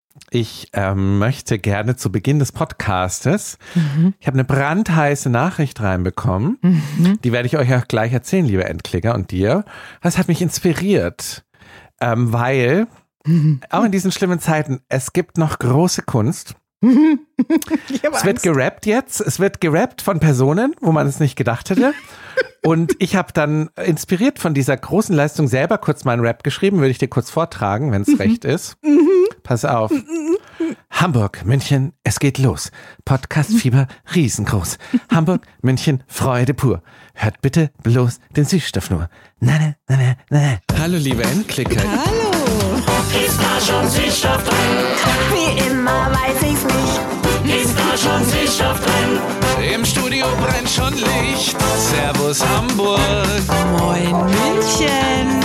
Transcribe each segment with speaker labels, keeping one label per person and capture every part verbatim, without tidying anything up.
Speaker 1: Ich ähm, möchte gerne zu Beginn des Podcastes, mhm. ich habe eine brandheiße Nachricht reinbekommen, mhm. die werde ich euch auch gleich erzählen, liebe Endklicker und dir. Das hat mich inspiriert, ähm, weil mhm. auch in diesen schlimmen Zeiten, es gibt noch große Kunst. Es wird gerappt jetzt, es wird gerappt von Personen, wo man es nicht gedacht hätte. Und ich habe dann inspiriert von dieser großen Leistung selber kurz meinen Rap geschrieben, würde ich dir kurz vortragen, wenn es recht ist. Pass auf. Hamburg, München, es geht los. Podcast-Fieber riesengroß. Hamburg, München, Freude pur. Hört bitte bloß den Süßstoff nur. Na, na, na, na, na. Hallo, liebe Endklicker.
Speaker 2: Hallo.
Speaker 3: Ist da schon Süßstoff drin?
Speaker 2: Wie immer weiß ich's nicht.
Speaker 3: Ist da schon Süßstoff drin?
Speaker 1: Im Studio brennt schon Licht. Servus Hamburg.
Speaker 2: Moin München.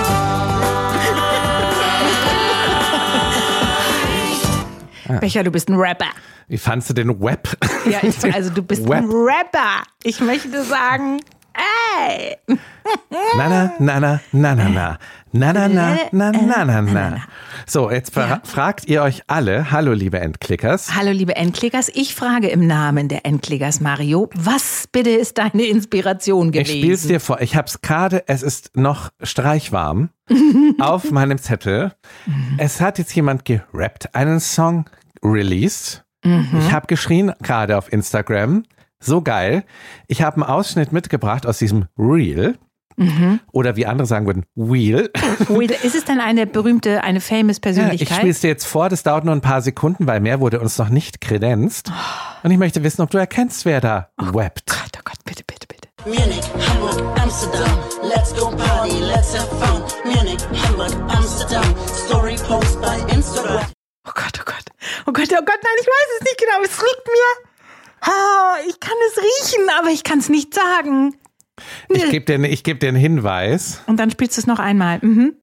Speaker 2: Becher, du bist ein Rapper.
Speaker 1: Wie fandst du den Web?
Speaker 2: Ja, ich, also du bist
Speaker 1: Web.
Speaker 2: ein Rapper. Ich möchte sagen, ey.
Speaker 1: Na, na, na, na, na, na, na. Na, na, na, na, na, na, na. So, jetzt fra-
Speaker 2: Ja.
Speaker 1: fragt ihr euch alle, hallo liebe Endklickers.
Speaker 2: Hallo liebe Endklickers, ich frage im Namen der Endklickers, Mario, was bitte ist deine Inspiration gewesen?
Speaker 1: Ich spiel's dir vor. Ich hab's gerade, es ist noch streichwarm auf meinem Zettel. Es hat jetzt jemand gerappt, einen Song released.
Speaker 2: Mhm.
Speaker 1: Ich habe geschrien, gerade auf Instagram. So geil. Ich habe einen Ausschnitt mitgebracht aus diesem Reel. Mhm. Oder wie andere sagen würden, Wheel.
Speaker 2: Ist es denn eine berühmte, eine famous
Speaker 1: Ja,
Speaker 2: Persönlichkeit?
Speaker 1: ich spiele es dir jetzt vor, das dauert nur ein paar Sekunden, weil mehr wurde uns noch nicht kredenzt. Und ich möchte wissen, ob du erkennst, wer da rappt.
Speaker 2: Gott, oh Gott, bitte, bitte, bitte.
Speaker 3: Munich, Hamburg, Amsterdam. Let's go party, let's have fun. Munich, Hamburg, Amsterdam. Story post bei Instagram.
Speaker 2: Oh Gott, oh Gott. Oh Gott, oh Gott, nein, ich weiß es nicht genau. Es liegt mir. Oh, ich kann es riechen, aber ich kann es nicht sagen.
Speaker 1: Ich gebe dir, ich geb dir einen Hinweis.
Speaker 2: Und dann spielst du es noch einmal. Mhm.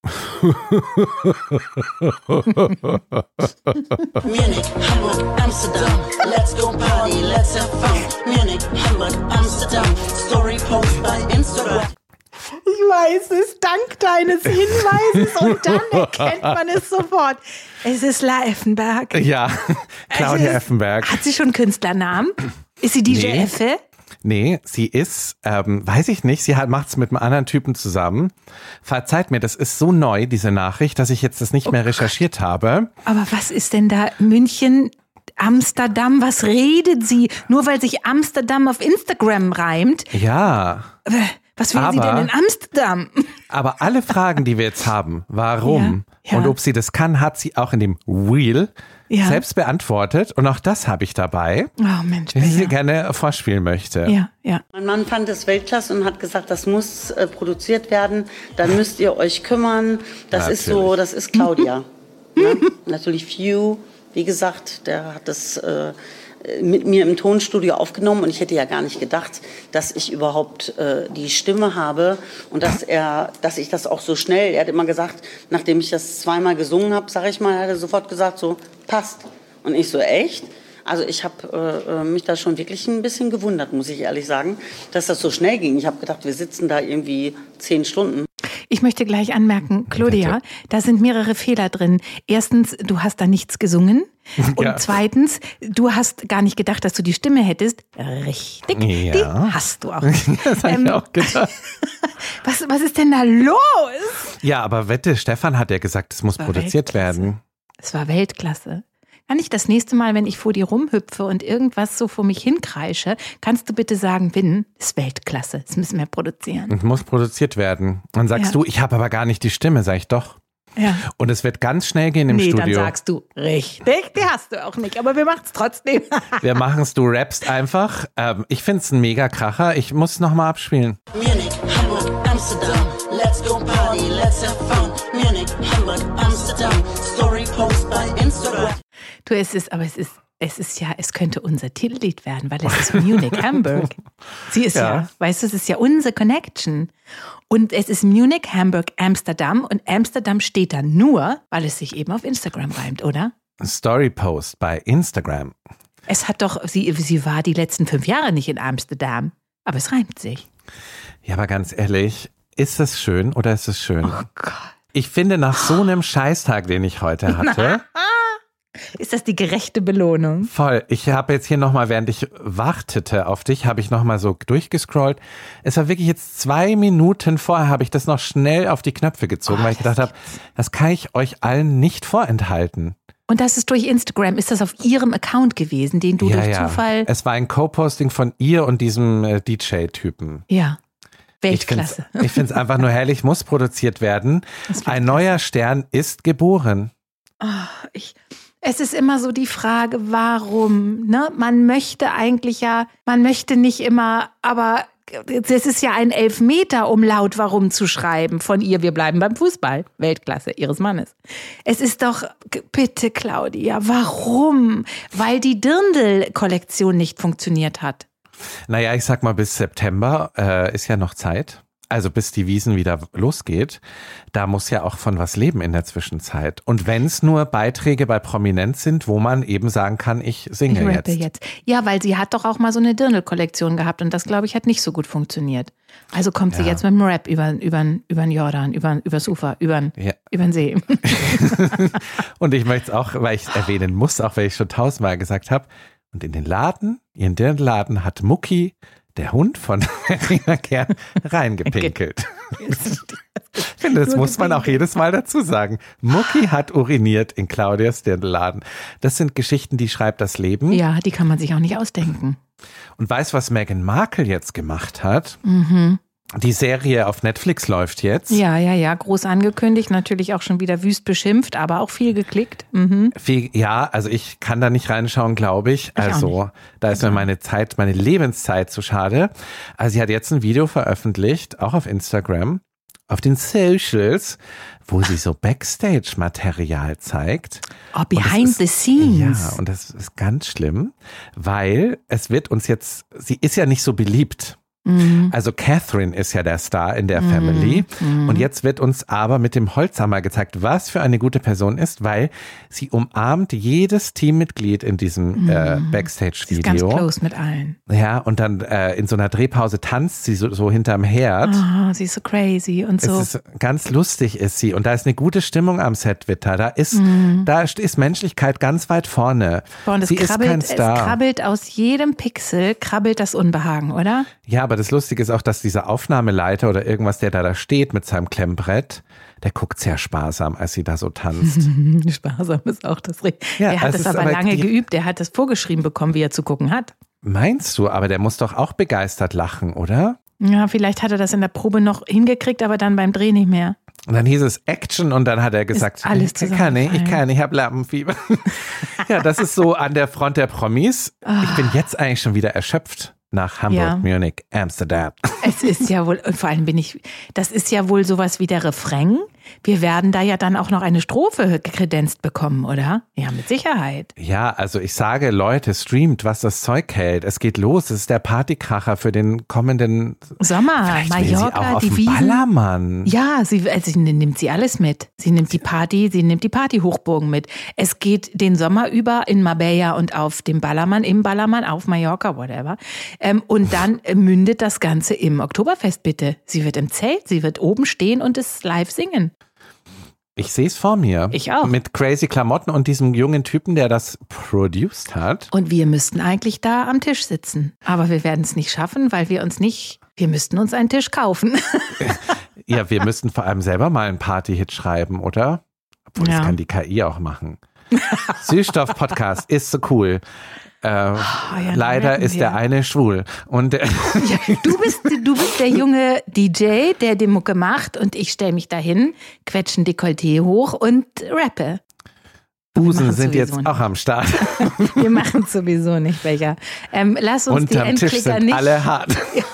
Speaker 3: Munich, Hamburg, Amsterdam. Let's go party, let's have fun. Munich, Hamburg, Amsterdam. Story post bei Instagram.
Speaker 2: Ich weiß es, dank deines Hinweises und dann erkennt man es sofort. Es ist La Effenberg.
Speaker 1: Ja, Claudia
Speaker 2: Es ist-
Speaker 1: Effenberg.
Speaker 2: Hat sie schon Künstlernamen? Ist sie D J
Speaker 1: Nee.
Speaker 2: Effe?
Speaker 1: Nee, sie ist, ähm, weiß ich nicht, sie macht es mit einem anderen Typen zusammen. Verzeiht mir, das ist so neu, diese Nachricht, dass ich jetzt das nicht mehr recherchiert habe.
Speaker 2: Aber was ist denn da München, Amsterdam? Was redet sie? Nur weil sich Amsterdam auf Instagram reimt?
Speaker 1: Ja,
Speaker 2: Äh, Was will sie
Speaker 1: Aber-
Speaker 2: denn in Amsterdam?
Speaker 1: aber alle Fragen, die wir jetzt haben, warum
Speaker 2: Ja, ja.
Speaker 1: und ob sie das kann, hat sie auch in dem Reel
Speaker 2: Ja.
Speaker 1: selbst beantwortet. Und auch das habe ich dabei,
Speaker 2: Oh Mensch,
Speaker 1: wenn ich sie
Speaker 2: Becher.
Speaker 1: gerne vorspielen möchte.
Speaker 2: Ja, ja.
Speaker 4: Mein Mann fand es Weltklasse und hat gesagt, das muss äh, produziert werden, dann müsst ihr euch kümmern. Das ist so,
Speaker 1: Natürlich.
Speaker 4: das ist Claudia. ne? Natürlich Few, wie gesagt, der hat das äh, mit mir im Tonstudio aufgenommen und ich hätte ja gar nicht gedacht, dass ich überhaupt äh, die Stimme habe und dass er, dass ich das auch so schnell, er hat immer gesagt, nachdem ich das zweimal gesungen habe, sage ich mal, hat er sofort gesagt, so, passt. Und ich so, echt? Also ich habe äh, mich da schon wirklich ein bisschen gewundert, muss ich ehrlich sagen, dass das so schnell ging. Ich habe gedacht, wir sitzen da irgendwie zehn Stunden.
Speaker 2: Ich möchte gleich anmerken, Claudia, da sind mehrere Fehler drin. Erstens, du hast da nichts gesungen. Und
Speaker 1: Ja.
Speaker 2: zweitens, du hast gar nicht gedacht, dass du die Stimme hättest. Richtig,
Speaker 1: Ja.
Speaker 2: die hast du auch.
Speaker 1: Das habe
Speaker 2: Ähm,
Speaker 1: ich auch gedacht.
Speaker 2: Was, was ist denn da los?
Speaker 1: Ja, aber wette, Stefan hat ja gesagt, es muss
Speaker 2: war
Speaker 1: produziert
Speaker 2: Weltklasse.
Speaker 1: werden.
Speaker 2: Es war Weltklasse. Kann ich das nächste Mal, wenn ich vor dir rumhüpfe und irgendwas so vor mich hinkreische, kannst du bitte sagen, Win, ist Weltklasse, das müssen wir produzieren.
Speaker 1: Es muss produziert werden. Dann sagst
Speaker 2: Ja.
Speaker 1: du, ich habe aber gar nicht die Stimme, sag ich doch.
Speaker 2: Ja.
Speaker 1: Und es wird ganz schnell gehen im
Speaker 2: Nee,
Speaker 1: Studio.
Speaker 2: dann sagst du, richtig, die hast du auch nicht, aber wir machen es trotzdem.
Speaker 1: Wir machen es, du rappst einfach. Ähm, ich finde es ein mega Kracher. Ich muss nochmal abspielen.
Speaker 3: Munich, Hamburg, Amsterdam. Let's go party, let's have fun. Munich, Hamburg, Amsterdam. Story post bei Instagram.
Speaker 2: Du, es ist, aber es ist, es ist ja, es könnte unser Titellied werden, weil es ist Munich, Hamburg. Sie ist ja.
Speaker 1: Ja.
Speaker 2: weißt du, es ist ja unsere Connection. Und es ist Munich, Hamburg, Amsterdam und Amsterdam steht da nur, weil es sich eben auf Instagram reimt, oder?
Speaker 1: Story-Post bei Instagram.
Speaker 2: Es hat doch, sie, sie war die letzten fünf Jahre nicht in Amsterdam, aber es reimt sich.
Speaker 1: Ja, aber ganz ehrlich, ist es schön oder ist es schön?
Speaker 2: Oh Gott.
Speaker 1: Ich finde, nach so einem Scheißtag, den ich heute hatte,
Speaker 2: Ist das die gerechte Belohnung?
Speaker 1: Voll. Ich habe jetzt hier nochmal, während ich wartete auf dich, habe ich nochmal so durchgescrollt. Es war wirklich jetzt zwei Minuten vorher, habe ich das noch schnell auf die Knöpfe gezogen,
Speaker 2: Oh,
Speaker 1: weil ich gedacht habe, das kann ich euch allen nicht vorenthalten.
Speaker 2: Und das ist durch Instagram. Ist das auf ihrem Account gewesen, den du
Speaker 1: ja,
Speaker 2: durch
Speaker 1: ja.
Speaker 2: Zufall...
Speaker 1: Es war ein Co-Posting von ihr und diesem äh, D J-Typen.
Speaker 2: Ja. Weltklasse.
Speaker 1: Ich finde es einfach nur herrlich, muss produziert werden. Ein neuer Stern ist geboren.
Speaker 2: Oh, ich, es ist immer so die Frage, warum? Ne? Man möchte eigentlich ja, man möchte nicht immer, aber es ist ja ein Elfmeter, um laut warum zu schreiben von ihr, wir bleiben beim Fußball. Weltklasse ihres Mannes. Es ist doch, bitte Claudia, warum? Weil die Dirndl-Kollektion nicht funktioniert hat.
Speaker 1: Naja, ich sag mal, bis September äh, ist ja noch Zeit. Also bis die Wiesn wieder losgeht. Da muss ja auch von was leben in der Zwischenzeit. Und wenn es nur Beiträge bei Prominenz sind, wo man eben sagen kann, ich singe
Speaker 2: ich rappe
Speaker 1: jetzt.
Speaker 2: jetzt. Ja, weil sie hat doch auch mal so eine Dirndl-Kollektion gehabt und das, glaube ich, hat nicht so gut funktioniert. Also kommt sie
Speaker 1: Ja.
Speaker 2: jetzt mit dem Rap über, über, über den Jordan, über, übers Ufer, über,
Speaker 1: Ja.
Speaker 2: über den See.
Speaker 1: Und ich möchte es auch, weil ich es erwähnen muss, auch weil ich schon tausendmal gesagt habe. Und in den Laden, ihren Dirndl-Laden, hat Mucki, der Hund von Verena Kern, reingepinkelt. Ich finde, das
Speaker 2: Nur
Speaker 1: muss man auch jedes Mal dazu sagen. Mucki hat uriniert in Claudias Dirndl-Laden. Das sind Geschichten, die schreibt das Leben.
Speaker 2: Ja, die kann man sich auch nicht ausdenken.
Speaker 1: Und weißt du, was Meghan Markle jetzt gemacht hat?
Speaker 2: Mhm.
Speaker 1: Die Serie auf Netflix läuft jetzt.
Speaker 2: Ja, ja, ja, groß angekündigt, natürlich auch schon wieder wüst beschimpft, aber auch viel geklickt. Mhm.
Speaker 1: Viel, ja, also ich kann da nicht reinschauen, glaube ich.
Speaker 2: Ich auch
Speaker 1: Also
Speaker 2: nicht.
Speaker 1: da ist mir meine Zeit, meine Lebenszeit zu schade. Also sie hat jetzt ein Video veröffentlicht, auch auf Instagram, auf den Socials, wo sie so Backstage-Material zeigt.
Speaker 2: Oh, behind
Speaker 1: ist,
Speaker 2: the scenes.
Speaker 1: Ja, und das ist ganz schlimm, weil es wird uns jetzt, sie ist ja nicht so beliebt.
Speaker 2: Mhm.
Speaker 1: Also Catherine ist ja der Star in der Family
Speaker 2: Mhm.
Speaker 1: und jetzt wird uns aber mit dem Holzhammer gezeigt, was für eine gute Person ist, weil sie umarmt jedes Teammitglied in diesem
Speaker 2: Mhm.
Speaker 1: äh,
Speaker 2: Sie ist ganz
Speaker 1: Backstage-Video.
Speaker 2: close mit allen.
Speaker 1: Ja, und dann äh, in so einer Drehpause tanzt sie so, so hinterm Herd.
Speaker 2: Oh, sie ist so crazy und so.
Speaker 1: Es ist ganz lustig ist sie und da ist eine gute Stimmung am Set, Witter. Da ist,
Speaker 2: Mhm.
Speaker 1: da ist Menschlichkeit ganz weit vorne.
Speaker 2: Boah, und es
Speaker 1: sie ist
Speaker 2: krabbelt,
Speaker 1: kein Star.
Speaker 2: es krabbelt aus jedem Pixel, krabbelt das Unbehagen, oder?
Speaker 1: Ja, aber das Lustige ist auch, dass dieser Aufnahmeleiter oder irgendwas, der da, da steht mit seinem Klemmbrett, der guckt sehr sparsam, als sie da so tanzt.
Speaker 2: Sparsam ist auch das Richtige.
Speaker 1: Ja,
Speaker 2: er hat
Speaker 1: es
Speaker 2: es
Speaker 1: ist
Speaker 2: aber
Speaker 1: aber
Speaker 2: lange
Speaker 1: die-
Speaker 2: geübt, er hat es vorgeschrieben bekommen, wie er zu gucken hat.
Speaker 1: Meinst du, aber der muss doch auch begeistert lachen, oder?
Speaker 2: Ja, vielleicht hat er das in der Probe noch hingekriegt, aber dann beim Dreh nicht mehr.
Speaker 1: Und dann hieß es Action und dann hat er gesagt,
Speaker 2: alles
Speaker 1: ich kann nicht, ich
Speaker 2: zusammengefallen.
Speaker 1: kann nicht, ich habe Lampenfieber. Ja, das ist so an der Front der Promis. Ich bin jetzt eigentlich schon wieder erschöpft nach Hamburg,
Speaker 2: Ja.
Speaker 1: Munich, Amsterdam.
Speaker 2: Es ist ja wohl, und vor allem bin ich, das ist ja wohl sowas wie der Refrain. Wir werden da ja dann auch noch eine Strophe kredenzt bekommen, oder? Ja, mit Sicherheit.
Speaker 1: Ja, also ich sage, Leute, streamt, was das Zeug hält. Es geht los, es ist der Partykracher für den kommenden
Speaker 2: Sommer,
Speaker 1: Vielleicht will sie auch
Speaker 2: Mallorca,
Speaker 1: auf
Speaker 2: die
Speaker 1: den
Speaker 2: Wiesn.
Speaker 1: Ballermann.
Speaker 2: Ja, sie, also sie nimmt sie alles mit. Sie nimmt die Party, sie nimmt die Partyhochburgen mit. Es geht den Sommer über in Marbella und auf dem Ballermann, im Ballermann, auf Mallorca, whatever. Ähm, und dann äh, mündet das Ganze im Oktoberfest, bitte. Sie wird im Zelt, sie wird oben stehen und es live singen.
Speaker 1: Ich sehe es vor mir.
Speaker 2: Ich auch.
Speaker 1: Mit crazy Klamotten und diesem jungen Typen, der das produced hat.
Speaker 2: Und wir müssten eigentlich da am Tisch sitzen. Aber wir werden es nicht schaffen, weil wir uns nicht, wir müssten uns einen Tisch kaufen.
Speaker 1: Ja, wir müssten vor allem selber mal einen Party-Hit schreiben, oder? Obwohl,
Speaker 2: Ja.
Speaker 1: das kann die K I auch machen. Süßstoff-Podcast ist so cool. Äh,
Speaker 2: ja,
Speaker 1: leider
Speaker 2: merken
Speaker 1: ist
Speaker 2: wir.
Speaker 1: der eine schwul. Und äh,
Speaker 2: Ja, du bist, du bist der junge D J, der die Mucke macht und ich stelle mich dahin, quetsche ein Dekolleté hoch und rappe.
Speaker 1: Busen
Speaker 2: machen
Speaker 1: sind
Speaker 2: sowieso
Speaker 1: jetzt
Speaker 2: nicht.
Speaker 1: auch am Start.
Speaker 2: Wir machen sowieso nicht welcher. Ähm, lass uns die
Speaker 1: Unterm Tisch
Speaker 2: Endklicker
Speaker 1: sind
Speaker 2: nicht.
Speaker 1: alle hart.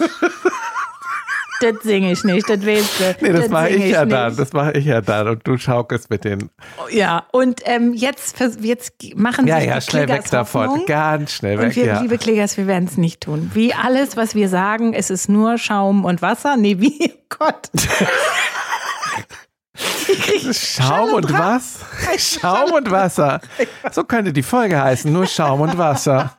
Speaker 2: Das singe ich nicht, das willst du.
Speaker 1: Nee, das mache
Speaker 2: singe
Speaker 1: ich ja
Speaker 2: nicht.
Speaker 1: dann. Das mache ich ja dann. Und du schaukelst mit den.
Speaker 2: Ja, und ähm, jetzt, vers- jetzt machen
Speaker 1: Ja,
Speaker 2: sich
Speaker 1: ja,
Speaker 2: die
Speaker 1: schnell weg
Speaker 2: Kliggers
Speaker 1: davon.
Speaker 2: Hoffnung.
Speaker 1: Ganz schnell weg,
Speaker 2: Und wir,
Speaker 1: ja.
Speaker 2: liebe Kliggers, wir werden es nicht tun. Wie alles, was wir sagen, es ist nur Schaum und Wasser. Nee, wie? Oh Gott.
Speaker 1: Schaum und was? Schaum und Wasser. So könnte die Folge heißen. Nur Schaum und Wasser.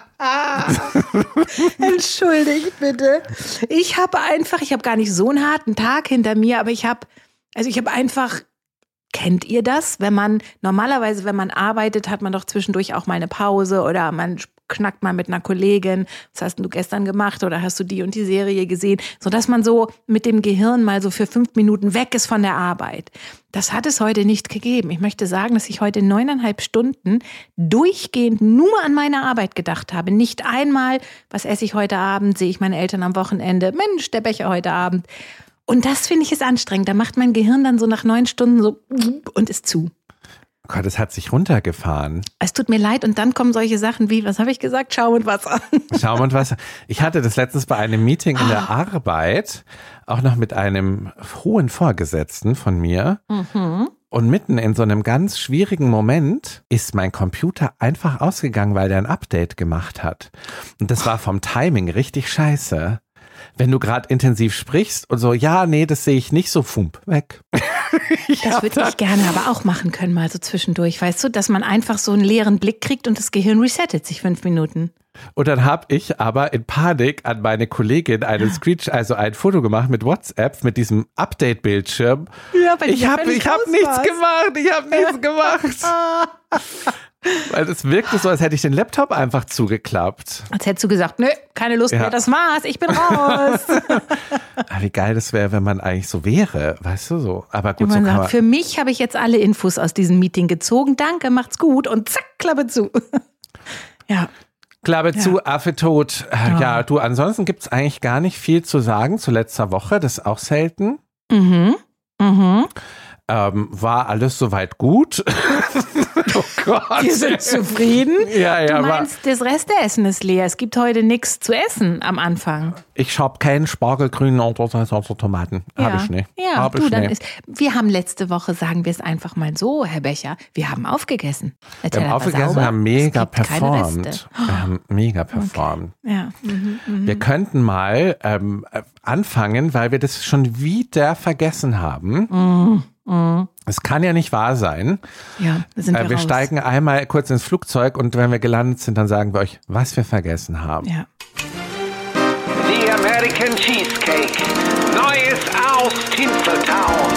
Speaker 2: Entschuldigt bitte. Ich habe einfach, ich habe gar nicht so einen harten Tag hinter mir, aber ich habe, also ich habe einfach Kennt ihr das? Wenn man, normalerweise, wenn man arbeitet, hat man doch zwischendurch auch mal eine Pause oder man knackt mal mit einer Kollegin. Was hast du gestern gemacht oder hast du die und die Serie gesehen? Sodass man so mit dem Gehirn mal so für fünf Minuten weg ist von der Arbeit. Das hat es heute nicht gegeben. Ich möchte sagen, dass ich heute neuneinhalb Stunden durchgehend nur an meine Arbeit gedacht habe. Nicht einmal, was esse ich heute Abend, sehe ich meine Eltern am Wochenende, Mensch, der Becher heute Abend. Und das finde ich ist anstrengend. Da macht mein Gehirn dann so nach neun Stunden so und ist zu.
Speaker 1: Oh Gott, es hat sich runtergefahren.
Speaker 2: Es tut mir leid und dann kommen solche Sachen wie, was habe ich gesagt? Schaum und Wasser.
Speaker 1: Schaum und Wasser. Ich hatte das letztens bei einem Meeting in der Arbeit, auch noch mit einem hohen Vorgesetzten von mir. Mhm. Und mitten in so einem ganz schwierigen Moment ist mein Computer einfach ausgegangen, weil der ein Update gemacht hat. Und das war vom Timing richtig scheiße. Wenn du gerade intensiv sprichst und so, ja, nee, das sehe ich nicht, so fump, weg.
Speaker 2: Das würde ich gerne aber auch machen können, mal so zwischendurch, weißt du, dass man einfach so einen leeren Blick kriegt und das Gehirn resettet sich fünf Minuten.
Speaker 1: Und dann habe ich aber in Panik an meine Kollegin einen Screenshot, also ein Foto gemacht mit WhatsApp, mit diesem Update-Bildschirm.
Speaker 2: Ja, weil
Speaker 1: ich habe ich hab nichts gemacht, ich habe nichts gemacht. Weil es wirkte so, als hätte ich den Laptop einfach zugeklappt.
Speaker 2: Als hättest du gesagt, nö, keine Lust
Speaker 1: ja.
Speaker 2: mehr, das war's, ich bin raus.
Speaker 1: Aber wie geil das wäre, wenn man eigentlich so wäre, weißt du so. Aber gut, so kann
Speaker 2: sagt,
Speaker 1: man.
Speaker 2: Für mich habe ich jetzt alle Infos aus diesem Meeting gezogen, danke, macht's gut und zack, Klappe zu. Ja.
Speaker 1: Klappe
Speaker 2: ja.
Speaker 1: zu, Affe tot. Ja. ja, du, ansonsten gibt's eigentlich gar nicht viel zu sagen zu letzter Woche, das ist auch selten.
Speaker 2: Mhm, mhm.
Speaker 1: Ähm, war alles soweit gut. Oh Gott.
Speaker 2: Wir sind zufrieden.
Speaker 1: Ja, ja,
Speaker 2: du meinst, das Resteessen ist leer. Es gibt heute nichts zu essen am Anfang.
Speaker 1: Ich habe keinen Spargelgrün oder Tomaten.
Speaker 2: Ja.
Speaker 1: Habe ich nicht.
Speaker 2: Ja,
Speaker 1: hab
Speaker 2: du,
Speaker 1: ich
Speaker 2: dann
Speaker 1: nicht.
Speaker 2: ist. Wir haben letzte Woche, sagen wir es einfach mal so, Herr Becher, wir haben aufgegessen. Der
Speaker 1: Wir haben aufgegessen, wir haben mega performt.
Speaker 2: Oh.
Speaker 1: Wir haben mega performt.
Speaker 2: Okay. Ja. Mhm, mhm.
Speaker 1: Wir könnten mal ähm, anfangen, weil wir das schon wieder vergessen haben.
Speaker 2: Mhm.
Speaker 1: Es kann ja nicht wahr sein.
Speaker 2: Ja, da sind wir,
Speaker 1: äh, wir
Speaker 2: raus.
Speaker 1: steigen einmal kurz ins Flugzeug und wenn wir gelandet sind, dann sagen wir euch, was wir vergessen haben.
Speaker 2: Ja.
Speaker 5: Die American Cheesecake. Neues aus Tinseltown.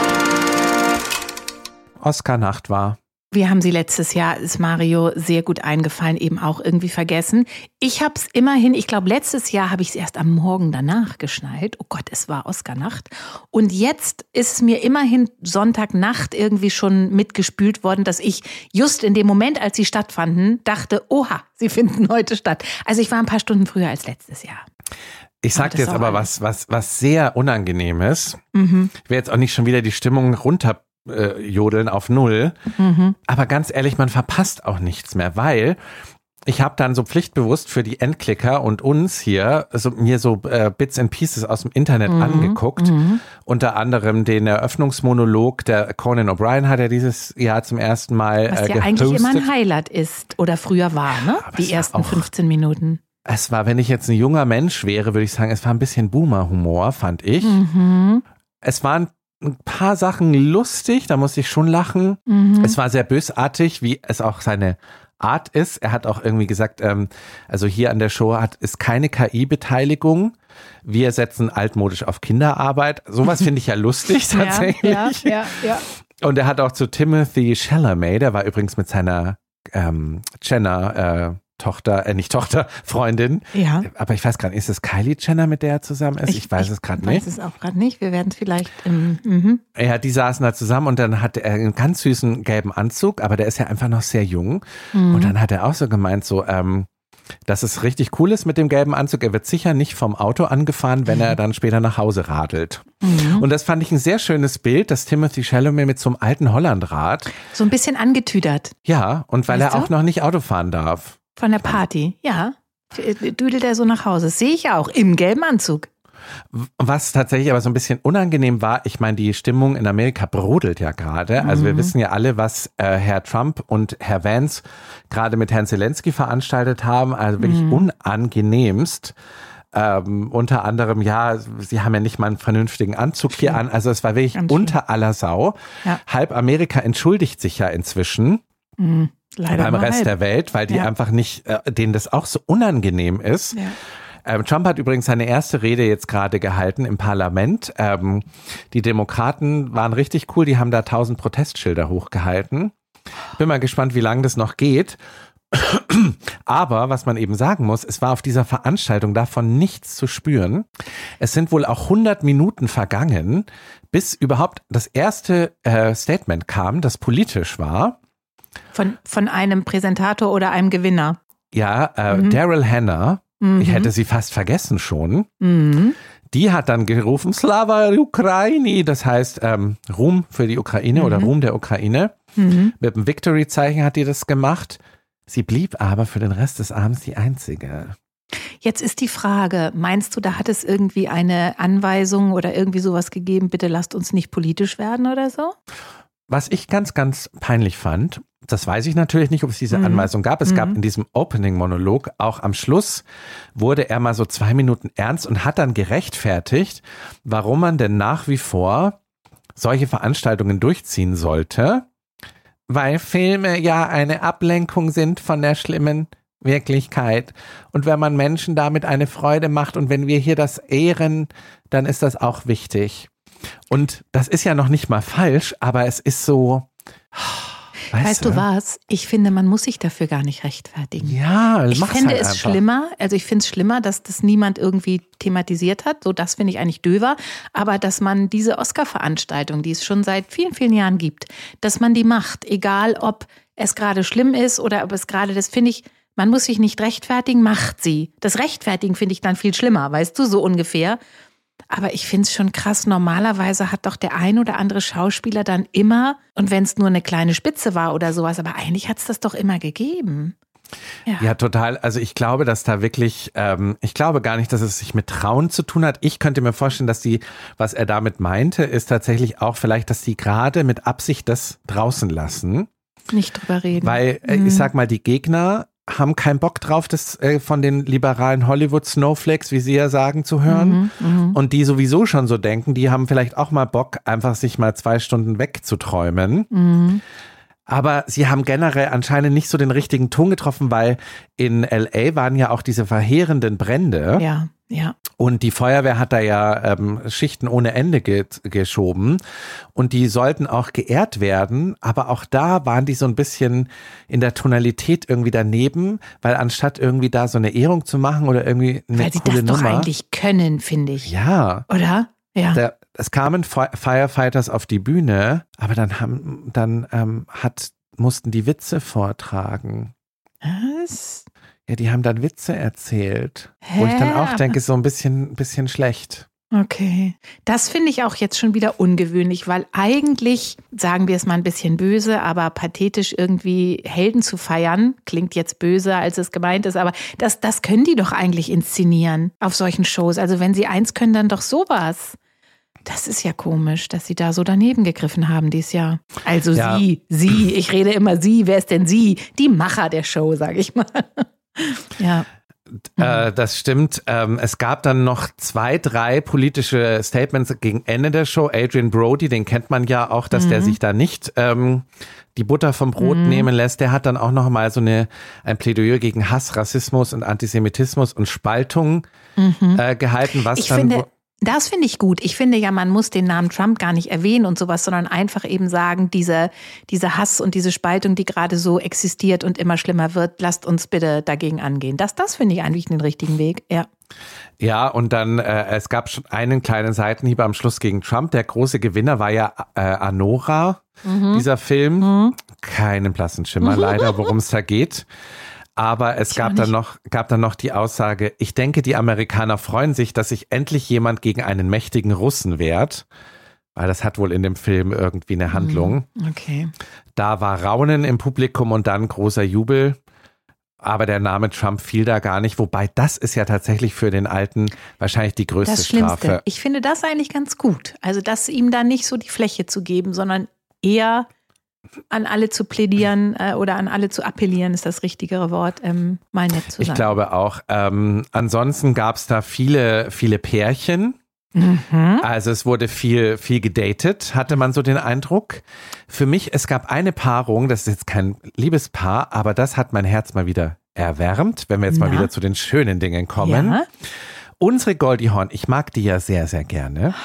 Speaker 1: Oscar-Nacht war.
Speaker 2: Wir haben sie letztes Jahr, ist Mario sehr gut eingefallen, eben auch irgendwie vergessen. Ich habe es immerhin, ich glaube letztes Jahr habe ich es erst am Morgen danach geschnallt. Oh Gott, es war Oscar-Nacht. Und jetzt ist mir immerhin Sonntagnacht irgendwie schon mitgespült worden, dass ich just in dem Moment, als sie stattfanden, dachte, oha, sie finden heute statt. Also ich war ein paar Stunden früher als letztes Jahr.
Speaker 1: Ich sag dir jetzt aber was, was, was sehr Unangenehmes.
Speaker 2: Mhm.
Speaker 1: Ich will jetzt auch nicht schon wieder die Stimmung runter Äh, jodeln auf null. Mhm. Aber ganz ehrlich, man verpasst auch nichts mehr, weil ich habe dann so pflichtbewusst für die Endklicker und uns hier so, mir so äh, Bits and Pieces aus dem Internet mhm. angeguckt. Mhm. Unter anderem den Eröffnungsmonolog, der Conan O'Brien hat ja dieses Jahr zum ersten Mal
Speaker 2: Was
Speaker 1: äh,
Speaker 2: ja
Speaker 1: gehostet.
Speaker 2: eigentlich immer ein Highlight ist oder früher war, ne?
Speaker 1: Ja,
Speaker 2: die ersten auch, fünfzehn Minuten.
Speaker 1: Es war, wenn ich jetzt ein junger Mensch wäre, würde ich sagen, es war ein bisschen Boomer-Humor, fand ich.
Speaker 2: Mhm.
Speaker 1: Es waren ein paar Sachen lustig, da musste ich schon lachen. Mhm. Es war sehr bösartig, wie es auch seine Art ist. Er hat auch irgendwie gesagt, ähm, also hier an der Show hat ist keine K I-Beteiligung. Wir setzen altmodisch auf Kinderarbeit. Sowas finde ich ja lustig tatsächlich.
Speaker 2: Ja, ja, ja, ja.
Speaker 1: Und er hat auch zu Timothy Chalamet, der war übrigens mit seiner ähm, Jenner äh, Tochter, äh, nicht Tochter, Freundin. Ja. Aber ich weiß gerade nicht, ist es Kylie Jenner, mit der er zusammen ist? Ich, ich weiß ich es gerade nicht.
Speaker 2: Ich weiß es auch gerade nicht. Wir werden es vielleicht im, mhm.
Speaker 1: Ja, die saßen da zusammen und dann hatte er einen ganz süßen gelben Anzug, aber der ist ja einfach noch sehr jung. Mhm. Und dann hat er auch so gemeint, so, ähm, dass es richtig cool ist mit dem gelben Anzug. Er wird sicher nicht vom Auto angefahren, wenn mhm. er dann später nach Hause radelt. Mhm. Und das fand ich ein sehr schönes Bild, dass Timothy Chalamet mit so einem alten Hollandrad.
Speaker 2: So ein bisschen angetüdert.
Speaker 1: Ja, und weil weißt er auch du? noch nicht Auto fahren darf.
Speaker 2: Von der Party, ja. Düdelt er so nach Hause. Das sehe ich auch, im gelben Anzug.
Speaker 1: Was tatsächlich aber so ein bisschen unangenehm war, ich meine, die Stimmung in Amerika brodelt ja gerade. Mhm. Also wir wissen ja alle, was äh, Herr Trump und Herr Vance gerade mit Herrn Zelensky veranstaltet haben. Also wirklich mhm. unangenehmst. Ähm, unter anderem, ja, sie haben ja nicht mal einen vernünftigen Anzug hier an. Also es war wirklich Ganz unter schön. aller Sau. Ja. Halb Amerika entschuldigt sich ja inzwischen. Mhm. Leider beim Rest halb. der Welt, weil die ja. einfach nicht, äh, denen das auch so unangenehm ist. Ja. Ähm, Trump hat übrigens seine erste Rede jetzt gerade gehalten im Parlament. Ähm, die Demokraten waren richtig cool, die haben da tausend Protestschilder hochgehalten. Bin mal gespannt, wie lange das noch geht. Aber was man eben sagen muss, es war auf dieser Veranstaltung davon nichts zu spüren. Es sind wohl auch hundert Minuten vergangen, bis überhaupt das erste äh, Statement kam, das politisch war.
Speaker 2: Von, von einem Präsentator oder einem Gewinner?
Speaker 1: Ja, äh,
Speaker 2: mhm.
Speaker 1: Daryl Hannah. Mhm. Ich hätte sie fast vergessen schon.
Speaker 2: Mhm.
Speaker 1: Die hat dann gerufen, Slava Ukraini, das heißt ähm, Ruhm für die Ukraine mhm. oder Ruhm der Ukraine. Mhm. Mit dem Victory-Zeichen hat die das gemacht. Sie blieb aber für den Rest des Abends die Einzige.
Speaker 2: Jetzt ist die Frage, meinst du, da hat es irgendwie eine Anweisung oder irgendwie sowas gegeben, bitte lasst uns nicht politisch werden oder so?
Speaker 1: Was ich ganz, ganz peinlich fand, das weiß ich natürlich nicht, ob es diese mhm. Anweisung gab. Es mhm. gab in diesem Opening-Monolog, auch am Schluss, wurde er mal so zwei Minuten ernst und hat dann gerechtfertigt, warum man denn nach wie vor solche Veranstaltungen durchziehen sollte. Weil Filme ja eine Ablenkung sind von der schlimmen Wirklichkeit. Und wenn man Menschen damit eine Freude macht und wenn wir hier das ehren, dann ist das auch wichtig. Und das ist ja noch nicht mal falsch, aber es ist so... Weißt,
Speaker 2: weißt du, du was? Ich finde, man muss sich dafür gar nicht rechtfertigen.
Speaker 1: Ja,
Speaker 2: ich
Speaker 1: mach's
Speaker 2: finde
Speaker 1: halt
Speaker 2: es
Speaker 1: einfach.
Speaker 2: schlimmer, also ich finde es schlimmer, dass das niemand irgendwie thematisiert hat. So, das finde ich eigentlich döver. Aber dass man diese Oscar-Veranstaltung, die es schon seit vielen, vielen Jahren gibt, dass man die macht, egal ob es gerade schlimm ist oder ob es gerade, das finde ich, man muss sich nicht rechtfertigen, macht sie. Das Rechtfertigen finde ich dann viel schlimmer, weißt du, so ungefähr. Aber ich finde es schon krass, normalerweise hat doch der ein oder andere Schauspieler dann immer, und wenn es nur eine kleine Spitze war oder sowas, aber eigentlich hat es das doch immer gegeben. Ja.
Speaker 1: ja, total. Also ich glaube, dass da wirklich, ähm, ich glaube gar nicht, dass es sich mit Trauen zu tun hat. Ich könnte mir vorstellen, dass die, was er damit meinte, ist tatsächlich auch vielleicht, dass die gerade mit Absicht das draußen lassen.
Speaker 2: Nicht drüber reden.
Speaker 1: Weil, äh,
Speaker 2: mhm.
Speaker 1: ich sag mal, die Gegner haben keinen Bock drauf, das äh, von den liberalen Hollywood-Snowflakes, wie sie ja sagen, zu hören. Mhm, mh. Und die sowieso schon so denken, die haben vielleicht auch mal Bock, einfach sich mal zwei Stunden wegzuträumen. Mhm. Aber sie haben generell anscheinend nicht so den richtigen Ton getroffen, weil in L A waren ja auch diese verheerenden Brände.
Speaker 2: Ja, ja.
Speaker 1: Und die Feuerwehr hat da ja ähm, Schichten ohne Ende ge- geschoben. Und die sollten auch geehrt werden. Aber auch da waren die so ein bisschen in der Tonalität irgendwie daneben, weil anstatt irgendwie da so eine Ehrung zu machen oder irgendwie eine
Speaker 2: weil sie
Speaker 1: coole
Speaker 2: das
Speaker 1: Nummer.
Speaker 2: doch eigentlich können, finde ich.
Speaker 1: Ja.
Speaker 2: Oder? Ja.
Speaker 1: Der, es kamen Firefighters auf die Bühne, aber dann haben, dann ähm, hat, mussten die Witze vortragen.
Speaker 2: Was?
Speaker 1: Ja, die haben dann Witze erzählt.
Speaker 2: Hä?
Speaker 1: Wo ich dann auch denke, so ein bisschen, bisschen schlecht.
Speaker 2: Okay. Das finde ich auch jetzt schon wieder ungewöhnlich, weil eigentlich, sagen wir es mal ein bisschen böse, aber pathetisch irgendwie Helden zu feiern, klingt jetzt böse, als es gemeint ist, aber das, das können die doch eigentlich inszenieren auf solchen Shows. Also wenn sie eins können, dann doch sowas. Das ist ja komisch, dass sie da so daneben gegriffen haben dieses Jahr. Also ja. sie, sie, ich rede immer sie, wer ist denn sie? Die Macher der Show, sage ich mal. Ja.
Speaker 1: Äh, das stimmt. Ähm, es gab dann noch zwei, drei politische Statements gegen Ende der Show. Adrian Brody, den kennt man ja auch, dass mhm. der sich da nicht ähm, die Butter vom Brot mhm. nehmen lässt. Der hat dann auch noch mal so eine ein Plädoyer gegen Hass, Rassismus und Antisemitismus und Spaltung mhm. äh, gehalten. Was
Speaker 2: ich
Speaker 1: dann
Speaker 2: finde Das finde ich gut. Ich finde ja, man muss den Namen Trump gar nicht erwähnen und sowas, sondern einfach eben sagen, diese, diese Hass und diese Spaltung, die gerade so existiert und immer schlimmer wird, lasst uns bitte dagegen angehen. Das, das finde ich eigentlich den richtigen Weg, ja.
Speaker 1: Ja, und dann, äh, es gab schon einen kleinen Seitenhieb am Schluss gegen Trump. Der große Gewinner war ja äh, Anora, mhm. dieser Film. Mhm. Keinen blassen Schimmer, mhm. leider, worum es da geht. Aber es gab dann noch, gab dann noch die Aussage, ich denke, die Amerikaner freuen sich, dass sich endlich jemand gegen einen mächtigen Russen wehrt. Weil das hat wohl in dem Film irgendwie eine Handlung.
Speaker 2: Okay.
Speaker 1: Da war Raunen im Publikum und dann großer Jubel. Aber der Name Trump fiel da gar nicht. Wobei das ist ja tatsächlich für den Alten wahrscheinlich die größte
Speaker 2: das Schlimmste.
Speaker 1: Strafe.
Speaker 2: Ich finde das eigentlich ganz gut. Also, dass ihm da nicht so die Fläche zu geben, sondern eher an alle zu plädieren äh, oder an alle zu appellieren, ist das richtigere Wort, ähm, mal nett zu
Speaker 1: Ich
Speaker 2: sein.
Speaker 1: glaube auch. Ähm, ansonsten gab es da viele, viele Pärchen.
Speaker 2: Mhm.
Speaker 1: Also es wurde viel, viel gedatet, hatte man so den Eindruck. Für mich, es gab eine Paarung, das ist jetzt kein Liebespaar, aber das hat mein Herz mal wieder erwärmt, wenn wir jetzt
Speaker 2: Na?
Speaker 1: mal wieder zu den schönen Dingen kommen.
Speaker 2: Ja.
Speaker 1: Unsere Goldie Hawn, ich mag die ja sehr, sehr gerne.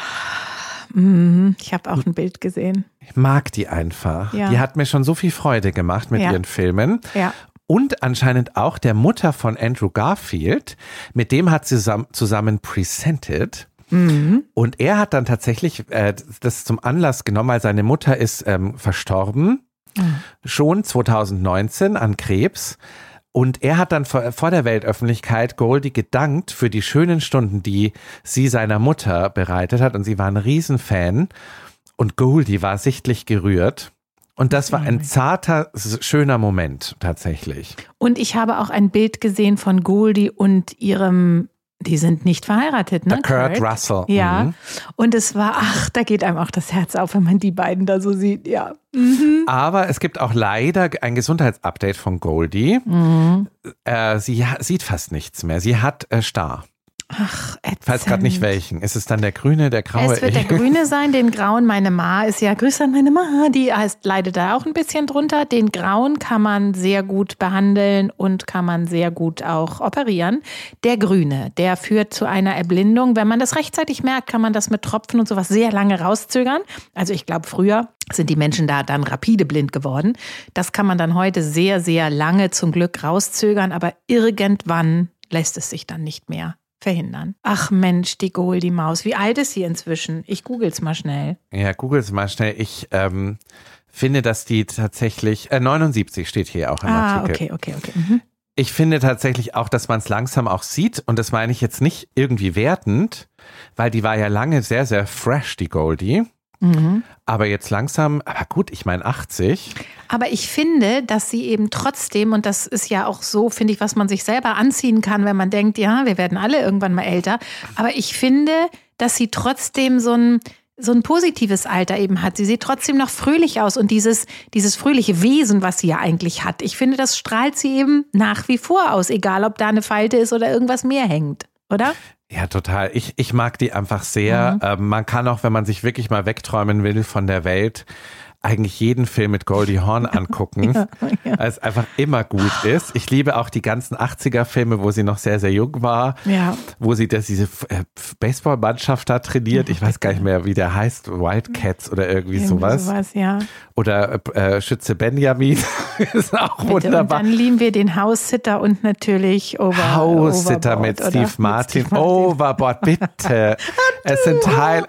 Speaker 2: Mhm. Ich habe auch ein Bild gesehen.
Speaker 1: Ich mag die einfach.
Speaker 2: Ja.
Speaker 1: Die hat mir schon so viel Freude gemacht mit
Speaker 2: Ja.
Speaker 1: ihren Filmen.
Speaker 2: Ja.
Speaker 1: Und anscheinend auch der Mutter von Andrew Garfield, mit dem hat sie zusammen, zusammen Presented.
Speaker 2: Mhm.
Speaker 1: Und er hat dann tatsächlich äh, das zum Anlass genommen, weil seine Mutter ist ähm, verstorben, mhm. schon zwanzig neunzehn an Krebs. Und er hat dann vor, vor der Weltöffentlichkeit Goldie gedankt für die schönen Stunden, die sie seiner Mutter bereitet hat. Und sie war ein Riesenfan. Und Goldie war sichtlich gerührt. Und das war ein zarter, schöner Moment tatsächlich.
Speaker 2: Und ich habe auch ein Bild gesehen von Goldie und ihrem, die sind nicht verheiratet, ne?
Speaker 1: Der Kurt, Kurt Russell.
Speaker 2: Ja.
Speaker 1: Mhm.
Speaker 2: Und es war, ach, da geht einem auch das Herz auf, wenn man die beiden da so sieht, ja. Mhm.
Speaker 1: Aber es gibt auch leider ein Gesundheitsupdate von Goldie.
Speaker 2: Mhm.
Speaker 1: Äh, sie ha- sieht fast nichts mehr. Sie hat äh, Star.
Speaker 2: Ach, ätzend.
Speaker 1: Ich weiß gerade nicht welchen. Ist es dann der grüne, der graue?
Speaker 2: Es wird der grüne sein, den grauen. Meine Ma ist ja, Grüße an meine Ma, die heißt, leidet da auch ein bisschen drunter. Den grauen kann man sehr gut behandeln und kann man sehr gut auch operieren. Der grüne, der führt zu einer Erblindung. Wenn man das rechtzeitig merkt, kann man das mit Tropfen und sowas sehr lange rauszögern. Also ich glaube, früher sind die Menschen da dann rapide blind geworden. Das kann man dann heute sehr, sehr lange zum Glück rauszögern, aber irgendwann lässt es sich dann nicht mehr verhindern. Ach Mensch, die Goldie Maus. Wie alt ist sie inzwischen? Ich google's mal schnell.
Speaker 1: Ja, google's mal schnell. Ich ähm, finde, dass die tatsächlich, äh, neunundsiebzig steht hier auch im
Speaker 2: Ah,
Speaker 1: Artikel.
Speaker 2: okay, okay, okay. Mhm.
Speaker 1: Ich finde tatsächlich auch, dass man es langsam auch sieht. Und das meine ich jetzt nicht irgendwie wertend, weil die war ja lange sehr, sehr fresh, die Goldie.
Speaker 2: Mhm.
Speaker 1: Aber jetzt langsam, aber gut, ich meine achtzig.
Speaker 2: Aber ich finde, dass sie eben trotzdem, und das ist ja auch so, finde ich, was man sich selber anziehen kann, wenn man denkt, ja, wir werden alle irgendwann mal älter. Aber ich finde, dass sie trotzdem so ein, so ein positives Alter eben hat. Sie sieht trotzdem noch fröhlich aus und dieses, dieses fröhliche Wesen, was sie ja eigentlich hat. Ich finde, das strahlt sie eben nach wie vor aus, egal ob da eine Falte ist oder irgendwas mehr hängt, oder?
Speaker 1: Ja, total. Ich, ich mag die einfach sehr.
Speaker 2: Mhm.
Speaker 1: Ähm, man kann auch, wenn man sich wirklich mal wegträumen will von der Welt, eigentlich jeden Film mit Goldie Hawn angucken,
Speaker 2: ja, ja.
Speaker 1: weil es einfach immer gut ist. Ich liebe auch die ganzen achtziger-Filme, wo sie noch sehr, sehr jung war,
Speaker 2: Ja.
Speaker 1: wo sie das, diese äh, Baseballmannschaft da trainiert. Ich weiß gar nicht mehr, wie der heißt, Wildcats oder irgendwie,
Speaker 2: Irgendwie
Speaker 1: sowas.
Speaker 2: sowas, ja.
Speaker 1: Oder äh, Schütze Benjamin, ist auch
Speaker 2: Bitte. Und
Speaker 1: wunderbar.
Speaker 2: dann lieben wir den Haussitter und natürlich Over,
Speaker 1: Haussitter
Speaker 2: Overboard,
Speaker 1: mit
Speaker 2: oder?
Speaker 1: Steve
Speaker 2: Mit
Speaker 1: Martin.
Speaker 2: Steve Martin.
Speaker 1: Overboard, bitte. Es sind Teil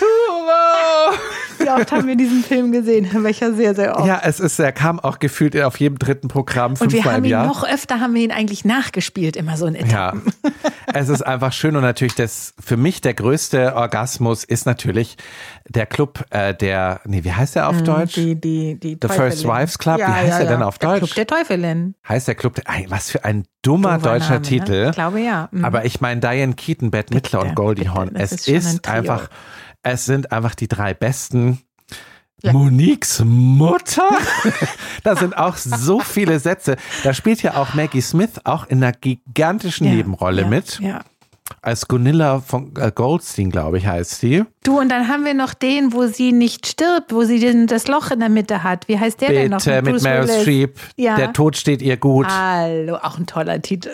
Speaker 1: Arturo.
Speaker 2: Wie oft haben wir diesen Film gesehen? Welcher sehr, sehr oft.
Speaker 1: Ja, es ist, er kam auch gefühlt auf jedem dritten Programm
Speaker 2: Und wir
Speaker 1: fünfmal
Speaker 2: haben
Speaker 1: im
Speaker 2: ihn
Speaker 1: Jahr.
Speaker 2: noch öfter, haben wir ihn eigentlich nachgespielt, immer so in Etappen.
Speaker 1: Ja, es ist einfach schön und natürlich das, für mich der größte Orgasmus ist natürlich der Club, äh, der, nee, wie heißt der auf Deutsch?
Speaker 2: Die, die, die
Speaker 1: The First Wives Club,
Speaker 2: ja,
Speaker 1: wie heißt
Speaker 2: ja,
Speaker 1: der
Speaker 2: ja.
Speaker 1: denn auf
Speaker 2: der
Speaker 1: Deutsch?
Speaker 2: Club der Teufelin.
Speaker 1: Heißt der Club, der, ey, was für ein dummer
Speaker 2: Doofer
Speaker 1: deutscher
Speaker 2: Name,
Speaker 1: Titel.
Speaker 2: Ne? Ich glaube ja. Mhm.
Speaker 1: Aber ich meine Diane Keaton, Bette Midler und Goldie
Speaker 2: bitte,
Speaker 1: Hawn.
Speaker 2: das
Speaker 1: Es
Speaker 2: ist schon ein
Speaker 1: ist
Speaker 2: Trio.
Speaker 1: einfach, es sind einfach die drei besten.
Speaker 2: Ja.
Speaker 1: Moniques Mutter? Da sind auch so viele Sätze. Da spielt ja auch Maggie Smith auch in einer gigantischen
Speaker 2: ja,
Speaker 1: Nebenrolle
Speaker 2: ja,
Speaker 1: mit.
Speaker 2: Ja.
Speaker 1: Als Gunilla von äh, Goldstein, glaube ich, heißt sie.
Speaker 2: Du, und dann haben wir noch den, wo sie nicht stirbt, wo sie den, das Loch in der Mitte hat. Wie heißt der denn noch?
Speaker 1: Bitte, mit
Speaker 2: Bruce
Speaker 1: Meryl
Speaker 2: Willis?
Speaker 1: Streep.
Speaker 2: Ja.
Speaker 1: Der Tod steht ihr gut.
Speaker 2: Hallo, auch ein toller Titel.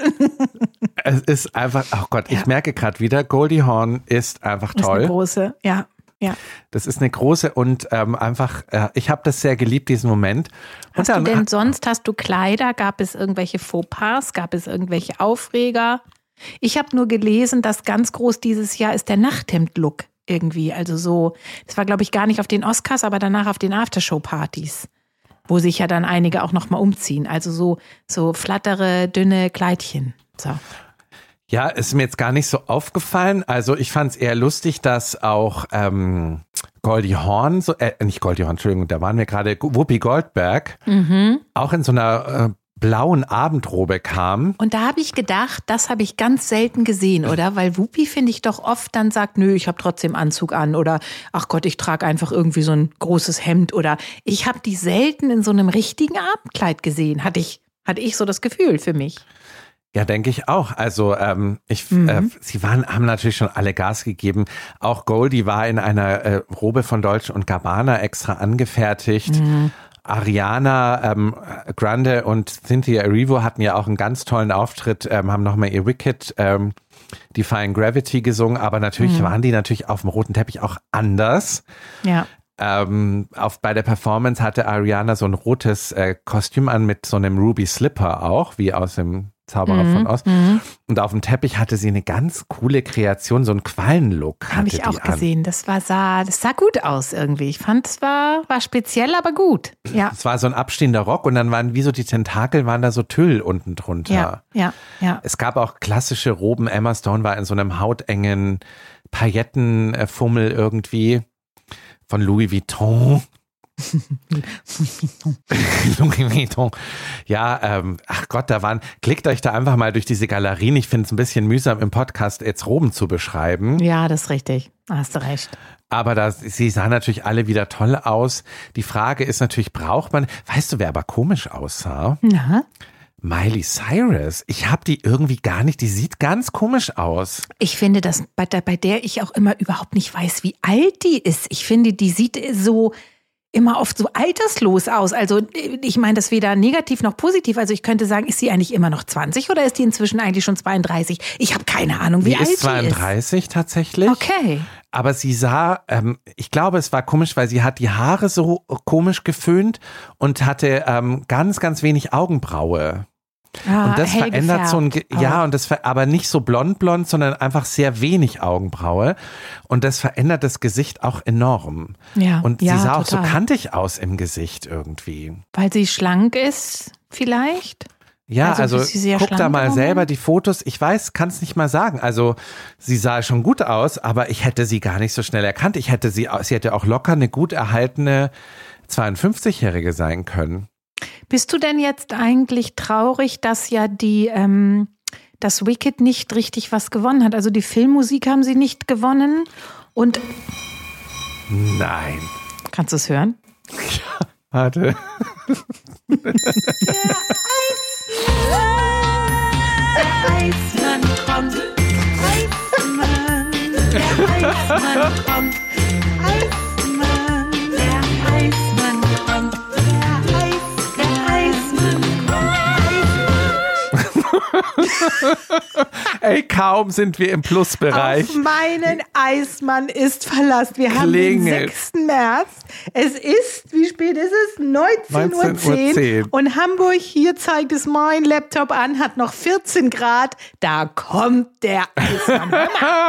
Speaker 1: Es ist einfach, oh Gott,
Speaker 2: Ja.
Speaker 1: ich merke gerade wieder, Goldie Hawn ist einfach
Speaker 2: Das ist eine
Speaker 1: toll.
Speaker 2: große, ja. Ja.
Speaker 1: Das ist eine große und ähm, einfach, äh, ich habe das sehr geliebt, diesen Moment. Und
Speaker 2: Hast
Speaker 1: dann,
Speaker 2: du denn sonst, hast du Kleider? Gab es irgendwelche Fauxpas? Gab es irgendwelche Aufreger? Ich habe nur gelesen, dass ganz groß dieses Jahr ist der Nachthemd-Look irgendwie. Also so, das war glaube ich gar nicht auf den Oscars, aber danach auf den Aftershow-Partys, wo sich ja dann einige auch nochmal umziehen. Also so, so flattere, dünne Kleidchen. So.
Speaker 1: Ja, ist mir jetzt gar nicht so aufgefallen. Also ich fand es eher lustig, dass auch ähm, Goldie Hawn, so, äh, nicht Goldie Hawn, Entschuldigung, da waren wir gerade, Whoopi Goldberg,
Speaker 2: Mhm.
Speaker 1: auch in so einer äh, blauen Abendrobe kam.
Speaker 2: Und da habe ich gedacht, das habe ich ganz selten gesehen, oder? Weil Whoopi, finde ich, doch oft dann sagt, nö, ich habe trotzdem Anzug an oder ach Gott, ich trage einfach irgendwie so ein großes Hemd oder ich habe die selten in so einem richtigen Abendkleid gesehen, hatte ich, hatte ich so das Gefühl für mich.
Speaker 1: Ja, denke ich auch. Also ähm, ich,
Speaker 2: Mhm.
Speaker 1: äh, sie waren, haben natürlich schon alle Gas gegeben. Auch Goldie war in einer äh, Robe von Dolce und Gabbana extra angefertigt.
Speaker 2: Mhm.
Speaker 1: Ariana ähm, Grande und Cynthia Erivo hatten ja auch einen ganz tollen Auftritt, ähm, haben nochmal ihr Wicked ähm, Defying Gravity gesungen, aber natürlich mhm. waren die natürlich auf dem roten Teppich auch anders.
Speaker 2: Ja.
Speaker 1: Ähm, auf, bei der Performance hatte Ariana so ein rotes äh, Kostüm an mit so einem Ruby Slipper auch, wie aus dem Zauberer
Speaker 2: mhm.
Speaker 1: von Oz.
Speaker 2: Mhm.
Speaker 1: Und auf dem Teppich hatte sie eine ganz coole Kreation, so einen Quallenlook.
Speaker 2: Habe ich auch gesehen. An. Das war sah, das sah gut aus irgendwie. Ich fand, es war, war speziell, aber gut. Ja.
Speaker 1: Es war so ein abstehender Rock und dann waren wie so die Tentakel, waren da so Tüll unten drunter.
Speaker 2: Ja, ja, ja.
Speaker 1: Es gab auch klassische Roben. Emma Stone war in so einem hautengen Paillettenfummel irgendwie. Von Louis Vuitton. Louis Vuitton. Ja, ähm, ach Gott, da waren, klickt euch da einfach mal durch diese Galerien. Ich finde es ein bisschen mühsam im Podcast jetzt Roben zu beschreiben.
Speaker 2: Ja, das ist richtig. Hast du recht.
Speaker 1: Aber das, sie sahen natürlich alle wieder toll aus. Die Frage ist natürlich, braucht man, weißt du, wer aber komisch aussah?
Speaker 2: Na?
Speaker 1: Miley Cyrus. Ich habe die irgendwie gar nicht, die sieht ganz komisch aus.
Speaker 2: Ich finde, dass bei der, bei der ich auch immer überhaupt nicht weiß, wie alt die ist. Ich finde, die sieht so immer oft so alterslos aus. Also ich meine das weder negativ noch positiv. Also ich könnte sagen, ist sie eigentlich immer noch zwanzig oder ist die inzwischen eigentlich schon zweiunddreißig? Ich habe keine Ahnung, wie
Speaker 1: die
Speaker 2: alt
Speaker 1: ist zweiunddreißig
Speaker 2: die ist.
Speaker 1: Tatsächlich.
Speaker 2: Okay.
Speaker 1: Aber sie sah, ähm, ich glaube, es war komisch, weil sie hat die Haare so komisch geföhnt und hatte ähm, ganz, ganz wenig Augenbraue.
Speaker 2: Ah,
Speaker 1: und das verändert so ein, Ge- ja, und das ver- aber nicht so blond blond, sondern einfach sehr wenig Augenbraue. Und das verändert das Gesicht auch enorm.
Speaker 2: Ja,
Speaker 1: und
Speaker 2: ja,
Speaker 1: sie sah auch
Speaker 2: total.
Speaker 1: so kantig aus im Gesicht irgendwie.
Speaker 2: Weil sie schlank ist, vielleicht?
Speaker 1: Ja, also,
Speaker 2: ist sie sehr
Speaker 1: guck da
Speaker 2: schlank
Speaker 1: mal
Speaker 2: im
Speaker 1: selber
Speaker 2: Moment?
Speaker 1: die Fotos. Ich weiß, kann es nicht mal sagen. Also sie sah schon gut aus, aber ich hätte sie gar nicht so schnell erkannt. Ich hätte sie, sie hätte auch locker eine gut erhaltene zweiundfünfzigjährige sein können.
Speaker 2: Bist du denn jetzt eigentlich traurig, dass ja die, ähm, das Wicked nicht richtig was gewonnen hat? Also die Filmmusik haben sie nicht gewonnen und...
Speaker 1: Nein.
Speaker 2: Kannst du es hören?
Speaker 1: Ja, warte.
Speaker 2: Der Eismann kommt, Eismann, der Eismann kommt, Eismann, der Eismann kommt, der Eis, der Eismann kommt.
Speaker 1: Ey, kaum sind wir im Plusbereich.
Speaker 2: Auf meinen Eismann ist Verlass. Wir haben den
Speaker 1: Klingelt.
Speaker 2: sechsten März. Es ist, wie spät ist es? neunzehn Uhr zehn. Und Hamburg, hier zeigt es mein Laptop an, hat noch vierzehn Grad. Da kommt der Eismann.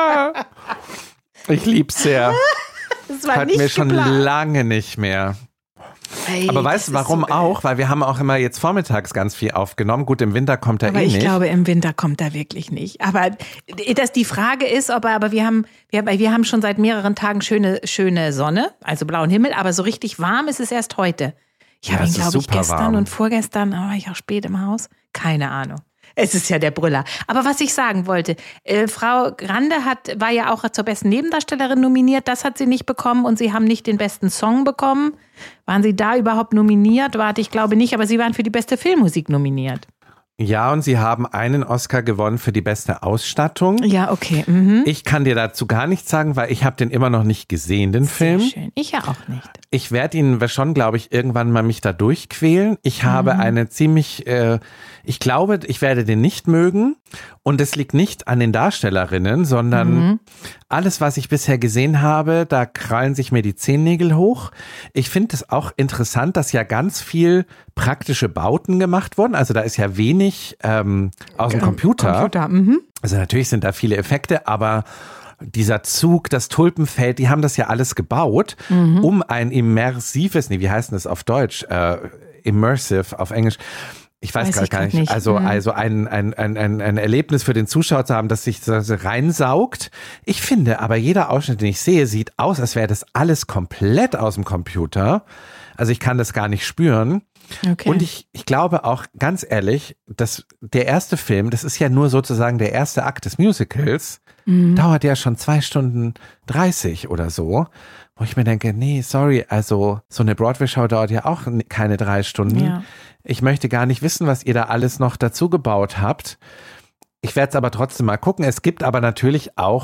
Speaker 1: Ich lieb's sehr.
Speaker 2: Das war
Speaker 1: Hatten
Speaker 2: nicht
Speaker 1: wir schon
Speaker 2: geplant.
Speaker 1: lange nicht mehr.
Speaker 2: Hey,
Speaker 1: Aber
Speaker 2: das
Speaker 1: weißt du,
Speaker 2: ist
Speaker 1: warum
Speaker 2: so geil.
Speaker 1: auch? Weil wir haben auch immer jetzt vormittags ganz viel aufgenommen. Gut, im Winter kommt er
Speaker 2: Aber
Speaker 1: eh
Speaker 2: ich
Speaker 1: nicht.
Speaker 2: glaube, im Winter kommt er wirklich nicht. Aber dass die Frage ist, ob er, aber wir haben, wir, wir haben schon seit mehreren Tagen schöne, schöne Sonne, also blauen Himmel, aber so richtig warm ist es erst heute. Ich
Speaker 1: Ja,
Speaker 2: habe ihn,
Speaker 1: es ist
Speaker 2: glaube ich,
Speaker 1: super
Speaker 2: gestern
Speaker 1: warm.
Speaker 2: und vorgestern, da war ich auch spät im Haus. Keine Ahnung. Es ist ja der Brüller. Aber was ich sagen wollte, äh, Frau Grande hat, war ja auch zur besten Nebendarstellerin nominiert. Das hat sie nicht bekommen und sie haben nicht den besten Song bekommen. Waren sie da überhaupt nominiert? Warte, ich glaube nicht, aber sie waren für die beste Filmmusik nominiert.
Speaker 1: Ja, und sie haben einen Oscar gewonnen für die beste Ausstattung.
Speaker 2: Ja, okay. Mhm.
Speaker 1: Ich kann dir dazu gar nichts sagen, weil ich habe den immer noch nicht gesehen, den Film.
Speaker 2: Sehr schön. Ich ja auch nicht.
Speaker 1: Ich werde ihn schon, glaube ich, irgendwann mal mich da durchquälen. Ich habe eine ziemlich, äh, ich glaube, ich werde den nicht mögen. Und es liegt nicht an den Darstellerinnen, sondern mhm. alles, was ich bisher gesehen habe, da krallen sich mir die Zehennägel hoch. Ich finde es auch interessant, dass ja ganz viel praktische Bauten gemacht wurden. Also da ist ja wenig ähm, aus dem Computer.
Speaker 2: Computer. Mhm.
Speaker 1: Also natürlich sind da viele Effekte, aber dieser Zug, das Tulpenfeld, die haben das ja alles gebaut, mhm. um ein immersives, nee, wie heißt denn das auf Deutsch? Äh, immersive auf Englisch. Ich weiß, weiß gerade gar nicht. nicht. Also, mhm. also ein, ein, ein, ein, ein Erlebnis für den Zuschauer zu haben, das sich so reinsaugt. Ich finde, aber jeder Ausschnitt, den ich sehe, sieht aus, als wäre das alles komplett aus dem Computer. Also ich kann das gar nicht spüren.
Speaker 2: Okay.
Speaker 1: Und ich, ich glaube auch, ganz ehrlich, dass der erste Film, das ist ja nur sozusagen der erste Akt des Musicals, mhm. dauert ja schon zwei Stunden dreißig oder so. Wo ich mir denke, nee, sorry, also so eine Broadway-Show dauert ja auch keine drei Stunden.
Speaker 2: Ja.
Speaker 1: Ich möchte gar nicht wissen, was ihr da alles noch dazu gebaut habt. Ich werde es aber trotzdem mal gucken. Es gibt aber natürlich auch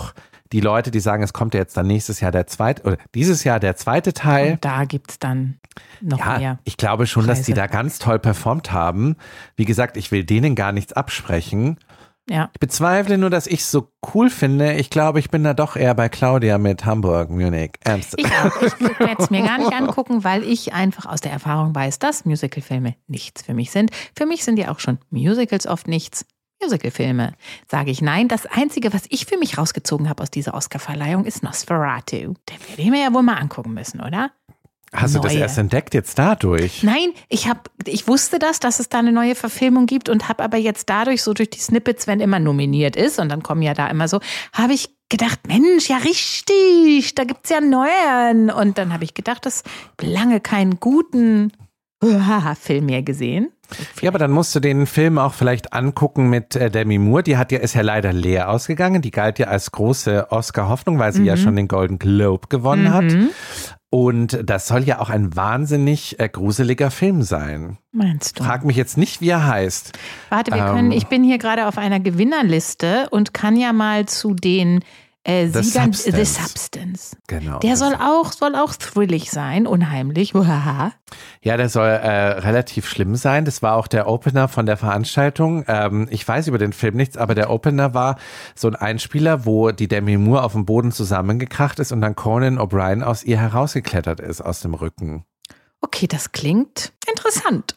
Speaker 1: die Leute, die sagen, es kommt ja jetzt dann nächstes Jahr der zweite, oder dieses Jahr der zweite Teil.
Speaker 2: Und da gibt es dann noch
Speaker 1: ja,
Speaker 2: mehr.
Speaker 1: Ich glaube schon,
Speaker 2: Preise.
Speaker 1: dass die da ganz toll performt haben. Wie gesagt, ich will denen gar nichts absprechen.
Speaker 2: Ja.
Speaker 1: Ich bezweifle nur, dass ich es so cool finde. Ich glaube, ich bin da doch eher bei Claudia mit Hamburg, Munich, Amsterdam.
Speaker 2: Ich auch. Ich werde es mir gar nicht angucken, weil ich einfach aus der Erfahrung weiß, dass Musicalfilme nichts für mich sind. Für mich sind ja auch schon Musicals oft nichts. Musicalfilme, sage ich nein. Das Einzige, was ich für mich rausgezogen habe aus dieser Oscarverleihung, ist Nosferatu. Den werde ich mir ja wohl mal angucken müssen, oder?
Speaker 1: Hast
Speaker 2: Neue.
Speaker 1: du das erst entdeckt jetzt dadurch?
Speaker 2: Nein, ich hab, ich wusste das, dass es da eine neue Verfilmung gibt und habe aber jetzt dadurch so durch die Snippets, wenn immer nominiert ist und dann kommen ja da immer so, habe ich gedacht, Mensch, ja richtig, da gibt's ja einen neuen. Und dann habe ich gedacht, das lange keinen guten Film mehr gesehen.
Speaker 1: Ja, aber dann musst du den Film auch vielleicht angucken mit äh, Demi Moore. Die hat ja, ist ja leider leer ausgegangen. Die galt ja als große Oscar-Hoffnung, weil sie mhm. ja schon den Golden Globe gewonnen mhm. hat. Und das soll ja auch ein wahnsinnig äh, gruseliger Film sein.
Speaker 2: Meinst du?
Speaker 1: Frag mich jetzt nicht, wie er heißt.
Speaker 2: Warte, wir
Speaker 1: ähm,
Speaker 2: können, ich bin hier gerade auf einer Gewinnerliste und kann ja mal zu den äh,
Speaker 1: The
Speaker 2: Siegern,
Speaker 1: Substance.
Speaker 2: The Substance.
Speaker 1: Genau.
Speaker 2: Der soll auch, soll auch thrillig sein, unheimlich.
Speaker 1: Ja, der soll äh, relativ schlimm sein. Das war auch der Opener von der Veranstaltung. Ähm, ich weiß über den Film nichts, aber der Opener war so ein Einspieler, wo die Demi Moore auf dem Boden zusammengekracht ist und dann Conan O'Brien aus ihr herausgeklettert ist, aus dem Rücken.
Speaker 2: Okay, das klingt interessant.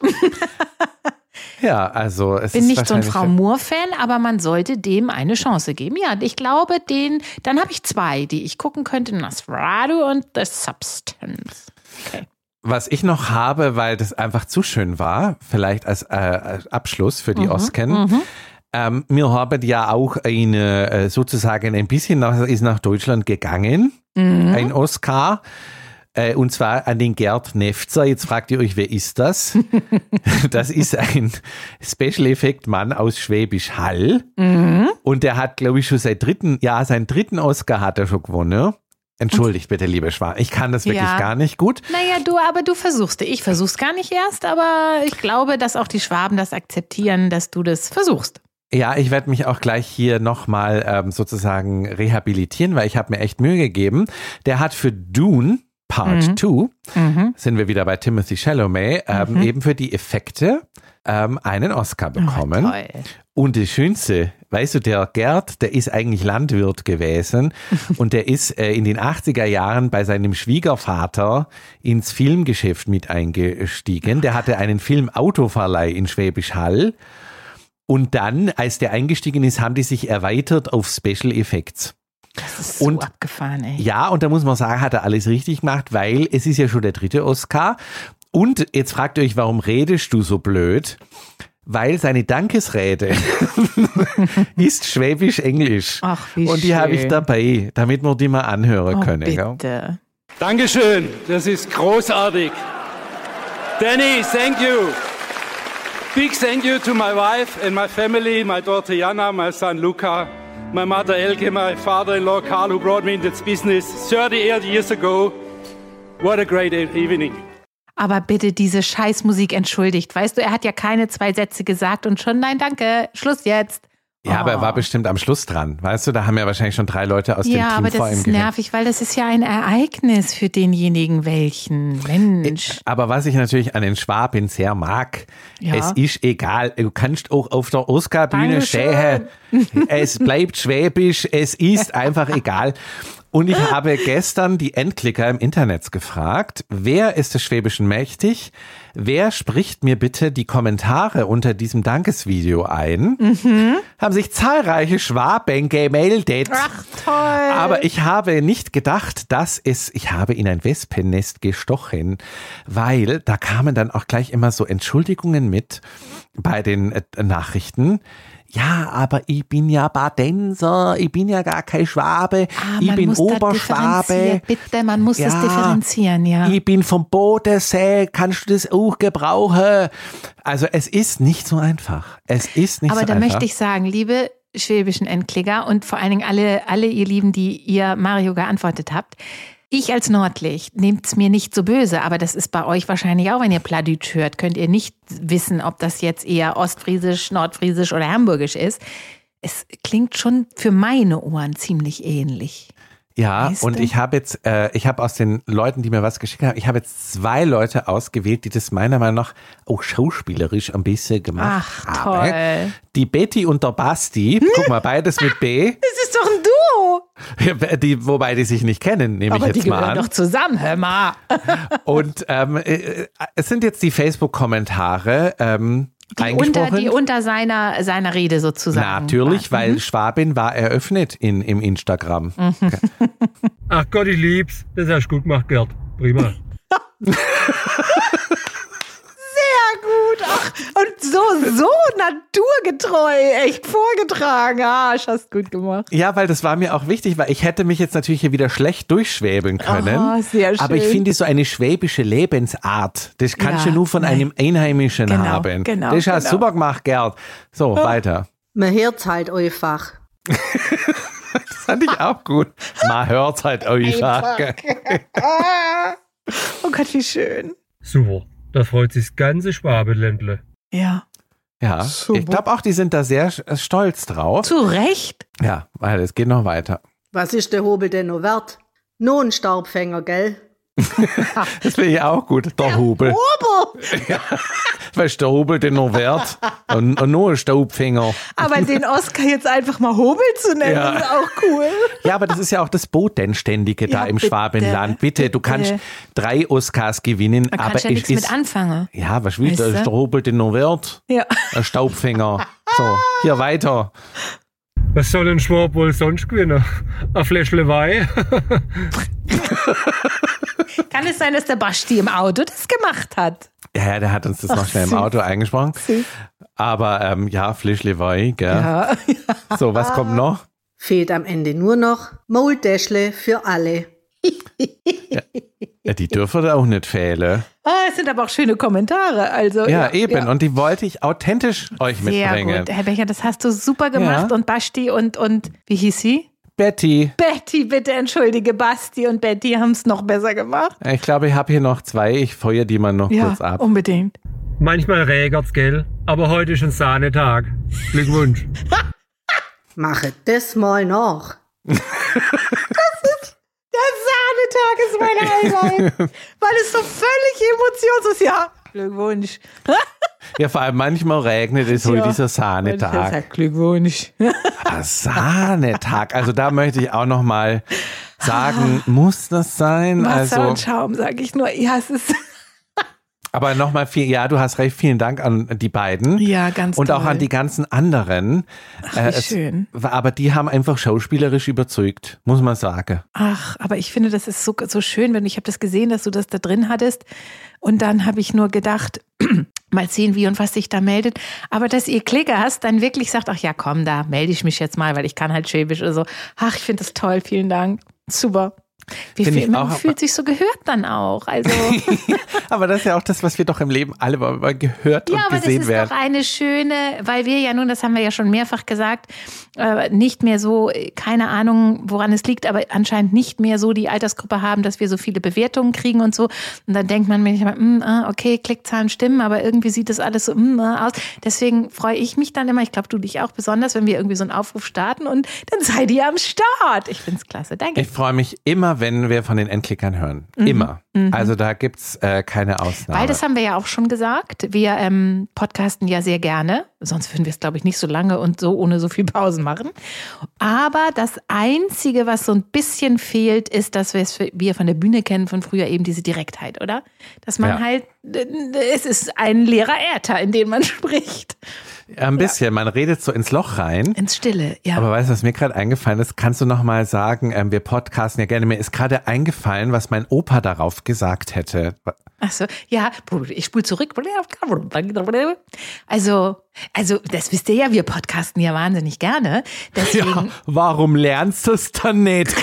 Speaker 1: Ja, also es
Speaker 2: Bin
Speaker 1: ist
Speaker 2: nicht so ein
Speaker 1: wahrscheinlich
Speaker 2: Frau Moore-Fan, aber man sollte dem eine Chance geben. Ja, ich glaube, den, dann habe ich zwei, die ich gucken könnte: Nosferatu und The Substance. Okay.
Speaker 1: Was ich noch habe, weil das einfach zu schön war, vielleicht als äh, Abschluss für die
Speaker 2: Mhm,
Speaker 1: Osken.
Speaker 2: mhm.
Speaker 1: Ähm, wir haben ja auch eine, äh, sozusagen ein bisschen nach, ist nach Deutschland gegangen,
Speaker 2: Mhm.
Speaker 1: ein Oscar. Äh, und zwar an den Gerd Nefzer. Jetzt fragt ihr euch, wer ist das? Das ist ein Special-Effekt-Mann aus Schwäbisch Hall.
Speaker 2: Mhm.
Speaker 1: Und der hat, glaube ich, schon seit dritten, ja, seinen dritten Oscar hat er schon gewonnen. Entschuldigt bitte, liebe Schwan. Ich kann das wirklich
Speaker 2: Ja.
Speaker 1: gar nicht gut.
Speaker 2: Naja, du, aber du versuchst. Ich versuch's gar nicht erst, aber ich glaube, dass auch die Schwaben das akzeptieren, dass du das versuchst.
Speaker 1: Ja, ich werde mich auch gleich hier nochmal ähm, sozusagen rehabilitieren, weil ich habe mir echt Mühe gegeben. Der hat für Dune Part zwei,
Speaker 2: Mhm.
Speaker 1: sind wir wieder bei Timothée Chalamet, ähm,
Speaker 2: Mhm.
Speaker 1: eben für die Effekte ähm, einen Oscar bekommen.
Speaker 2: Oh, toll.
Speaker 1: Und das Schönste, weißt du, der Gerd, der ist eigentlich Landwirt gewesen und der ist äh, in den achtziger Jahren bei seinem Schwiegervater ins Filmgeschäft mit eingestiegen. Der hatte einen Filmautoverleih in Schwäbisch Hall. Und dann, als der eingestiegen ist, haben die sich erweitert auf Special Effects.
Speaker 2: Das ist so
Speaker 1: Und-
Speaker 2: abgefahren, ey.
Speaker 1: Ja, und da muss man sagen, hat er alles richtig gemacht, weil es ist ja schon der dritte Oscar. Und jetzt fragt ihr euch, warum redest du so blöd? Weil seine Dankesrede ist Schwäbisch-Englisch.
Speaker 2: Ach, wie
Speaker 1: Und die habe ich
Speaker 2: schön.
Speaker 1: dabei, damit wir die mal anhören
Speaker 2: Oh,
Speaker 1: können. Gell?
Speaker 2: bitte.
Speaker 6: Dankeschön, das ist großartig. Danny, thank you. Big thank you to my wife and my family, my daughter Jana, my son Luca, my mother Elke, my father-in-law Carl, who brought me into this business thirty-eight years ago. What a great evening.
Speaker 2: Aber bitte diese Scheißmusik entschuldigt. Weißt du, er hat ja keine zwei Sätze gesagt und schon, nein, danke, Schluss jetzt.
Speaker 1: Ja, aber er
Speaker 2: Oh.
Speaker 1: war bestimmt am Schluss dran. Weißt du, da haben ja wahrscheinlich schon drei Leute aus
Speaker 2: Ja,
Speaker 1: dem Team
Speaker 2: aber
Speaker 1: vor
Speaker 2: das
Speaker 1: ihm
Speaker 2: ist
Speaker 1: geredet.
Speaker 2: nervig, weil das ist ja ein Ereignis für denjenigen welchen. Mensch.
Speaker 1: Aber was ich natürlich an den Schwaben sehr mag,
Speaker 2: Ja.
Speaker 1: es ist egal, du kannst auch auf der Oscarbühne
Speaker 2: Dankeschön.
Speaker 1: stehen, es bleibt schwäbisch, es ist einfach egal. Und ich habe gestern die Endklicker im Internet gefragt, wer ist des Schwäbischen mächtig? Wer spricht mir bitte die Kommentare unter diesem Dankesvideo ein?
Speaker 2: Mhm.
Speaker 1: Haben sich zahlreiche Schwaben gemeldet.
Speaker 2: Ach, toll.
Speaker 1: Aber ich habe nicht gedacht, dass es, ich habe in ein Wespennest gestochen, weil da kamen dann auch gleich immer so Entschuldigungen mit bei den äh, Nachrichten. Ja, aber ich bin ja Badenser, ich bin ja gar kein Schwabe,
Speaker 2: Ah,
Speaker 1: ich
Speaker 2: man
Speaker 1: bin
Speaker 2: muss das
Speaker 1: Oberschwabe.
Speaker 2: differenzieren. Bitte, man muss das differenzieren, ja.
Speaker 1: Ich bin vom Bodensee, kannst du das auch gebrauchen? Also es ist nicht so einfach. Es ist nicht
Speaker 2: Aber
Speaker 1: so
Speaker 2: da
Speaker 1: einfach.
Speaker 2: möchte ich sagen, liebe schwäbischen Endklicker und vor allen Dingen alle, alle ihr Lieben, die ihr Mario geantwortet habt, ich als Nordlicht, nehmt's mir nicht so böse, aber das ist bei euch wahrscheinlich auch, wenn ihr Pladütsch hört, könnt ihr nicht wissen, ob das jetzt eher Ostfriesisch, Nordfriesisch oder Hamburgisch ist. es klingt schon für meine Ohren ziemlich ähnlich.
Speaker 1: Ja,
Speaker 2: Weißt
Speaker 1: und
Speaker 2: du?
Speaker 1: ich habe jetzt, äh, ich habe aus den Leuten, die mir was geschickt haben, ich habe jetzt zwei Leute ausgewählt, die das meiner Meinung nach auch schauspielerisch ein bisschen gemacht
Speaker 2: Ach,
Speaker 1: haben.
Speaker 2: toll.
Speaker 1: Die Betty und der Basti, guck mal, beides mit B,
Speaker 2: Das ist doch ein Duo.
Speaker 1: die, wobei die sich nicht kennen, nehme
Speaker 2: Aber
Speaker 1: ich
Speaker 2: die
Speaker 1: jetzt mal
Speaker 2: gehören
Speaker 1: an.
Speaker 2: doch zusammen, hör mal.
Speaker 1: Und ähm, äh, es sind jetzt die Facebook-Kommentare ähm,
Speaker 2: Die
Speaker 1: eingesprochen.
Speaker 2: unter, die unter seiner, seiner Rede sozusagen.
Speaker 1: Natürlich,
Speaker 2: waren.
Speaker 1: weil Schwabin war eröffnet in, im Instagram. Okay.
Speaker 7: Ach Gott, ich lieb's. Das hast du gut gemacht, Gerd. Prima.
Speaker 2: Sehr gut. Ach, und so, so naturgetreu, echt vorgetragen. Ah, hast gut gemacht.
Speaker 1: Ja, weil das war mir auch wichtig, weil ich hätte mich jetzt natürlich hier wieder schlecht durchschwäben können.
Speaker 2: Oh, sehr schön.
Speaker 1: Aber ich finde so eine schwäbische Lebensart, das kannst
Speaker 2: Ja,
Speaker 1: du nur von
Speaker 2: nein.
Speaker 1: einem Einheimischen
Speaker 2: Genau,
Speaker 1: haben.
Speaker 2: genau,
Speaker 1: Das hast du
Speaker 2: genau.
Speaker 1: super gemacht, Gerd. So, weiter.
Speaker 8: Man hört halt einfach.
Speaker 1: Das fand ich auch gut. Man hört halt einfach.
Speaker 2: Oh Gott, wie schön.
Speaker 7: Super. Da freut sich das ganze Schwabenländle.
Speaker 2: Ja.
Speaker 1: Ja,
Speaker 2: Super.
Speaker 1: ich glaube auch, die sind da sehr sch- stolz drauf.
Speaker 2: Zu Recht.
Speaker 1: Ja, weil es geht noch weiter.
Speaker 8: Was ist der Hobel denn noch wert? Nur ein Staubfänger, gell?
Speaker 1: Das finde ich auch gut, der Hubel.
Speaker 2: Obo.
Speaker 1: Ja, weil ist der Hubel den noch wert? Und, und nur ein Staubfinger.
Speaker 2: Aber den Oscar jetzt einfach mal Hobel zu nennen,
Speaker 1: Ja.
Speaker 2: ist auch cool.
Speaker 1: Ja, aber das ist ja auch das Bodenständige da
Speaker 2: Ja,
Speaker 1: im
Speaker 2: bitte,
Speaker 1: Schwabenland. Bitte, du
Speaker 2: bitte.
Speaker 1: kannst drei Oscars gewinnen,
Speaker 2: Da
Speaker 1: aber
Speaker 2: kannst ja
Speaker 1: ich
Speaker 2: nichts
Speaker 1: ist.
Speaker 2: mit anfangen.
Speaker 1: Ja, was willst du?
Speaker 2: Weißt du?
Speaker 1: Ist der Hubel den noch wert?
Speaker 2: Ja.
Speaker 1: Ein Staubfinger. So, hier weiter.
Speaker 7: Was soll ein Schwab wohl sonst gewinnen? Ein Fläschle Wein?
Speaker 2: Kann es sein, dass der Basti im Auto das gemacht hat?
Speaker 1: Ja, ja, der hat uns das noch
Speaker 2: Ach,
Speaker 1: schnell im
Speaker 2: süß.
Speaker 1: Auto eingesprochen.
Speaker 2: Süß.
Speaker 1: Aber ähm, ja, Flischle Wein, gell?
Speaker 2: Ja.
Speaker 1: So, was kommt noch?
Speaker 8: Fehlt am Ende nur noch Maultäschle für alle.
Speaker 1: Ja, die dürfen da auch nicht fehlen.
Speaker 2: Ah, es sind aber auch schöne Kommentare. Also,
Speaker 1: Ja, eben. Und die wollte ich authentisch euch
Speaker 2: Sehr
Speaker 1: mitbringen.
Speaker 2: gut. Herr Becher, das hast du super gemacht.
Speaker 1: Ja.
Speaker 2: Und Basti und, und, wie hieß sie?
Speaker 1: Betty,
Speaker 2: Betty, bitte entschuldige, Basti und Betty haben es noch besser gemacht.
Speaker 1: ich glaube, ich habe hier noch zwei. Ich feuer die mal noch
Speaker 2: Ja,
Speaker 1: kurz ab.
Speaker 2: unbedingt.
Speaker 7: Manchmal regert's, gell? Aber heute ist ein Sahnetag. Glückwunsch.
Speaker 8: Machet das mal nach.
Speaker 2: Der Sahnetag ist mein Highlight. Weil es so völlig emotionslos ist. Ja, Glückwunsch.
Speaker 1: Ja, vor allem manchmal regnet es heute
Speaker 2: Ja.
Speaker 1: dieser
Speaker 2: Ich
Speaker 1: Sahnetag.
Speaker 2: sag Glückwunsch.
Speaker 1: Ah, Sahnetag. Also da möchte ich auch noch mal sagen, muss das sein?
Speaker 2: Wasser
Speaker 1: Also,
Speaker 2: und Schaum, sage ich nur. Ja, es ist.
Speaker 1: aber nochmal viel, ja, du hast recht, vielen Dank an die beiden.
Speaker 2: Ja, ganz
Speaker 1: Und
Speaker 2: toll.
Speaker 1: auch an die ganzen anderen.
Speaker 2: Ach, wie schön.
Speaker 1: war- aber die haben einfach schauspielerisch überzeugt, muss man sagen.
Speaker 2: Ach, aber ich finde, das ist so, so schön, wenn ich habe das gesehen, dass du das da drin hattest. Und dann habe ich nur gedacht, mal sehen, wie und was sich da meldet. Aber dass ihr Klickers dann wirklich sagt, ach ja, komm, da melde ich mich jetzt mal, weil ich kann halt Schwäbisch oder so. Ach, ich finde das toll, vielen Dank. Super. Wie
Speaker 1: Finde
Speaker 2: viel,
Speaker 1: ich
Speaker 2: man
Speaker 1: auch.
Speaker 2: fühlt sich so gehört dann auch. Also
Speaker 1: Aber das ist ja auch das, was wir doch im Leben alle mal mal gehört
Speaker 2: ja,
Speaker 1: und
Speaker 2: aber das
Speaker 1: gesehen
Speaker 2: ist
Speaker 1: werden.
Speaker 2: doch eine schöne, weil wir ja nun, das haben wir ja schon mehrfach gesagt, äh, nicht mehr so, äh, keine Ahnung, woran es liegt, aber anscheinend nicht mehr so die Altersgruppe haben, dass wir so viele Bewertungen kriegen und so. Und dann denkt man manchmal, mm, ah, okay, Klickzahlen stimmen, aber irgendwie sieht das alles so mm, ah, aus. Deswegen freue ich mich dann immer, ich glaube, du dich auch besonders, wenn wir irgendwie so einen Aufruf starten und dann seid ihr am Start. Ich finde es klasse, danke.
Speaker 1: Ich freue mich immer, wenn wir von den Endklickern hören.
Speaker 2: Mhm.
Speaker 1: Immer. Also da gibt's äh, keine Ausnahme.
Speaker 2: Weil das haben wir ja auch schon gesagt. Wir ähm, podcasten ja sehr gerne. Sonst würden wir es, glaube ich, nicht so lange und so ohne so viel Pausen machen. Aber das Einzige, was so ein bisschen fehlt, ist, dass wir es wir von der Bühne kennen von früher eben diese Direktheit, oder? Dass man
Speaker 1: Ja.
Speaker 2: halt, es ist ein leerer Äther, in den man spricht.
Speaker 1: Ein bisschen, man redet so ins Loch rein.
Speaker 2: Ins Stille, ja.
Speaker 1: Aber weißt du, was mir gerade eingefallen ist? Kannst du noch mal sagen, ähm, wir podcasten ja gerne. Mir ist gerade eingefallen, was mein Opa darauf gesagt hätte.
Speaker 2: Ach so, ja, ich spule zurück. Also, also, das wisst ihr ja, wir podcasten ja wahnsinnig gerne. Deswegen,
Speaker 1: Ja, warum lernst du es dann nicht?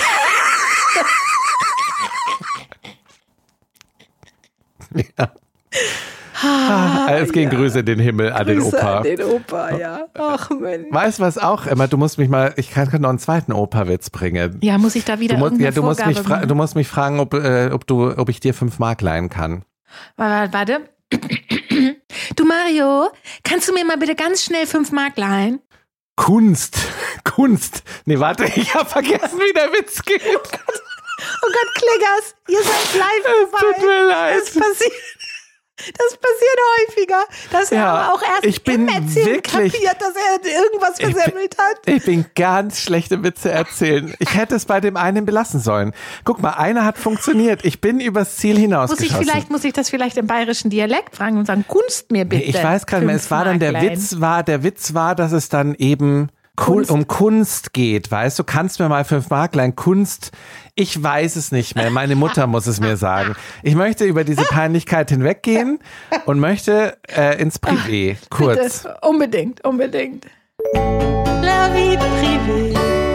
Speaker 1: Ja. Ah, es gehen Grüße in den Himmel an den
Speaker 2: Grüße
Speaker 1: Opa.
Speaker 2: an den Opa, ja. Ach Mensch.
Speaker 1: Weißt du was auch, Emma, du musst mich mal, ich kann noch einen zweiten Opa-Witz bringen.
Speaker 2: Ja, muss ich da wieder
Speaker 1: Du musst,
Speaker 2: irgendeine
Speaker 1: ja, du musst, mich
Speaker 2: Vorgabe
Speaker 1: fra-
Speaker 2: machen?
Speaker 1: du musst mich fragen, ob, äh, ob, du, ob ich dir fünf Mark leihen kann.
Speaker 2: Warte, warte. Du Mario, kannst du mir mal bitte ganz schnell fünf Mark leihen?
Speaker 1: Kunst, Kunst. Nee, warte, ich habe vergessen, wie der Witz geht.
Speaker 2: Oh Gott, oh Gott, Kliggers, ihr seid live
Speaker 1: Es
Speaker 2: dabei.
Speaker 1: tut mir leid.
Speaker 2: Das passiert, das passiert häufiger, dass
Speaker 1: Ja,
Speaker 2: er auch erst
Speaker 1: ich bin
Speaker 2: im Erzählen
Speaker 1: wirklich-
Speaker 2: kapiert, dass er irgendwas
Speaker 1: Ich bin-
Speaker 2: versemmelt hat.
Speaker 1: Ich bin ganz schlechte Witze erzählen. Ich hätte es bei dem einen belassen sollen. Guck mal, einer hat funktioniert. Ich bin übers Ziel
Speaker 2: Muss ich
Speaker 1: hinausgeschossen.
Speaker 2: vielleicht, muss ich das vielleicht im bayerischen Dialekt fragen und sagen, Kunst mir bitte.
Speaker 1: Nee, ich weiß gerade mehr, es
Speaker 2: Fünf
Speaker 1: war dann der
Speaker 2: Marklein.
Speaker 1: Witz war, der Witz war, dass es dann eben
Speaker 2: Kunst.
Speaker 1: um Kunst geht, weißt du, kannst mir mal fünf Marklein Kunst, ich weiß es nicht mehr, meine Mutter muss es mir sagen. Ich möchte über diese Peinlichkeit hinweggehen und möchte äh, ins Privé, kurz.
Speaker 2: Bitte, unbedingt, unbedingt. La vie privée.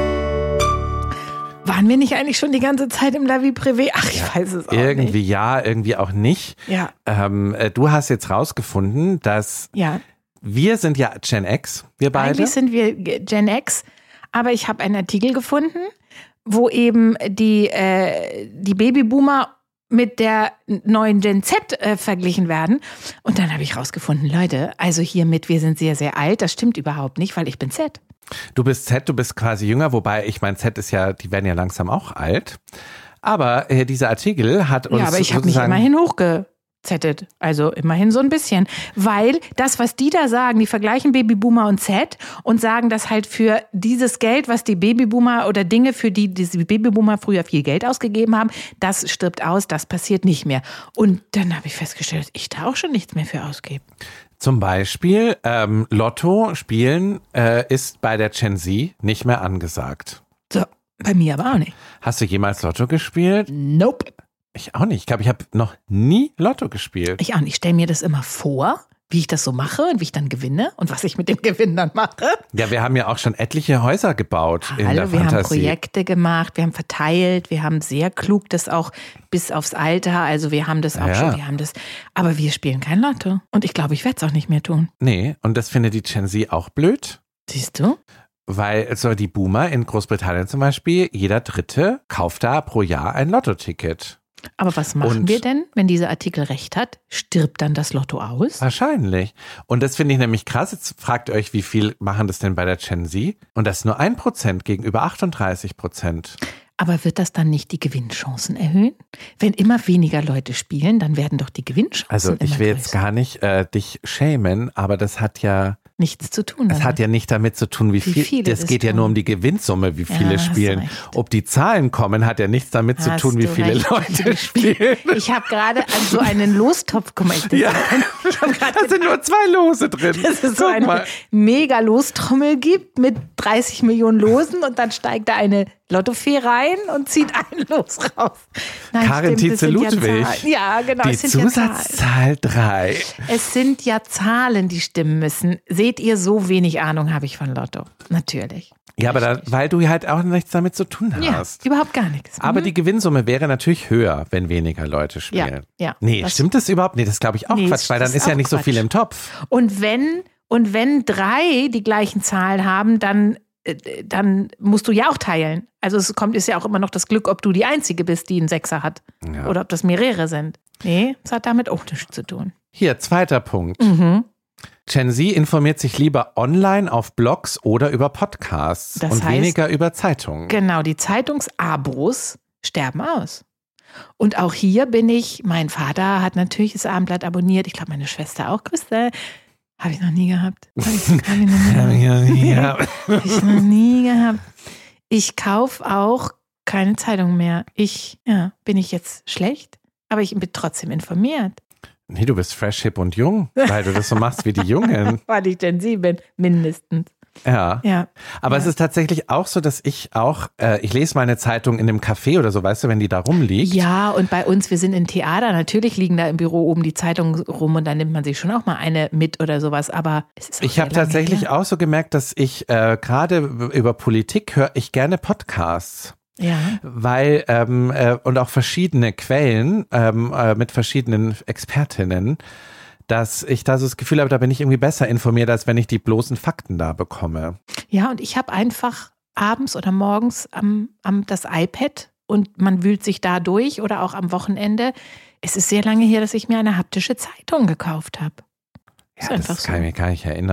Speaker 2: Waren wir nicht eigentlich schon die ganze Zeit im La vie privée? Ach, ich weiß es auch
Speaker 1: Irgendwie
Speaker 2: nicht.
Speaker 1: ja, irgendwie auch nicht.
Speaker 2: Ja,
Speaker 1: Ähm, äh, du hast jetzt rausgefunden, dass
Speaker 2: ja.
Speaker 1: wir sind ja Gen X, wir beide.
Speaker 2: Eigentlich sind wir Gen X, aber ich habe einen Artikel gefunden, wo eben die, äh, die Babyboomer mit der neuen Gen Z äh, verglichen werden. Und dann habe ich rausgefunden, Leute, also hiermit, wir sind sehr, sehr alt. Das stimmt überhaupt nicht, weil ich bin Z.
Speaker 1: Du bist Z, du bist quasi jünger, wobei ich mein Z ist ja, die werden ja langsam auch alt. Aber äh, dieser Artikel hat uns
Speaker 2: Ja, aber ich habe mich
Speaker 1: sozusagen-
Speaker 2: immerhin hochgezettet. Also immerhin so ein bisschen. Weil das, was die da sagen, die vergleichen Babyboomer und Z und sagen, dass halt für dieses Geld, was die Babyboomer oder Dinge, für die die Babyboomer früher viel Geld ausgegeben haben, das stirbt aus, das passiert nicht mehr. Und dann habe ich festgestellt, dass ich da auch schon nichts mehr für ausgebe.
Speaker 1: Zum Beispiel ähm, Lotto spielen äh, ist bei der Gen Z nicht mehr angesagt.
Speaker 2: So, bei mir aber auch nicht.
Speaker 1: Hast du jemals Lotto gespielt?
Speaker 2: Nope.
Speaker 1: Ich auch nicht. Ich glaube, ich habe noch nie Lotto gespielt.
Speaker 2: Ich auch nicht. Ich stelle mir das immer vor, wie ich das so mache und wie ich dann gewinne und was ich mit dem Gewinn dann mache.
Speaker 1: Ja, wir haben ja auch schon etliche Häuser gebaut in der
Speaker 2: Hallo, wir haben
Speaker 1: Fantasie.
Speaker 2: Projekte gemacht, wir haben verteilt, wir haben sehr klug das auch bis aufs Alter, also wir haben das auch
Speaker 1: Ja.
Speaker 2: schon, wir haben das, aber wir spielen kein Lotto. Und ich glaube, ich werde es auch nicht mehr tun.
Speaker 1: Nee, und das findet die Gen Z auch blöd.
Speaker 2: Siehst du?
Speaker 1: Weil also die Boomer in Großbritannien zum Beispiel, jeder Dritte kauft da pro Jahr ein Lottoticket.
Speaker 2: Aber was machen
Speaker 1: Und-
Speaker 2: wir denn, wenn dieser Artikel recht hat? Stirbt dann das Lotto aus?
Speaker 1: Wahrscheinlich. Und das finde ich nämlich krass. Jetzt fragt ihr euch, wie viel machen das denn bei der Gen Z? Und das ist nur ein Prozent gegenüber achtunddreißig Prozent.
Speaker 2: Aber wird das dann nicht die Gewinnchancen erhöhen? Wenn immer weniger Leute spielen, dann werden doch die Gewinnchancen
Speaker 1: Also ich
Speaker 2: immer
Speaker 1: will jetzt
Speaker 2: größer.
Speaker 1: gar nicht äh, dich schämen, aber das hat ja,
Speaker 2: Nichts zu tun.
Speaker 1: es hat ja nicht damit zu tun, wie,
Speaker 2: Wie
Speaker 1: viel.
Speaker 2: viele
Speaker 1: Das
Speaker 2: das
Speaker 1: geht ja
Speaker 2: tun.
Speaker 1: nur um die Gewinnsumme, wie
Speaker 2: Ja,
Speaker 1: viele
Speaker 2: hast du
Speaker 1: spielen.
Speaker 2: recht.
Speaker 1: Ob die Zahlen kommen, hat ja nichts damit zu
Speaker 2: Hast
Speaker 1: tun, wie
Speaker 2: du
Speaker 1: viele
Speaker 2: recht.
Speaker 1: Leute spielen.
Speaker 2: Ich habe gerade an so einen Lostopf, guck mal, das,
Speaker 1: Ja.
Speaker 2: ich habe gerade
Speaker 1: Da sind nur zwei Lose drin.
Speaker 2: dass es so
Speaker 1: Guck
Speaker 2: eine
Speaker 1: mal.
Speaker 2: mega Lostrommel gibt mit dreißig Millionen Losen und dann steigt da eine Lottofee rein und zieht ein Los raus. Nein,
Speaker 1: Karin
Speaker 2: stimmt, es
Speaker 1: Tietze
Speaker 2: sind ja
Speaker 1: Ludwig.
Speaker 2: Zahlen. Ja, genau.
Speaker 1: Die
Speaker 2: es sind ja Zahlen.
Speaker 1: Zusatzzahl drei.
Speaker 2: Es sind ja Zahlen, die stimmen müssen. Seht ihr, so wenig Ahnung habe ich von Lotto. Natürlich.
Speaker 1: Ja, aber da, weil du halt auch nichts damit zu tun
Speaker 2: Ja,
Speaker 1: hast.
Speaker 2: überhaupt gar nichts.
Speaker 1: Aber
Speaker 2: Mhm.
Speaker 1: die Gewinnsumme wäre natürlich höher, wenn weniger Leute spielen.
Speaker 2: Ja, ja.
Speaker 1: Nee,
Speaker 2: Das-
Speaker 1: stimmt das überhaupt? Nee, das glaube ich auch
Speaker 2: Nee,
Speaker 1: Quatsch, weil
Speaker 2: das
Speaker 1: dann
Speaker 2: ist
Speaker 1: ist ja
Speaker 2: auch
Speaker 1: nicht so
Speaker 2: Quatsch.
Speaker 1: viel im Topf.
Speaker 2: Und wenn, und wenn drei die gleichen Zahlen haben, dann, äh, dann musst du ja auch teilen. Also es kommt, ist ja auch immer noch das Glück, ob du die Einzige bist, die einen Sechser hat.
Speaker 1: Ja.
Speaker 2: Oder ob das mehrere sind. Nee, das hat damit auch nichts zu tun.
Speaker 1: Hier, zweiter Punkt.
Speaker 2: Mhm.
Speaker 1: Gen Z informiert sich lieber online auf Blogs oder über Podcasts
Speaker 2: Das
Speaker 1: und
Speaker 2: heißt-
Speaker 1: weniger über Zeitungen.
Speaker 2: Genau, die Zeitungsabos sterben aus. Und auch hier bin ich, mein Vater hat natürlich das Abendblatt abonniert. Ich glaube, meine Schwester auch. Grüße. Habe ich noch nie gehabt. Habe ich, hab ich noch nie gehabt.
Speaker 1: Ja,
Speaker 2: Hab ich noch nie gehabt. Ich kaufe auch keine Zeitung mehr. Ich, ja, bin ich jetzt schlecht? Aber ich bin trotzdem informiert.
Speaker 1: Nee, du bist fresh, hip und jung, weil du das so machst wie die Jungen.
Speaker 2: Weil ich denn sie bin, mindestens.
Speaker 1: Ja.
Speaker 2: Ja.
Speaker 1: Aber
Speaker 2: Ja.
Speaker 1: es ist tatsächlich auch so, dass ich auch, äh, ich lese meine Zeitung in einem Café oder so, weißt du, wenn die da rumliegt.
Speaker 2: Ja, und bei uns, wir sind im Theater, natürlich liegen da im Büro oben die Zeitungen rum und dann nimmt man sich schon auch mal eine mit oder sowas, aber es ist auch
Speaker 1: Ich
Speaker 2: sehr
Speaker 1: habe
Speaker 2: lange
Speaker 1: tatsächlich
Speaker 2: her.
Speaker 1: auch so gemerkt, dass ich äh, gerade über Politik höre ich gerne Podcasts.
Speaker 2: Ja.
Speaker 1: Weil, ähm, äh, und auch verschiedene Quellen ähm, äh, mit verschiedenen Expertinnen, dass ich da so das Gefühl habe, da bin ich irgendwie besser informiert, als wenn ich die bloßen Fakten da bekomme.
Speaker 2: Ja, und ich habe einfach abends oder morgens am, am das iPad und man wühlt sich da durch oder auch am Wochenende. Es ist sehr lange her, dass ich mir eine haptische Zeitung gekauft habe. Ist
Speaker 1: Ja,
Speaker 2: einfach
Speaker 1: das
Speaker 2: so.
Speaker 1: kann ich mir gar nicht erinnern.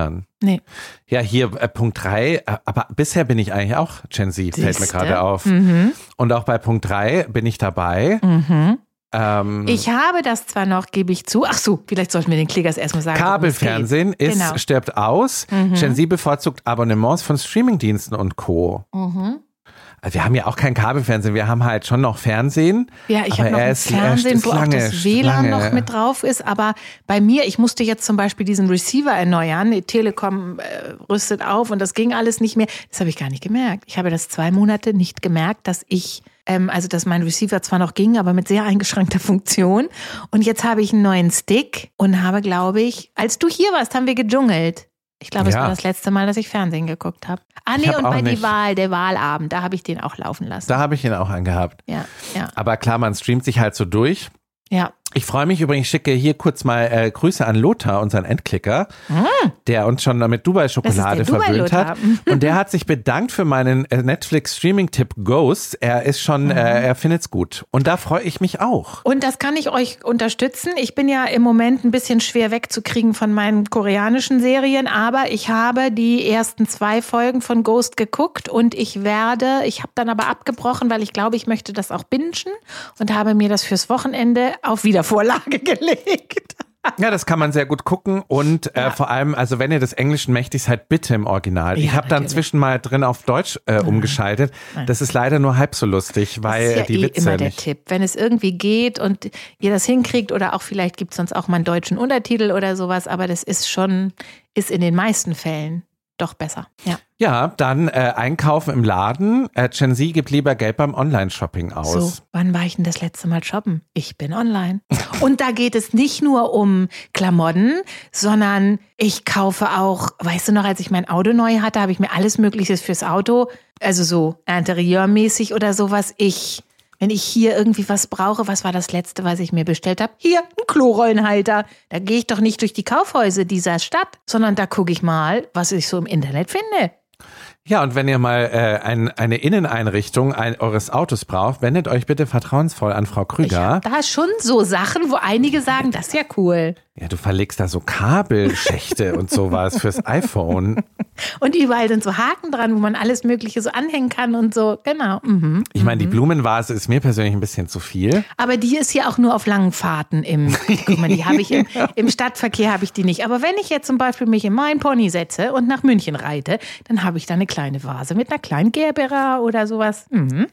Speaker 2: Nee.
Speaker 1: Ja, hier äh, Punkt drei, äh, aber bisher bin ich eigentlich auch Gen Z, fällt mir
Speaker 2: Siehste?
Speaker 1: gerade auf.
Speaker 2: Mhm.
Speaker 1: Und auch bei Punkt drei bin ich dabei.
Speaker 2: Mhm.
Speaker 1: Ähm,
Speaker 2: Ich habe das zwar noch, gebe ich zu. Ach so, vielleicht sollten wir den Klickers erstmal sagen. worum es
Speaker 1: Kabelfernsehen
Speaker 2: geht.
Speaker 1: ist,
Speaker 2: Genau.
Speaker 1: stirbt aus.
Speaker 2: Mhm.
Speaker 1: Gen Z bevorzugt Abonnements von Streamingdiensten und Co.
Speaker 2: Mhm.
Speaker 1: Wir haben ja auch kein Kabelfernsehen, wir haben halt schon noch Fernsehen.
Speaker 2: Ja, ich
Speaker 1: aber
Speaker 2: habe noch
Speaker 1: er
Speaker 2: ein
Speaker 1: ist, er
Speaker 2: Fernsehen,
Speaker 1: ist
Speaker 2: wo
Speaker 1: lange,
Speaker 2: auch das W L A N
Speaker 1: lange.
Speaker 2: noch mit drauf ist. Aber bei mir, ich musste jetzt zum Beispiel diesen Receiver erneuern. Die Telekom äh, rüstet auf und das ging alles nicht mehr. Das habe ich gar nicht gemerkt. Ich habe das zwei Monate nicht gemerkt, dass ich, ähm, also dass mein Receiver zwar noch ging, aber mit sehr eingeschränkter Funktion. Und jetzt habe ich einen neuen Stick und habe, glaube ich, als du hier warst, haben wir gedschungelt. Ich glaube, es
Speaker 1: Ja.
Speaker 2: war das letzte Mal, dass ich Fernsehen geguckt habe. Ah
Speaker 1: Ich
Speaker 2: nee,
Speaker 1: hab
Speaker 2: und
Speaker 1: auch
Speaker 2: bei die
Speaker 1: nicht.
Speaker 2: Wahl, der Wahlabend, da habe ich den auch laufen lassen.
Speaker 1: Da habe ich ihn auch angehabt.
Speaker 2: Ja, ja,
Speaker 1: Aber klar, man streamt sich halt so durch.
Speaker 2: ja.
Speaker 1: Ich freue mich übrigens, ich schicke hier kurz mal äh, Grüße an Lothar, unseren Endklicker, der uns schon mit Dubai-Schokolade
Speaker 2: Das ist der
Speaker 1: verwöhnt hat.
Speaker 2: Dubai-Lothar.
Speaker 1: Und der hat sich bedankt für meinen äh, Netflix-Streaming-Tipp Ghost. Er ist schon, äh, er findet's gut. Und da freue ich mich auch.
Speaker 2: Und das kann ich euch unterstützen. Ich bin ja im Moment ein bisschen schwer wegzukriegen von meinen koreanischen Serien, aber ich habe die ersten zwei Folgen von Ghost geguckt und ich werde, ich habe dann aber abgebrochen, weil ich glaube, ich möchte das auch bingen und habe mir das fürs Wochenende auf Wiedervorlage gelegt.
Speaker 1: Ja, das kann man sehr gut gucken und äh,
Speaker 2: Ja.
Speaker 1: vor allem, also wenn ihr des Englischen mächtig seid, bitte im Original.
Speaker 2: Ja,
Speaker 1: ich habe dann
Speaker 2: natürlich.
Speaker 1: zwischen mal drin auf Deutsch äh, umgeschaltet. Das ist leider nur halb so lustig, weil
Speaker 2: Das ist ja
Speaker 1: die
Speaker 2: eh
Speaker 1: Witze
Speaker 2: immer der
Speaker 1: nicht.
Speaker 2: Tipp. Wenn es irgendwie geht und ihr das hinkriegt oder auch vielleicht gibt es sonst auch mal einen deutschen Untertitel oder sowas, aber das ist schon, ist in den meisten Fällen doch besser. Ja.
Speaker 1: Ja, dann äh, einkaufen im Laden. Äh, Gen Z gibt lieber Geld beim Online-Shopping aus.
Speaker 2: So, wann war ich denn das letzte Mal shoppen? Ich bin online. Und da geht es nicht nur um Klamotten, sondern ich kaufe auch, weißt du noch, als ich mein Auto neu hatte, habe ich mir alles Mögliche fürs Auto, also so interieurmäßig oder sowas. Ich, wenn ich hier irgendwie was brauche, was war das Letzte, was ich mir bestellt habe? Hier, ein Klorollenhalter. Da gehe ich doch nicht durch die Kaufhäuser dieser Stadt, sondern da gucke ich mal, was ich so im Internet finde.
Speaker 1: Ja, und wenn ihr mal äh, ein, eine Inneneinrichtung ein, eures Autos braucht, wendet euch bitte vertrauensvoll an Frau
Speaker 2: Ich
Speaker 1: Krüger.
Speaker 2: habe da schon so Sachen, wo einige sagen, das ist ja cool.
Speaker 1: Ja, du verlegst da so Kabelschächte und sowas fürs iPhone.
Speaker 2: Und überall sind so Haken dran, wo man alles Mögliche so anhängen kann und so. Genau. Mhm.
Speaker 1: Ich meine, die Blumenvase ist mir persönlich ein bisschen zu viel.
Speaker 2: Aber die ist ja auch nur auf langen Fahrten im, guck mal, die habe ich im, im Stadtverkehr habe ich die nicht. Aber wenn ich jetzt zum Beispiel mich in meinen Pony setze und nach München reite, dann habe ich da eine kleine Vase mit einer kleinen Gerbera oder sowas. Mhm.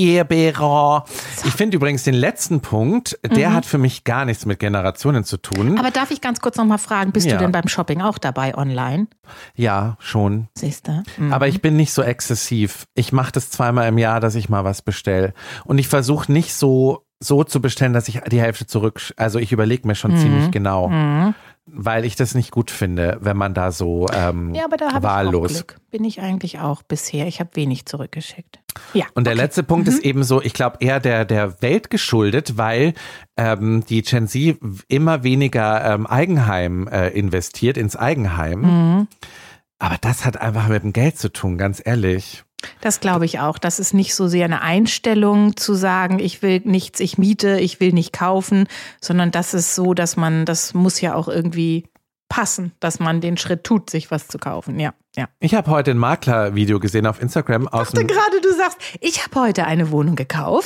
Speaker 1: Gerbera. Ich finde übrigens den letzten Punkt, der hat für mich gar nichts mit Generationen zu tun.
Speaker 2: Aber darf ich ganz kurz noch mal fragen, bist
Speaker 1: Ja.
Speaker 2: du denn beim Shopping auch dabei online?
Speaker 1: Ja, schon.
Speaker 2: Siehst du? Mhm.
Speaker 1: Aber ich bin nicht so exzessiv. Ich mache das zweimal im Jahr, dass ich mal was bestelle. Und ich versuche nicht so, so zu bestellen, dass ich die Hälfte zurück, also ich überlege mir schon
Speaker 2: Mhm.
Speaker 1: ziemlich genau.
Speaker 2: Mhm.
Speaker 1: Weil ich das nicht gut finde, wenn man da so ähm,
Speaker 2: Ja, aber da habe ich auch
Speaker 1: wahllos.
Speaker 2: Glück. Bin ich eigentlich auch bisher. Ich habe wenig zurückgeschickt. Ja.
Speaker 1: Und der
Speaker 2: okay.
Speaker 1: letzte Punkt
Speaker 2: Mhm.
Speaker 1: ist eben so, ich glaube eher der, der Welt geschuldet, weil ähm, die Gen Z immer weniger ähm, Eigenheim äh, investiert, ins Eigenheim.
Speaker 2: Mhm.
Speaker 1: Aber das hat einfach mit dem Geld zu tun, ganz ehrlich.
Speaker 2: Das glaube ich auch. Das ist nicht so sehr eine Einstellung zu sagen, ich will nichts, ich miete, ich will nicht kaufen, sondern das ist so, dass man, das muss ja auch irgendwie passen, dass man den Schritt tut, sich was zu kaufen. Ja, ja.
Speaker 1: Ich habe heute ein Makler-Video gesehen auf Instagram aus
Speaker 2: Ich dachte
Speaker 1: dem,
Speaker 2: gerade, du sagst, ich habe heute eine Wohnung gekauft.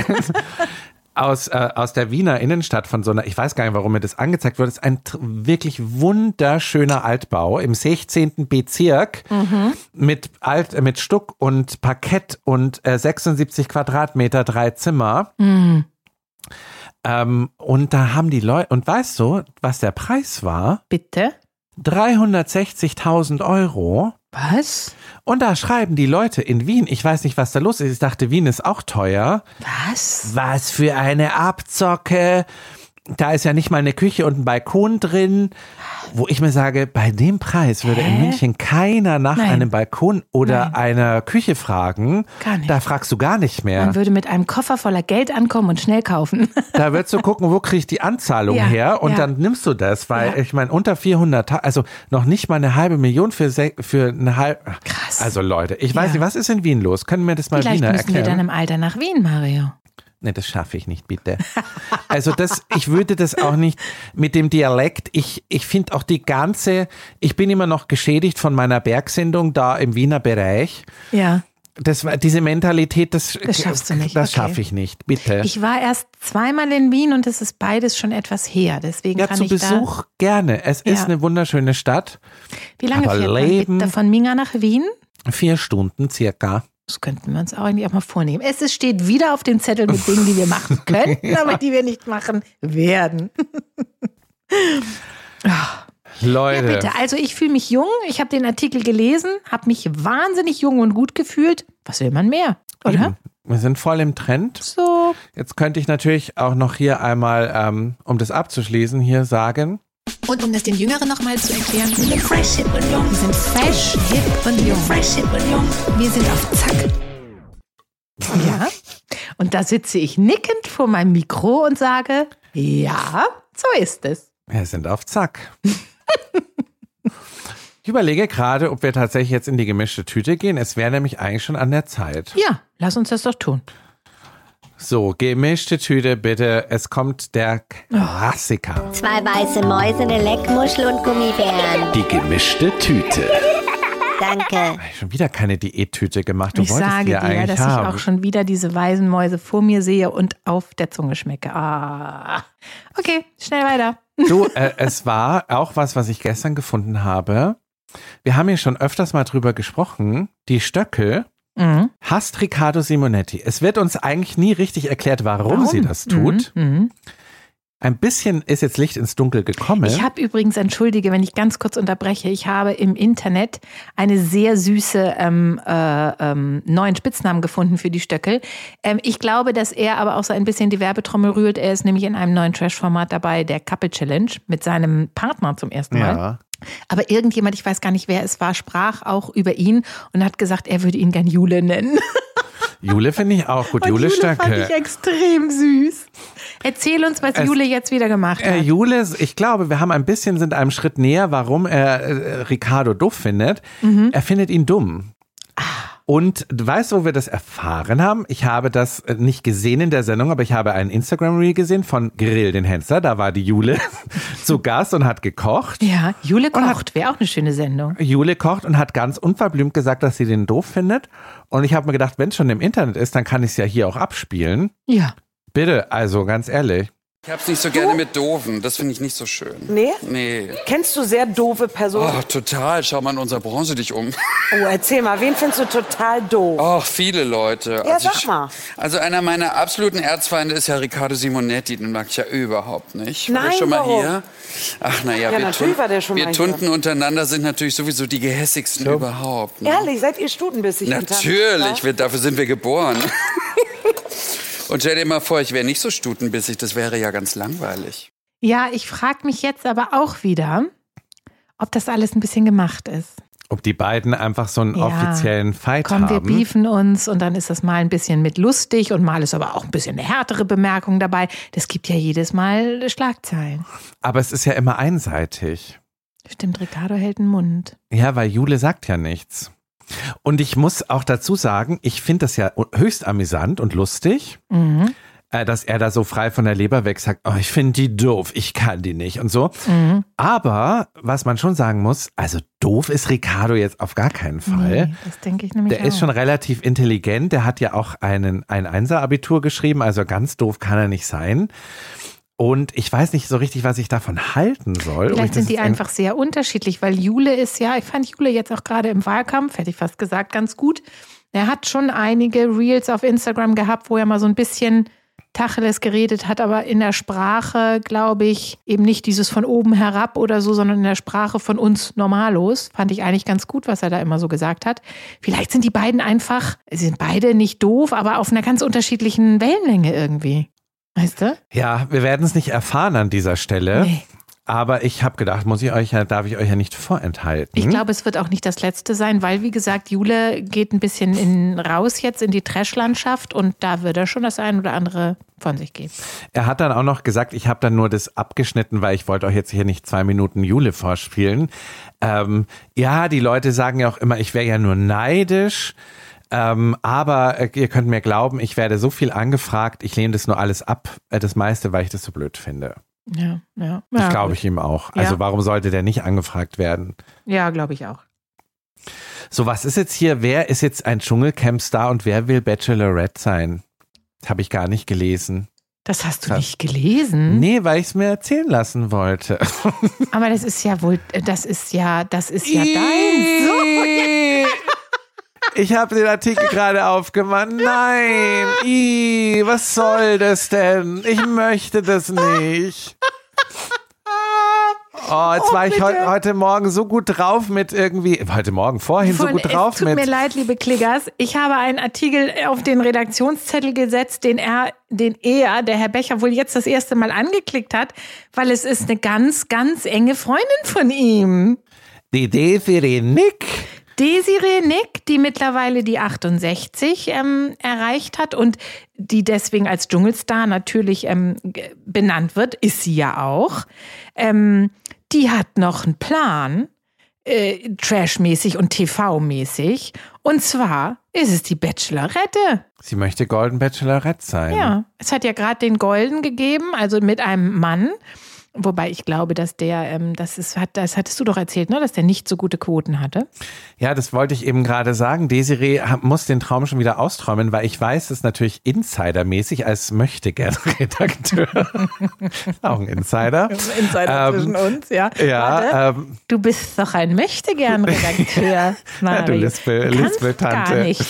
Speaker 1: aus, äh, aus der Wiener Innenstadt von so einer, ich weiß gar nicht, warum mir das angezeigt wird, das ist ein tr- wirklich wunderschöner Altbau im sechzehnten Bezirk mit Alt, äh, mit Stuck und Parkett und äh, sechsundsiebzig Quadratmeter, drei Zimmer.
Speaker 2: Mhm.
Speaker 1: Ähm, und da haben die Leute, und weißt du, was der Preis war?
Speaker 2: Bitte?
Speaker 1: dreihundertsechzigtausend Euro.
Speaker 2: Was?
Speaker 1: Und da schreiben die Leute in Wien, ich weiß nicht, was da los ist, ich dachte, Wien ist auch teuer.
Speaker 2: Was?
Speaker 1: Was für eine Abzocke. Da ist ja nicht mal eine Küche und ein Balkon drin, wo ich mir sage, bei dem Preis würde
Speaker 2: Hä?
Speaker 1: in München keiner nach
Speaker 2: Nein.
Speaker 1: einem Balkon oder
Speaker 2: Nein.
Speaker 1: einer Küche fragen.
Speaker 2: Gar nicht.
Speaker 1: Da fragst du gar nicht mehr.
Speaker 2: Man würde mit einem Koffer voller Geld ankommen und schnell kaufen.
Speaker 1: Da würdest du gucken, wo kriege ich die Anzahlung
Speaker 2: Ja,
Speaker 1: her und
Speaker 2: ja.
Speaker 1: dann nimmst du das, weil
Speaker 2: Ja.
Speaker 1: ich meine, unter vierhundert, also noch nicht mal eine halbe Million für, se- für eine halbe.
Speaker 2: Krass.
Speaker 1: Also Leute, ich weiß
Speaker 2: Ja.
Speaker 1: nicht, was ist in Wien los? Können mir das mal
Speaker 2: Vielleicht
Speaker 1: Wiener
Speaker 2: müssen wir dann
Speaker 1: erklären?
Speaker 2: im Alter nach Wien, Mario.
Speaker 1: Nee, das schaffe ich nicht, bitte. Also das, ich würde das auch nicht mit dem Dialekt, ich, ich finde auch die ganze, ich bin immer noch geschädigt von meiner Bergsendung da im Wiener Bereich.
Speaker 2: Ja.
Speaker 1: Das war diese Mentalität, das,
Speaker 2: Das schaffst du nicht.
Speaker 1: Das
Speaker 2: Okay.
Speaker 1: schaffe ich nicht, bitte.
Speaker 2: Ich war erst zweimal in Wien und es ist beides schon etwas her. Deswegen
Speaker 1: ja,
Speaker 2: kann
Speaker 1: zu
Speaker 2: ich
Speaker 1: Besuch
Speaker 2: da,
Speaker 1: gerne. Es ist
Speaker 2: Ja.
Speaker 1: eine wunderschöne Stadt.
Speaker 2: Wie lange
Speaker 1: aber
Speaker 2: fährt man
Speaker 1: Leben-
Speaker 2: bitte von Minga nach Wien?
Speaker 1: Vier Stunden circa.
Speaker 2: Das könnten wir uns auch eigentlich auch mal vornehmen. Es ist- steht wieder auf dem Zettel mit Dingen, die wir machen könnten, aber die wir nicht machen werden.
Speaker 1: Leute.
Speaker 2: Ja, bitte. Also ich fühle mich jung. Ich habe den Artikel gelesen, habe mich wahnsinnig jung und gut gefühlt. Was will man mehr, oder?
Speaker 1: Eben. Wir sind voll im Trend.
Speaker 2: So.
Speaker 1: Jetzt könnte ich natürlich auch noch hier einmal, ähm, um das abzuschließen, hier sagen.
Speaker 2: Und um das den Jüngeren nochmal zu erklären, wir sind fresh, hip und jung. Wir sind fresh, hip und jung. Fresh, hip und jung. Wir sind auf Zack. Ja. Und da sitze ich nickend vor meinem Mikro und sage, ja, so ist es.
Speaker 1: Wir sind auf Zack. Ich überlege gerade, ob wir tatsächlich jetzt in die gemischte Tüte gehen. Es wäre nämlich eigentlich schon an der Zeit.
Speaker 2: Ja, lass uns das doch tun.
Speaker 1: So, gemischte Tüte, bitte. Es kommt der Klassiker.
Speaker 9: Zwei weiße Mäuse, eine Leckmuschel und Gummibären.
Speaker 1: Die gemischte Tüte.
Speaker 9: Danke.
Speaker 1: Schon wieder keine Diättüte gemacht. Du
Speaker 2: Ich
Speaker 1: wolltest
Speaker 2: sage
Speaker 1: die ja
Speaker 2: dir,
Speaker 1: eigentlich
Speaker 2: dass
Speaker 1: haben.
Speaker 2: ich auch schon wieder diese weißen Mäuse vor mir sehe und auf der Zunge schmecke. Ah. Okay, schnell weiter.
Speaker 1: Du, äh, es war auch was, was ich gestern gefunden habe. Wir haben hier schon öfters mal drüber gesprochen. Die Stöckel
Speaker 2: Mhm.
Speaker 1: hasst Riccardo Simonetti. Es wird uns eigentlich nie richtig erklärt, warum,
Speaker 2: Warum?
Speaker 1: sie das tut.
Speaker 2: Mhm. Mhm.
Speaker 1: Ein bisschen ist jetzt Licht ins Dunkel gekommen.
Speaker 2: Ich habe übrigens, entschuldige, wenn ich ganz kurz unterbreche, ich habe im Internet eine sehr süße ähm, äh, ähm, neuen Spitznamen gefunden für die Stöckel. Ähm, ich glaube, dass er aber auch so ein bisschen die Werbetrommel rührt. Er ist nämlich in einem neuen Trash-Format dabei, der Couple Challenge, mit seinem Partner zum ersten Mal.
Speaker 1: Ja.
Speaker 2: Aber irgendjemand, ich weiß gar nicht, wer es war, sprach auch über ihn und hat gesagt, er würde ihn gern Jule nennen.
Speaker 1: Jule finde ich auch gut.
Speaker 2: Und
Speaker 1: Jule
Speaker 2: Jule fand
Speaker 1: Stöckel.
Speaker 2: ich extrem süß. Erzähl uns, was
Speaker 1: Es-
Speaker 2: Jule jetzt wieder gemacht hat.
Speaker 1: Äh, Jule, ich glaube, wir haben ein bisschen, sind einem Schritt näher, warum er äh, Riccardo doof findet.
Speaker 2: Mhm.
Speaker 1: Er findet ihn dumm. Und du weißt, wo wir das erfahren haben? Ich habe das äh, nicht gesehen in der Sendung, aber ich habe einen Instagram-Reel gesehen von Grill den Hensler. Da war die Jule zu Gast und hat gekocht.
Speaker 2: Ja, Jule
Speaker 1: Und hat-
Speaker 2: kocht, wäre auch eine schöne Sendung.
Speaker 1: Jule kocht und hat ganz unverblümt gesagt, dass sie den doof findet. Und ich habe mir gedacht, wenn es schon im Internet ist, dann kann ich es ja hier auch abspielen.
Speaker 2: Ja.
Speaker 1: Bitte, also ganz ehrlich.
Speaker 10: Ich hab's nicht so gerne mit Doofen. Das finde ich nicht so schön.
Speaker 11: Nee?
Speaker 10: Nee.
Speaker 11: Kennst du sehr doofe Personen?
Speaker 10: Oh, total. Schau mal in unserer Branche dich um.
Speaker 11: Oh, erzähl mal, wen findest du total doof?
Speaker 10: Oh, viele Leute.
Speaker 11: Ja,
Speaker 10: also
Speaker 11: sag
Speaker 10: ich,
Speaker 11: mal.
Speaker 10: Also einer meiner absoluten Erzfeinde ist ja Riccardo Simonetti. Den mag ich ja überhaupt nicht. War
Speaker 11: Nein,
Speaker 10: der schon mal
Speaker 11: warum?
Speaker 10: hier? Ach, naja,
Speaker 11: Ja,
Speaker 10: wir,
Speaker 11: natürlich war der schon
Speaker 10: wir
Speaker 11: mal hier.
Speaker 10: Tunten untereinander sind natürlich sowieso die gehässigsten überhaupt. Ne?
Speaker 11: Ehrlich, seid ihr stutenbissig?
Speaker 10: Natürlich, wir, dafür sind wir geboren. Und stell dir mal vor, ich wäre nicht so stutenbissig. Das wäre ja ganz langweilig.
Speaker 2: Ja, ich frage mich jetzt aber auch wieder, ob das alles ein bisschen gemacht ist.
Speaker 1: Ob die beiden einfach so einen
Speaker 2: Ja.
Speaker 1: offiziellen Fight
Speaker 2: Komm, wir
Speaker 1: haben.
Speaker 2: beefen uns und dann ist das mal ein bisschen mit lustig und mal ist aber auch ein bisschen eine härtere Bemerkung dabei. Das gibt ja jedes Mal Schlagzeilen.
Speaker 1: Aber es ist ja immer einseitig.
Speaker 2: Stimmt, Riccardo hält den Mund.
Speaker 1: Ja, weil Jule sagt ja nichts. Und ich muss auch dazu sagen, ich finde das ja höchst amüsant und lustig,
Speaker 2: Mhm.
Speaker 1: äh, dass er da so frei von der Leber weg sagt, oh, ich finde die doof, ich kann die nicht und so.
Speaker 2: Mhm.
Speaker 1: Aber was man schon sagen muss, also doof ist Riccardo jetzt auf gar keinen Fall.
Speaker 2: Nee, das denke ich nämlich
Speaker 1: Der
Speaker 2: auch.
Speaker 1: ist schon relativ intelligent, der hat ja auch einen, ein Einser-Abitur geschrieben, also ganz doof kann er nicht sein. Und ich weiß nicht so richtig, was ich davon halten soll. Ob ich
Speaker 2: Vielleicht
Speaker 1: das
Speaker 2: sind die
Speaker 1: jetzt ein-
Speaker 2: einfach sehr unterschiedlich, weil Jule ist ja, ich fand Jule jetzt auch gerade im Wahlkampf, hätte ich fast gesagt, ganz gut. Er hat schon einige Reels auf Instagram gehabt, wo er mal so ein bisschen Tacheles geredet hat, aber in der Sprache, glaube ich, eben nicht dieses von oben herab oder so, sondern in der Sprache von uns Normalos. Fand ich eigentlich ganz gut, was er da immer so gesagt hat. Vielleicht sind die beiden einfach, sie sind beide nicht doof, aber auf einer ganz unterschiedlichen Wellenlänge irgendwie. Weißt du?
Speaker 1: Ja, wir werden es nicht erfahren an dieser Stelle.
Speaker 2: Nee.
Speaker 1: Aber ich habe gedacht, muss ich euch ja, darf ich euch ja nicht vorenthalten.
Speaker 2: Ich glaube, es wird auch nicht das Letzte sein, weil, wie gesagt, Jule geht ein bisschen in, raus jetzt in die Trash-Landschaft und da wird er schon das ein oder andere von sich geben.
Speaker 1: Er hat dann auch noch gesagt, ich habe dann nur das abgeschnitten, weil ich wollte euch jetzt hier nicht zwei Minuten Jule vorspielen. Ähm, ja, die Leute sagen ja auch immer, ich wäre ja nur neidisch. Ähm, aber äh, ihr könnt mir glauben, ich werde so viel angefragt, ich lehne das nur alles ab, äh, das meiste, weil ich das so blöd finde.
Speaker 2: Ja, ja.
Speaker 1: Das
Speaker 2: ja,
Speaker 1: glaube ich ihm auch. Also
Speaker 2: ja.
Speaker 1: warum sollte der nicht angefragt werden?
Speaker 2: Ja, glaube ich auch.
Speaker 1: So, was ist jetzt hier, wer ist jetzt ein Dschungelcamp-Star und wer will Bachelorette sein? Habe ich gar nicht gelesen.
Speaker 2: Das hast du das, nicht gelesen?
Speaker 1: Nee, weil ich es mir erzählen lassen wollte.
Speaker 2: Aber das ist ja wohl, das ist ja, das ist ja dein. So.
Speaker 1: Ich habe den Artikel gerade aufgemacht. Nein, Ih, was soll das denn? Ich möchte das nicht. Oh, jetzt oh, war ich heu, heute Morgen so gut drauf mit irgendwie, heute Morgen, vorhin Von, so gut drauf
Speaker 2: es tut
Speaker 1: mit.
Speaker 2: Tut mir leid, liebe Kliggers. Ich habe einen Artikel auf den Redaktionszettel gesetzt, den er, den er, der Herr Becher, wohl jetzt das erste Mal angeklickt hat, weil es ist eine ganz, ganz enge Freundin von ihm.
Speaker 1: Die Desiree Nick.
Speaker 2: Desiree Nick, die mittlerweile die achtundsechzig ähm, erreicht hat und die deswegen als Dschungelstar natürlich ähm, benannt wird, ist sie ja auch. Ähm, die hat noch einen Plan, äh, Trash-mäßig und T V-mäßig. Und zwar ist es die Bachelorette.
Speaker 1: Sie möchte Golden Bachelorette sein.
Speaker 2: Ja, es hat ja gerade den Golden gegeben, also mit einem Mann. Wobei ich glaube, dass der, ähm, das ist, hat, das hattest du doch erzählt, ne, dass der nicht so gute Quoten hatte.
Speaker 1: Ja, das wollte ich eben gerade sagen. Desiree muss den Traum schon wieder austräumen, weil ich weiß, es natürlich insidermäßig als Möchtegern-Redakteur. Auch ein Insider.
Speaker 2: Insider ähm, zwischen uns, ja.
Speaker 1: Ja. Ähm,
Speaker 2: du bist doch ein Möchtegern-Redakteur, Mario.
Speaker 1: Ja, du Lispel, Lispel-Tante.
Speaker 2: Gar nicht.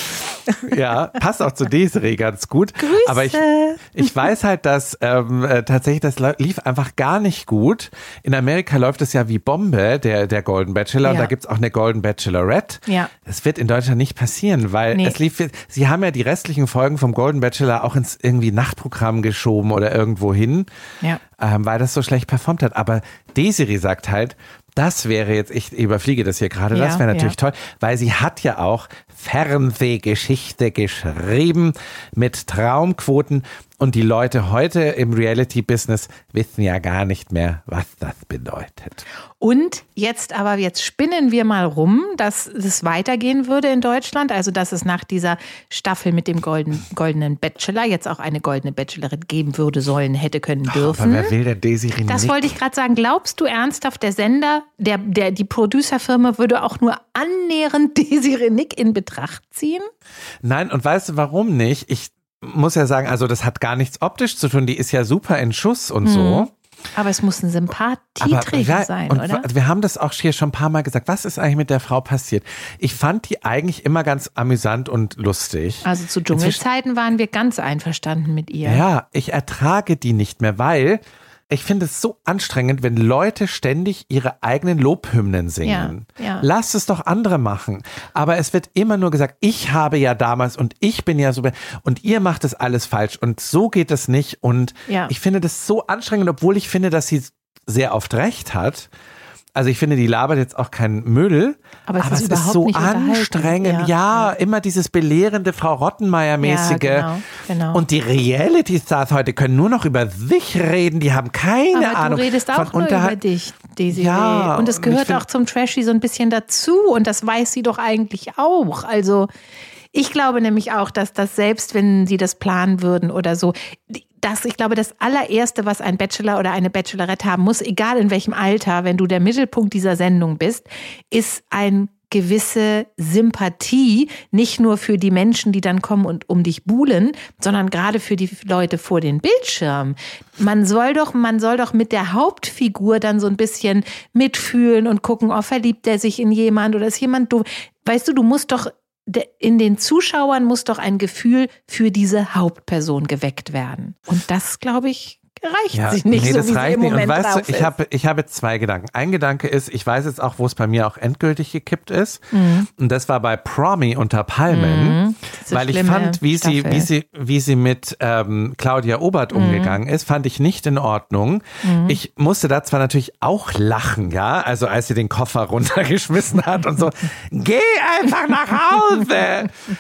Speaker 1: Ja, passt auch zu Desiree ganz gut.
Speaker 2: Grüße.
Speaker 1: Aber ich, ich weiß halt, dass ähm, äh, tatsächlich das lief einfach gar nicht gut. In Amerika läuft es ja wie Bombe, der, der Golden Bachelor. Ja. Und da gibt's auch eine Golden Bachelorette.
Speaker 2: Ja.
Speaker 1: Das wird in Deutschland nicht passieren, weil
Speaker 2: nee.
Speaker 1: es lief, sie haben ja die restlichen Folgen vom Golden Bachelor auch ins irgendwie Nachtprogramm geschoben oder irgendwo hin,
Speaker 2: ja.
Speaker 1: ähm, weil das so schlecht performt hat. Aber Desiree sagt halt, das wäre jetzt, ich überfliege das hier gerade,
Speaker 2: ja,
Speaker 1: das wäre natürlich
Speaker 2: ja.
Speaker 1: toll, weil sie hat ja auch Fernsehgeschichte geschrieben mit Traumquoten und die Leute heute im Reality-Business wissen ja gar nicht mehr, was das bedeutet.
Speaker 2: Und jetzt aber, jetzt spinnen wir mal rum, dass es weitergehen würde in Deutschland, also dass es nach dieser Staffel mit dem Golden, goldenen Bachelor jetzt auch eine goldene Bachelorette geben würde, sollen, hätte können, dürfen.
Speaker 1: Aber wer will denn Desiree Nick?
Speaker 2: Das wollte ich gerade sagen. Glaubst du ernsthaft, der Sender, der, der, die Producerfirma würde auch nur annähernd Desiree Nick in Betracht ziehen?
Speaker 1: Nein, und weißt du, warum nicht? Ich muss ja sagen, also das hat gar nichts optisch zu tun, die ist ja super in Schuss und hm. so.
Speaker 2: Aber es muss ein Sympathieträger
Speaker 1: Aber,
Speaker 2: sein,
Speaker 1: und
Speaker 2: oder?
Speaker 1: Wir haben das auch hier schon ein paar Mal gesagt. Was ist eigentlich mit der Frau passiert? Ich fand die eigentlich immer ganz amüsant und lustig.
Speaker 2: Also zu Dschungelzeiten waren wir ganz einverstanden mit ihr.
Speaker 1: Ja, ich ertrage die nicht mehr, weil ich finde es so anstrengend, wenn Leute ständig ihre eigenen Lobhymnen singen.
Speaker 2: Ja, ja.
Speaker 1: Lasst es doch andere machen. Aber es wird immer nur gesagt, ich habe ja damals und ich bin ja so und ihr macht es alles falsch und so geht es nicht. Und
Speaker 2: ja.
Speaker 1: ich finde das so anstrengend, obwohl ich finde, dass sie sehr oft recht hat. Also ich finde, die labert jetzt auch keinen Müll,
Speaker 2: aber es,
Speaker 1: aber
Speaker 2: ist,
Speaker 1: es ist so anstrengend. Ja, ja, immer dieses belehrende Frau Rottenmeier-mäßige.
Speaker 2: Ja, genau, genau.
Speaker 1: Und die Reality-Stars heute können nur noch über sich reden, die haben keine
Speaker 2: aber
Speaker 1: Ahnung.
Speaker 2: Du redest auch
Speaker 1: von
Speaker 2: nur über dich, Desiree.
Speaker 1: Ja,
Speaker 2: und es gehört
Speaker 1: und find,
Speaker 2: auch zum Trashy so ein bisschen dazu und das weiß sie doch eigentlich auch. Also ich glaube nämlich auch, dass das selbst, wenn sie das planen würden oder so, das, ich glaube, das allererste, was ein Bachelor oder eine Bachelorette haben muss, egal in welchem Alter, wenn du der Mittelpunkt dieser Sendung bist, ist ein gewisse Sympathie, nicht nur für die Menschen, die dann kommen und um dich buhlen, sondern gerade für die Leute vor den Bildschirmen. Man soll doch, man soll doch mit der Hauptfigur dann so ein bisschen mitfühlen und gucken, oh, verliebt der sich in jemand oder ist jemand doof. Weißt du, du musst doch in den Zuschauern muss doch ein Gefühl für diese Hauptperson geweckt werden. Und das, glaube ich, reicht
Speaker 1: ja,
Speaker 2: sich nicht
Speaker 1: nee,
Speaker 2: so,
Speaker 1: das
Speaker 2: wie
Speaker 1: reicht
Speaker 2: sie im
Speaker 1: nicht.
Speaker 2: Moment
Speaker 1: Und weißt
Speaker 2: drauf
Speaker 1: du, ich habe ich habe zwei Gedanken. Ein Gedanke ist, ich weiß jetzt auch, wo es bei mir auch endgültig gekippt ist. Mhm. Und das war bei Promi unter Palmen,
Speaker 2: mhm.
Speaker 1: weil ich fand, wie sie, wie sie, wie sie mit ähm, Claudia Obert mhm. umgegangen ist, fand ich nicht in Ordnung. Mhm. Ich musste da zwar natürlich auch lachen, ja, also als sie den Koffer runtergeschmissen hat und so, geh einfach nach Hause.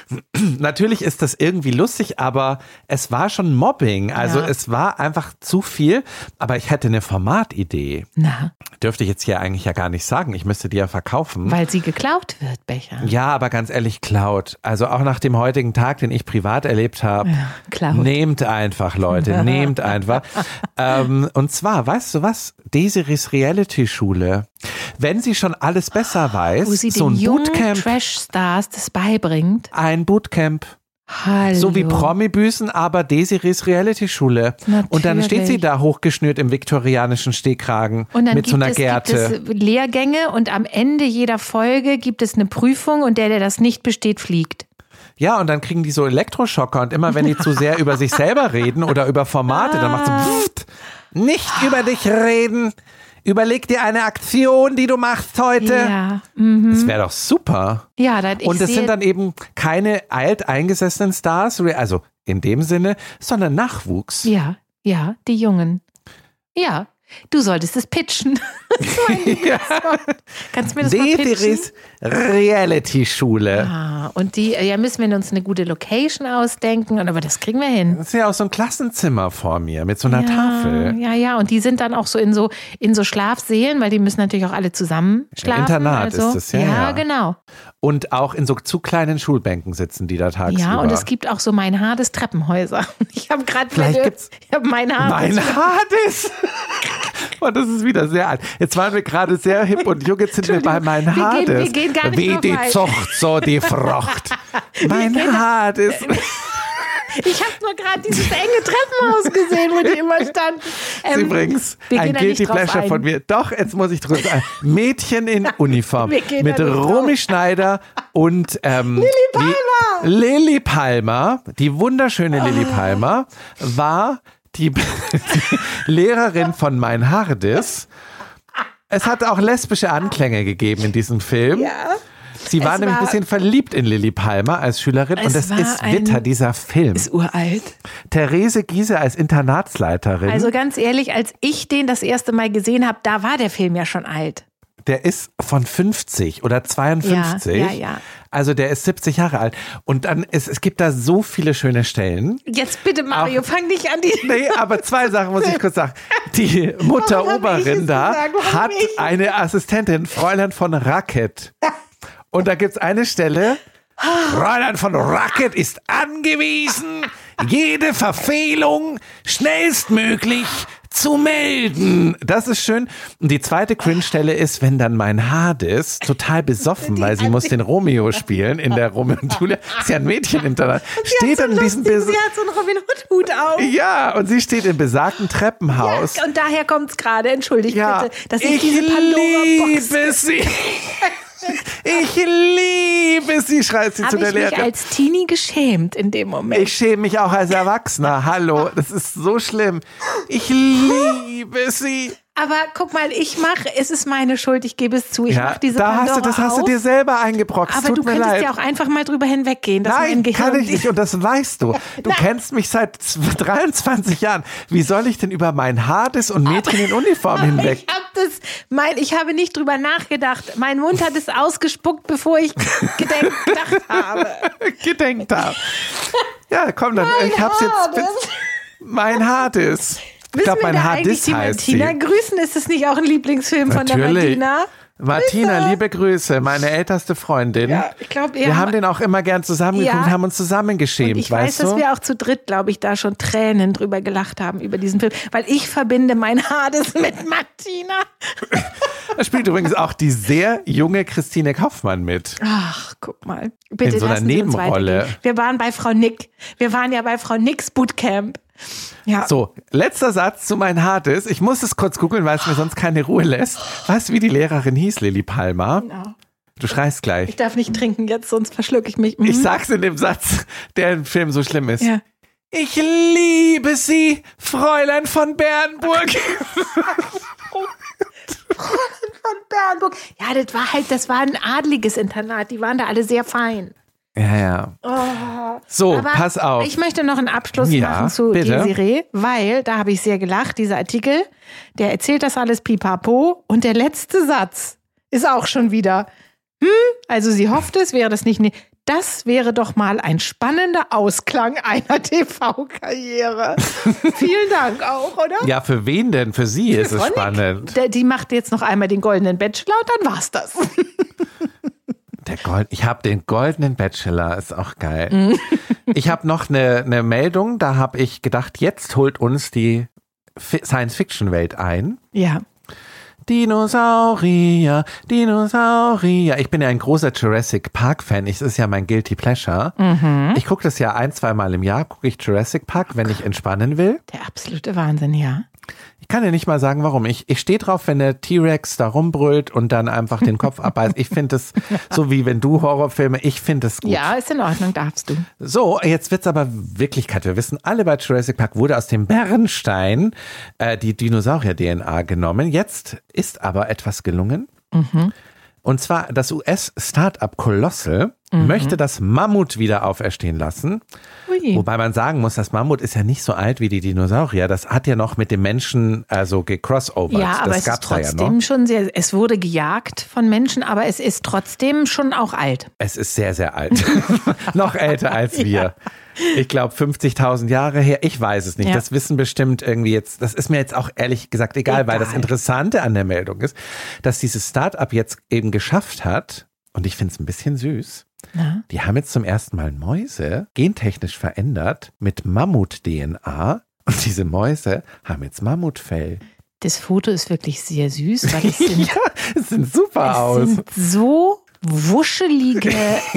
Speaker 1: natürlich ist das irgendwie lustig, aber es war schon Mobbing. Also
Speaker 2: Ja.
Speaker 1: es war einfach zu viel. Aber ich hätte eine Formatidee.
Speaker 2: Na,
Speaker 1: Dürfte ich jetzt hier eigentlich ja gar nicht sagen. Ich müsste die ja verkaufen.
Speaker 2: weil sie geklaut wird, Becher.
Speaker 1: Ja, aber ganz ehrlich, klaut. Also auch nach dem heutigen Tag, den ich privat erlebt habe,
Speaker 2: Ja, klaut.
Speaker 1: nehmt einfach, Leute, nehmt einfach. ähm, und zwar, weißt du was? Desirees Reality-Schule. Wenn sie schon alles besser weiß,
Speaker 2: Wo sie
Speaker 1: so
Speaker 2: den
Speaker 1: ein
Speaker 2: jungen
Speaker 1: Bootcamp,
Speaker 2: Trash-Stars das beibringt.
Speaker 1: ein Bootcamp.
Speaker 2: Hallo.
Speaker 1: So wie Promi-Büßen, aber Desirees Reality-Schule. Und dann steht sie da hochgeschnürt im viktorianischen Stehkragen
Speaker 2: Und dann
Speaker 1: mit so
Speaker 2: gibt,
Speaker 1: einer
Speaker 2: es,
Speaker 1: Gerte.
Speaker 2: gibt es Lehrgänge und am Ende jeder Folge gibt es eine Prüfung und der, der das nicht besteht, fliegt.
Speaker 1: Ja, und dann kriegen die so Elektroschocker und immer wenn die zu sehr über sich selber reden oder über Formate, dann macht so pfft, nicht über dich reden. Überleg dir eine Aktion, die du machst heute.
Speaker 2: Ja, mhm.
Speaker 1: Das wäre doch super.
Speaker 2: Ja, dann, ich
Speaker 1: Und es
Speaker 2: sehe,
Speaker 1: sind dann eben keine alteingesessenen Stars, also in dem Sinne, sondern Nachwuchs.
Speaker 2: Ja, ja, die Jungen. Ja, du solltest es pitchen. Das ist mein Lieblingswort. Kannst du mir das mal pitchen?
Speaker 1: Desirees Reality-Schule.
Speaker 2: Ah, und die, ja, müssen wir uns eine gute Location ausdenken, und aber das kriegen wir hin.
Speaker 1: Das ist ja auch so ein Klassenzimmer vor mir mit so einer
Speaker 2: ja,
Speaker 1: Tafel.
Speaker 2: Ja, ja, und die sind dann auch so in so in so Schlafsälen, weil die müssen natürlich auch alle zusammen schlafen.
Speaker 1: Internat
Speaker 2: also.
Speaker 1: ist das, ja,
Speaker 2: Ja,
Speaker 1: ja.
Speaker 2: genau.
Speaker 1: Und auch in so zu kleinen Schulbänken sitzen die da tagsüber.
Speaker 2: Ja, und es gibt auch so mein Hades Treppenhäuser. Ich habe gerade
Speaker 1: Vielleicht gibt's
Speaker 2: ich habe mein Hades.
Speaker 1: Mein Hades. Und das ist wieder sehr alt. Jetzt waren wir gerade sehr hip und jung, jetzt sind wir bei mein
Speaker 2: wir gehen-
Speaker 1: Hades.
Speaker 2: wir gehen gar nicht
Speaker 1: Wie
Speaker 2: noch
Speaker 1: die
Speaker 2: weit.
Speaker 1: Zucht, so die Frucht. Mein Hades.
Speaker 2: Ich habe nur gerade dieses enge Treppenhaus gesehen, wo die immer standen.
Speaker 1: Das ist übrigens
Speaker 2: wir
Speaker 1: ein
Speaker 2: gehen da
Speaker 1: Guilty
Speaker 2: nicht drauf
Speaker 1: Pleasure
Speaker 2: ein.
Speaker 1: von mir. Doch, jetzt muss ich drüber sagen. Mädchen in Uniform.
Speaker 2: Wir gehen
Speaker 1: Mit
Speaker 2: da nicht
Speaker 1: Romy Schneider und ähm,
Speaker 2: Lilli Palmer.
Speaker 1: Die, Lilli Palmer, die wunderschöne Lilli Palmer, war die, die Lehrerin von Mein Hades. Es hat auch lesbische Anklänge gegeben in diesem Film.
Speaker 2: Ja.
Speaker 1: Sie war
Speaker 2: Es
Speaker 1: nämlich
Speaker 2: war-
Speaker 1: ein bisschen verliebt in Lilli Palmer als Schülerin
Speaker 2: Es
Speaker 1: und es
Speaker 2: war
Speaker 1: ist
Speaker 2: ein-
Speaker 1: Witter, dieser Film.
Speaker 2: Ist uralt.
Speaker 1: Therese Giese als Internatsleiterin.
Speaker 2: Also ganz ehrlich, als ich den das erste Mal gesehen habe, da war der Film ja schon alt.
Speaker 1: Der ist von fünfzig oder zweiundfünfzig.
Speaker 2: Ja, ja, ja.
Speaker 1: Also der ist siebzig Jahre alt. Und dann ist, es gibt da so viele schöne Stellen.
Speaker 2: Jetzt bitte, Mario,
Speaker 1: Auch-
Speaker 2: fang nicht an. Die
Speaker 1: Nee, aber zwei Sachen muss ich kurz sagen. Die Mutter
Speaker 2: Warum hab ich
Speaker 1: Oberin
Speaker 2: es
Speaker 1: da
Speaker 2: gesagt? Warum
Speaker 1: hat
Speaker 2: ich?
Speaker 1: eine Assistentin, Fräulein von Racket. Und da gibt's eine Stelle, Fräulein von Racket ist angewiesen, jede Verfehlung schnellstmöglich zu melden. Das ist schön. Und die zweite Cringe-Stelle ist, wenn dann mein Hades, total besoffen, weil sie muss den Romeo spielen in der Romeo und Julia, ist ja ein Mädcheninternat, steht dann in diesem
Speaker 2: Sie
Speaker 1: Bes-
Speaker 2: hat so einen Robin Hood-Hut auf.
Speaker 1: ja, und sie steht im besagten Treppenhaus.
Speaker 2: Ja, und daher kommt es gerade. Entschuldigt
Speaker 1: Ja,
Speaker 2: bitte, dass ich,
Speaker 1: ich
Speaker 2: diese Pandora-Box...
Speaker 1: liebe sie. Ich liebe sie, schreit sie zu
Speaker 2: Habe
Speaker 1: der
Speaker 2: ich mich
Speaker 1: Lehrerin.
Speaker 2: als Teenie geschämt in dem Moment.
Speaker 1: Ich schäme mich auch als Erwachsener. Hallo, das ist so schlimm. Ich liebe sie.
Speaker 2: Aber guck mal, ich mache, es ist meine Schuld, ich gebe es zu. Ich
Speaker 1: Ja,
Speaker 2: mache diese
Speaker 1: da
Speaker 2: Pandora
Speaker 1: hast du, das hast du
Speaker 2: auf,
Speaker 1: dir selber eingebrockt.
Speaker 2: aber
Speaker 1: Tut
Speaker 2: du
Speaker 1: mir
Speaker 2: könntest
Speaker 1: leid.
Speaker 2: ja auch einfach mal drüber hinweggehen. Dass mein
Speaker 1: Nein,
Speaker 2: Gehirn
Speaker 1: kann ich nicht und das weißt du. Du
Speaker 2: Nein.
Speaker 1: kennst mich seit dreiundzwanzig Jahren. Wie soll ich denn über mein Hades und Mädchen in Uniform hinweg?
Speaker 2: Ich habe das, mein, ich habe nicht drüber nachgedacht. Mein Mund hat es ausgespuckt, bevor ich gedenkt, gedacht habe.
Speaker 1: Gedenkt habe. Ja, komm dann.
Speaker 2: Mein
Speaker 1: ich hab's jetzt.
Speaker 2: Hades.
Speaker 1: Mein Hades. Ich
Speaker 2: Müssen
Speaker 1: glaube,
Speaker 2: wir
Speaker 1: mein
Speaker 2: da eigentlich
Speaker 1: Hades
Speaker 2: die
Speaker 1: heißt
Speaker 2: Martina
Speaker 1: sie.
Speaker 2: grüßen? Ist es nicht auch ein Lieblingsfilm von der
Speaker 1: Natürlich.
Speaker 2: Martina?
Speaker 1: Martina, liebe Grüße, meine älteste Freundin.
Speaker 2: Ja, ich glaube,
Speaker 1: Wir haben den auch immer gern zusammengeguckt,
Speaker 2: Ja.
Speaker 1: haben uns zusammengeschämt,
Speaker 2: Ich weiß,
Speaker 1: weißt
Speaker 2: dass
Speaker 1: du?
Speaker 2: wir auch zu dritt, glaube ich, da schon Tränen drüber gelacht haben über diesen Film, weil ich verbinde mein Hades mit Martina.
Speaker 1: Da spielt übrigens auch die sehr junge Christine Kaufmann mit.
Speaker 2: Ach, guck mal. Bitte
Speaker 1: In so einer
Speaker 2: lassen Sie uns
Speaker 1: Nebenrolle.
Speaker 2: weitergehen. Wir waren bei Frau Nick. Wir waren ja bei Frau Nicks Bootcamp. Ja.
Speaker 1: So, letzter Satz zu mein Hades. Ich muss es kurz googeln, weil es mir sonst keine Ruhe lässt. Weißt du, wie die Lehrerin hieß, Lilli Palmer?
Speaker 2: Genau.
Speaker 1: Du schreist gleich.
Speaker 2: Ich darf nicht trinken jetzt, sonst verschlucke ich mich. Mhm.
Speaker 1: Ich sag's in dem Satz, der im Film so schlimm ist.
Speaker 2: Ja.
Speaker 1: Ich liebe Sie, Fräulein von Bernburg.
Speaker 2: Von Bernburg. Ja, das war halt, das war ein adliges Internat. Die waren da alle sehr fein.
Speaker 1: Ja, ja.
Speaker 2: Oh.
Speaker 1: So,
Speaker 2: Aber
Speaker 1: pass auf.
Speaker 2: Ich möchte noch einen Abschluss
Speaker 1: Ja,
Speaker 2: machen zu
Speaker 1: bitte.
Speaker 2: Desiree, weil da habe ich sehr gelacht, dieser Artikel, der erzählt das alles pipapo und der letzte Satz ist auch schon wieder, hm, also sie hofft es, wäre das nicht, ne, Das wäre doch mal ein spannender Ausklang einer T V-Karriere. Vielen Dank auch, oder?
Speaker 1: Ja, für wen denn? Für sie ist es
Speaker 2: Sonic.
Speaker 1: spannend.
Speaker 2: Der, die macht jetzt noch einmal den goldenen Bachelor und dann war's das.
Speaker 1: Der Gold, ich habe den goldenen Bachelor, ist auch geil. Ich habe noch eine, eine Meldung, da habe ich gedacht, jetzt holt uns die Science-Fiction-Welt ein.
Speaker 2: Ja.
Speaker 1: Dinosaurier, Dinosaurier. Ich bin ja ein großer Jurassic Park-Fan. Es ist ja mein Guilty Pleasure.
Speaker 2: Mhm.
Speaker 1: Ich gucke das ja ein, zweimal im Jahr, gucke ich Jurassic Park, wenn ich entspannen will.
Speaker 2: Der absolute Wahnsinn, ja.
Speaker 1: Ich kann dir nicht mal sagen, warum. Ich, ich stehe drauf, wenn der T-Rex da rumbrüllt und dann einfach den Kopf abbeißt. Ich finde es so wie wenn du Horrorfilme, ich finde es gut.
Speaker 2: Ja, ist in Ordnung, darfst du.
Speaker 1: So, jetzt wird's aber Wirklichkeit. Wir wissen alle, bei Jurassic Park wurde aus dem Bernstein äh, die Dinosaurier-D N A genommen. Jetzt ist aber etwas gelungen.
Speaker 2: Mhm.
Speaker 1: Und zwar das U S-Startup Colossal mhm. möchte das Mammut wieder auferstehen lassen. Ui. Wobei man sagen muss, das Mammut ist ja nicht so alt wie die Dinosaurier. Das hat ja noch mit dem Menschen also gecrossovert.
Speaker 2: Ja, aber
Speaker 1: das
Speaker 2: es ist
Speaker 1: gab's
Speaker 2: trotzdem
Speaker 1: ja noch.
Speaker 2: schon sehr, es wurde gejagt von Menschen, aber es ist trotzdem schon auch alt.
Speaker 1: Es ist sehr, sehr alt. Noch älter als wir.
Speaker 2: Ja.
Speaker 1: Ich glaube fünfzigtausend Jahre her. Ich weiß es nicht.
Speaker 2: Ja.
Speaker 1: Das wissen bestimmt irgendwie jetzt, das ist mir jetzt auch ehrlich gesagt egal, egal, weil das Interessante an der Meldung ist, dass dieses Start-up jetzt eben geschafft hat, und ich finde es ein bisschen süß, ja. Die haben jetzt zum ersten Mal Mäuse gentechnisch verändert mit Mammut-D N A und diese Mäuse haben jetzt Mammutfell.
Speaker 2: Das Foto ist wirklich sehr süß, weil es sind,
Speaker 1: ja, es sind super
Speaker 2: es
Speaker 1: aus.
Speaker 2: Sind so wuschelige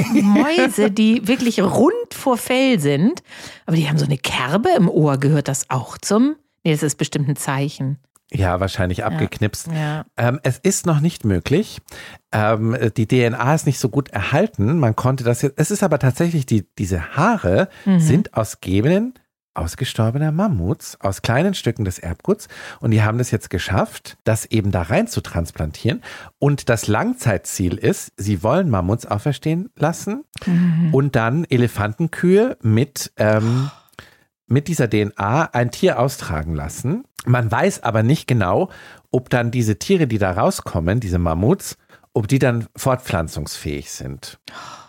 Speaker 2: Mäuse, die wirklich rund vor Fell sind. Aber die haben so eine Kerbe im Ohr. Gehört das auch zum? Nee, das ist bestimmt ein Zeichen.
Speaker 1: Ja, wahrscheinlich abgeknipst.
Speaker 2: Ja. Ja.
Speaker 1: Ähm, es ist noch nicht möglich. Ähm, die D N A ist nicht so gut erhalten. Man konnte das jetzt. Es ist aber tatsächlich, die, diese Haare mhm. sind aus Genen ausgestorbener Mammuts, aus kleinen Stücken des Erbguts. Und die haben das jetzt geschafft, das eben da rein zu transplantieren. Und das Langzeitziel ist, sie wollen Mammuts auferstehen lassen mhm. und dann Elefantenkühe mit ähm, mit dieser D N A ein Tier austragen lassen. Man weiß aber nicht genau, ob dann diese Tiere, die da rauskommen, diese Mammuts, ob die dann fortpflanzungsfähig sind.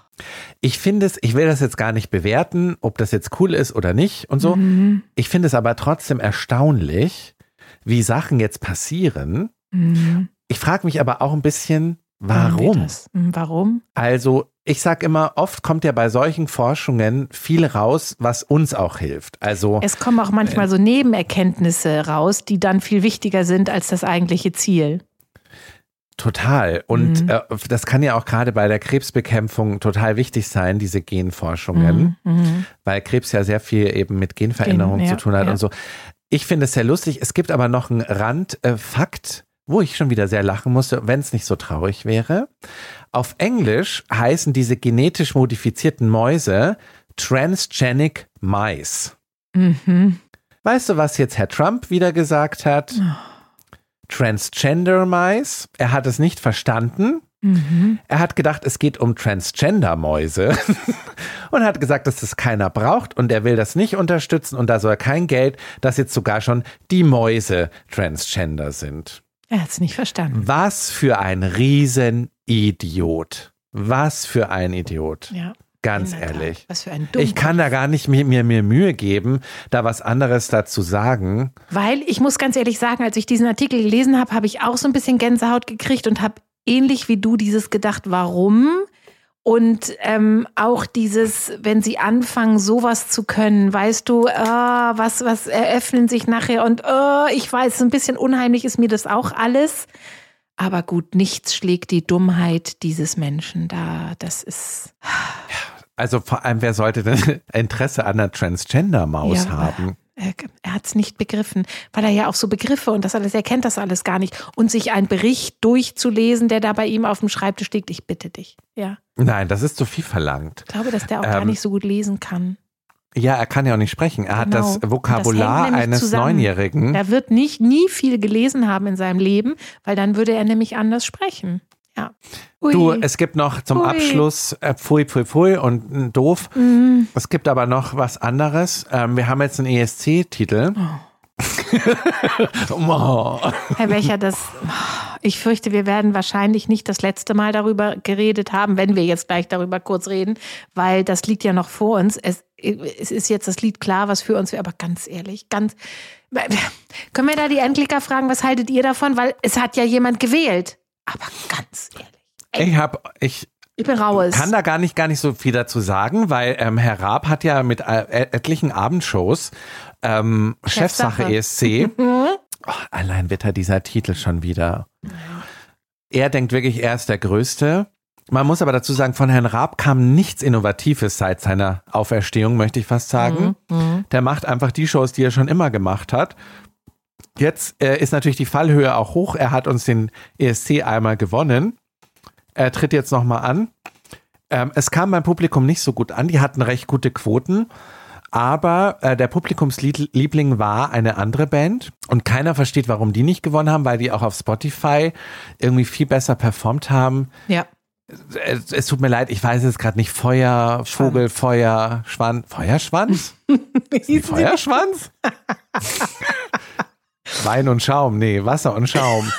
Speaker 1: Ich finde es, ich will das jetzt gar nicht bewerten, ob das jetzt cool ist oder nicht und so. Mhm. Ich finde es aber trotzdem erstaunlich, wie Sachen jetzt passieren. Mhm. Ich frage mich aber auch ein bisschen, warum?
Speaker 2: Warum?
Speaker 1: Also, ich sag immer, oft kommt ja bei solchen Forschungen viel raus, was uns auch hilft. Also
Speaker 2: es kommen auch manchmal so Nebenerkenntnisse raus, die dann viel wichtiger sind als das eigentliche Ziel.
Speaker 1: Total. Und
Speaker 2: Mhm.
Speaker 1: äh, das kann ja auch gerade bei der Krebsbekämpfung total wichtig sein, diese Genforschungen,
Speaker 2: Mhm.
Speaker 1: weil Krebs ja sehr viel eben mit Genveränderungen
Speaker 2: Gen, ja,
Speaker 1: zu tun hat
Speaker 2: ja.
Speaker 1: und so. Ich finde es sehr lustig. Es gibt aber noch einen Randfakt, wo ich schon wieder sehr lachen musste, wenn es nicht so traurig wäre. Auf Englisch heißen diese genetisch modifizierten Mäuse Transgenic Mice.
Speaker 2: Mhm.
Speaker 1: Weißt du, was jetzt Herr Trump wieder gesagt hat?
Speaker 2: Oh.
Speaker 1: Transgender Mice. Er hat es nicht verstanden.
Speaker 2: Mhm.
Speaker 1: Er hat gedacht, es geht um Transgender-Mäuse und hat gesagt, dass das keiner braucht und er will das nicht unterstützen und da soll kein Geld, dass jetzt sogar schon die Mäuse Transgender sind.
Speaker 2: Er hat es nicht verstanden.
Speaker 1: Was für ein Riesenidiot. Was für ein Idiot.
Speaker 2: Ja.
Speaker 1: Ganz ehrlich.
Speaker 2: Was für ein Dummkopf.
Speaker 1: Ich kann da gar nicht mir, mir, mir Mühe geben, da was anderes dazu sagen.
Speaker 2: Weil ich muss ganz ehrlich sagen, als ich diesen Artikel gelesen habe, habe ich auch so ein bisschen Gänsehaut gekriegt und habe ähnlich wie du dieses gedacht, warum? Und ähm, auch dieses, wenn sie anfangen, sowas zu können, weißt du, äh, was, was eröffnen sich nachher und äh, ich weiß, so ein bisschen unheimlich ist mir das auch alles. Aber gut, nichts schlägt die Dummheit dieses Menschen da. Das ist...
Speaker 1: Also vor allem, wer sollte denn Interesse an einer Transgender-Maus
Speaker 2: ja,
Speaker 1: haben?
Speaker 2: Er, er hat es nicht begriffen, weil er ja auch so Begriffe und das alles, er kennt das alles gar nicht. Und sich einen Bericht durchzulesen, der da bei ihm auf dem Schreibtisch liegt, ich bitte dich. Ja.
Speaker 1: Nein, das ist zu viel verlangt.
Speaker 2: Ich glaube, dass der auch
Speaker 1: ähm,
Speaker 2: gar nicht so gut lesen kann.
Speaker 1: Ja, er kann ja auch nicht sprechen. Er
Speaker 2: Genau.
Speaker 1: hat das Vokabular
Speaker 2: Das hängt nämlich
Speaker 1: eines
Speaker 2: zusammen.
Speaker 1: Neunjährigen.
Speaker 2: Er wird nicht nie viel gelesen haben in seinem Leben, weil dann würde er nämlich anders sprechen. Ja. Ui.
Speaker 1: Du, es gibt noch zum
Speaker 2: Ui.
Speaker 1: Abschluss äh, Pfui, Pfui, Pfui und äh, doof.
Speaker 2: Mhm.
Speaker 1: Es gibt aber noch was anderes. Ähm, wir haben jetzt einen E S C-Titel.
Speaker 2: Oh.
Speaker 1: oh.
Speaker 2: Herr Becher, das, ich fürchte, wir werden wahrscheinlich nicht das letzte Mal darüber geredet haben, wenn wir jetzt gleich darüber kurz reden, weil das liegt ja noch vor uns. Es, es ist jetzt das Lied klar, was für uns wäre, aber ganz ehrlich, ganz... Können wir da die Endklicker fragen, was haltet ihr davon? Weil es hat ja jemand gewählt. Aber ganz ehrlich. Ey,
Speaker 1: Ich habe... Ich
Speaker 2: ich bin raus.
Speaker 1: kann da gar nicht, gar nicht so viel dazu sagen, weil ähm, Herr Raab hat ja mit äh, etlichen Abendshows ähm, Chefsache,
Speaker 2: Chefsache
Speaker 1: E S C. Oh, allein wird er dieser Titel schon wieder. Er denkt wirklich, er ist der Größte. Man muss aber dazu sagen, von Herrn Raab kam nichts Innovatives seit seiner Auferstehung, möchte ich fast sagen.
Speaker 2: Mhm.
Speaker 1: Der macht einfach die Shows, die er schon immer gemacht hat. Jetzt äh, ist natürlich die Fallhöhe auch hoch. Er hat uns den E S C einmal gewonnen. Er tritt jetzt nochmal an. Ähm, es kam beim Publikum nicht so gut an. Die hatten recht gute Quoten. Aber äh, der Publikumsliebling war eine andere Band. Und keiner versteht, warum die nicht gewonnen haben, weil die auch auf Spotify irgendwie viel besser performt haben.
Speaker 2: Ja.
Speaker 1: Es, es tut mir leid, ich weiß jetzt gerade nicht. Feuer, Vogel, Feuer, Schwanz. Feuerschwanz? Feuerschwanz? Wein und Schaum. Nee, Wasser und Schaum.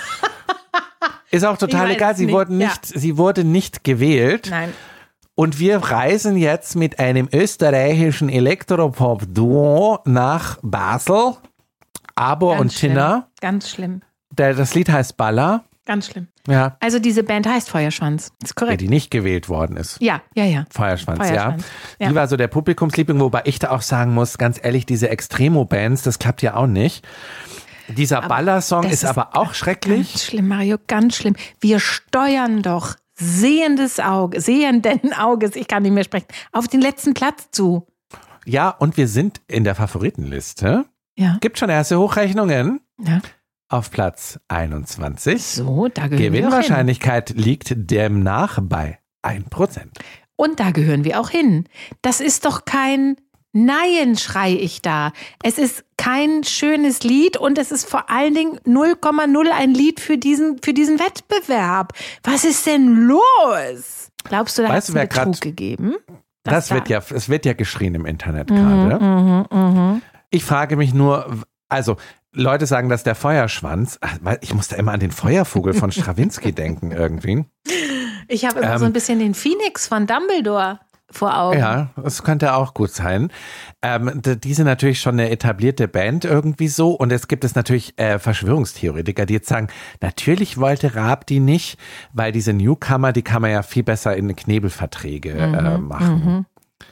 Speaker 1: Ist auch total egal. Sie
Speaker 2: nicht.
Speaker 1: wurden nicht,
Speaker 2: Ja.
Speaker 1: sie wurde nicht gewählt.
Speaker 2: Nein.
Speaker 1: Und wir reisen jetzt mit einem österreichischen Elektropop-Duo nach Basel. Abo
Speaker 2: Ganz
Speaker 1: und
Speaker 2: schlimm.
Speaker 1: Tina.
Speaker 2: Ganz schlimm.
Speaker 1: Der, das Lied heißt Baller.
Speaker 2: Ganz schlimm.
Speaker 1: Ja.
Speaker 2: Also diese Band heißt Feuerschwanz. Das ist
Speaker 1: Der,
Speaker 2: korrekt.
Speaker 1: die nicht gewählt worden ist.
Speaker 2: Ja, ja, ja.
Speaker 1: Feuerschwanz,
Speaker 2: Feuerschwanz,
Speaker 1: ja.
Speaker 2: ja.
Speaker 1: Die war so der Publikumsliebling, wobei ich da auch sagen muss, ganz ehrlich, diese Extremo-Bands, das klappt ja auch nicht. Dieser Baller-Song
Speaker 2: das
Speaker 1: ist,
Speaker 2: ist
Speaker 1: aber auch schrecklich.
Speaker 2: Ganz schlimm, Mario, ganz schlimm. Wir steuern doch sehendes Auge, sehenden Auges, ich kann nicht mehr sprechen, auf den letzten Platz zu.
Speaker 1: Ja, und wir sind in der Favoritenliste.
Speaker 2: Ja.
Speaker 1: Gibt schon erste Hochrechnungen.
Speaker 2: Ja.
Speaker 1: Auf Platz einundzwanzig.
Speaker 2: So, da gehören wir auch hin.
Speaker 1: Gewinnwahrscheinlichkeit liegt demnach bei ein Prozent.
Speaker 2: Und da gehören wir auch hin. Das ist doch kein Nein, schrei ich da. Es ist kein schönes Lied und es ist vor allen Dingen null Komma null ein Lied für diesen, für diesen Wettbewerb. Was ist denn los? Glaubst du, da hat
Speaker 1: Weißt
Speaker 2: es
Speaker 1: du, wer
Speaker 2: einen Betrug
Speaker 1: grad-
Speaker 2: gegeben?
Speaker 1: Das
Speaker 2: da-
Speaker 1: wird ja, es wird ja geschrien im Internet gerade.
Speaker 2: Mhm, mhm, mhm.
Speaker 1: Ich frage mich nur, also Leute sagen, dass der Feuerschwanz, ach, weil ich muss da immer an den Feuervogel von Stravinsky denken irgendwie.
Speaker 2: Ich habe immer
Speaker 1: Ähm,
Speaker 2: so ein bisschen den Phoenix von Dumbledore vor Augen.
Speaker 1: Ja, das könnte auch gut sein. Ähm, d- die sind natürlich schon eine etablierte Band irgendwie so und jetzt gibt es natürlich äh, Verschwörungstheoretiker, die jetzt sagen, natürlich wollte Raab die nicht, weil diese Newcomer, die kann man ja viel besser in Knebelverträge äh, machen.
Speaker 2: Mhm.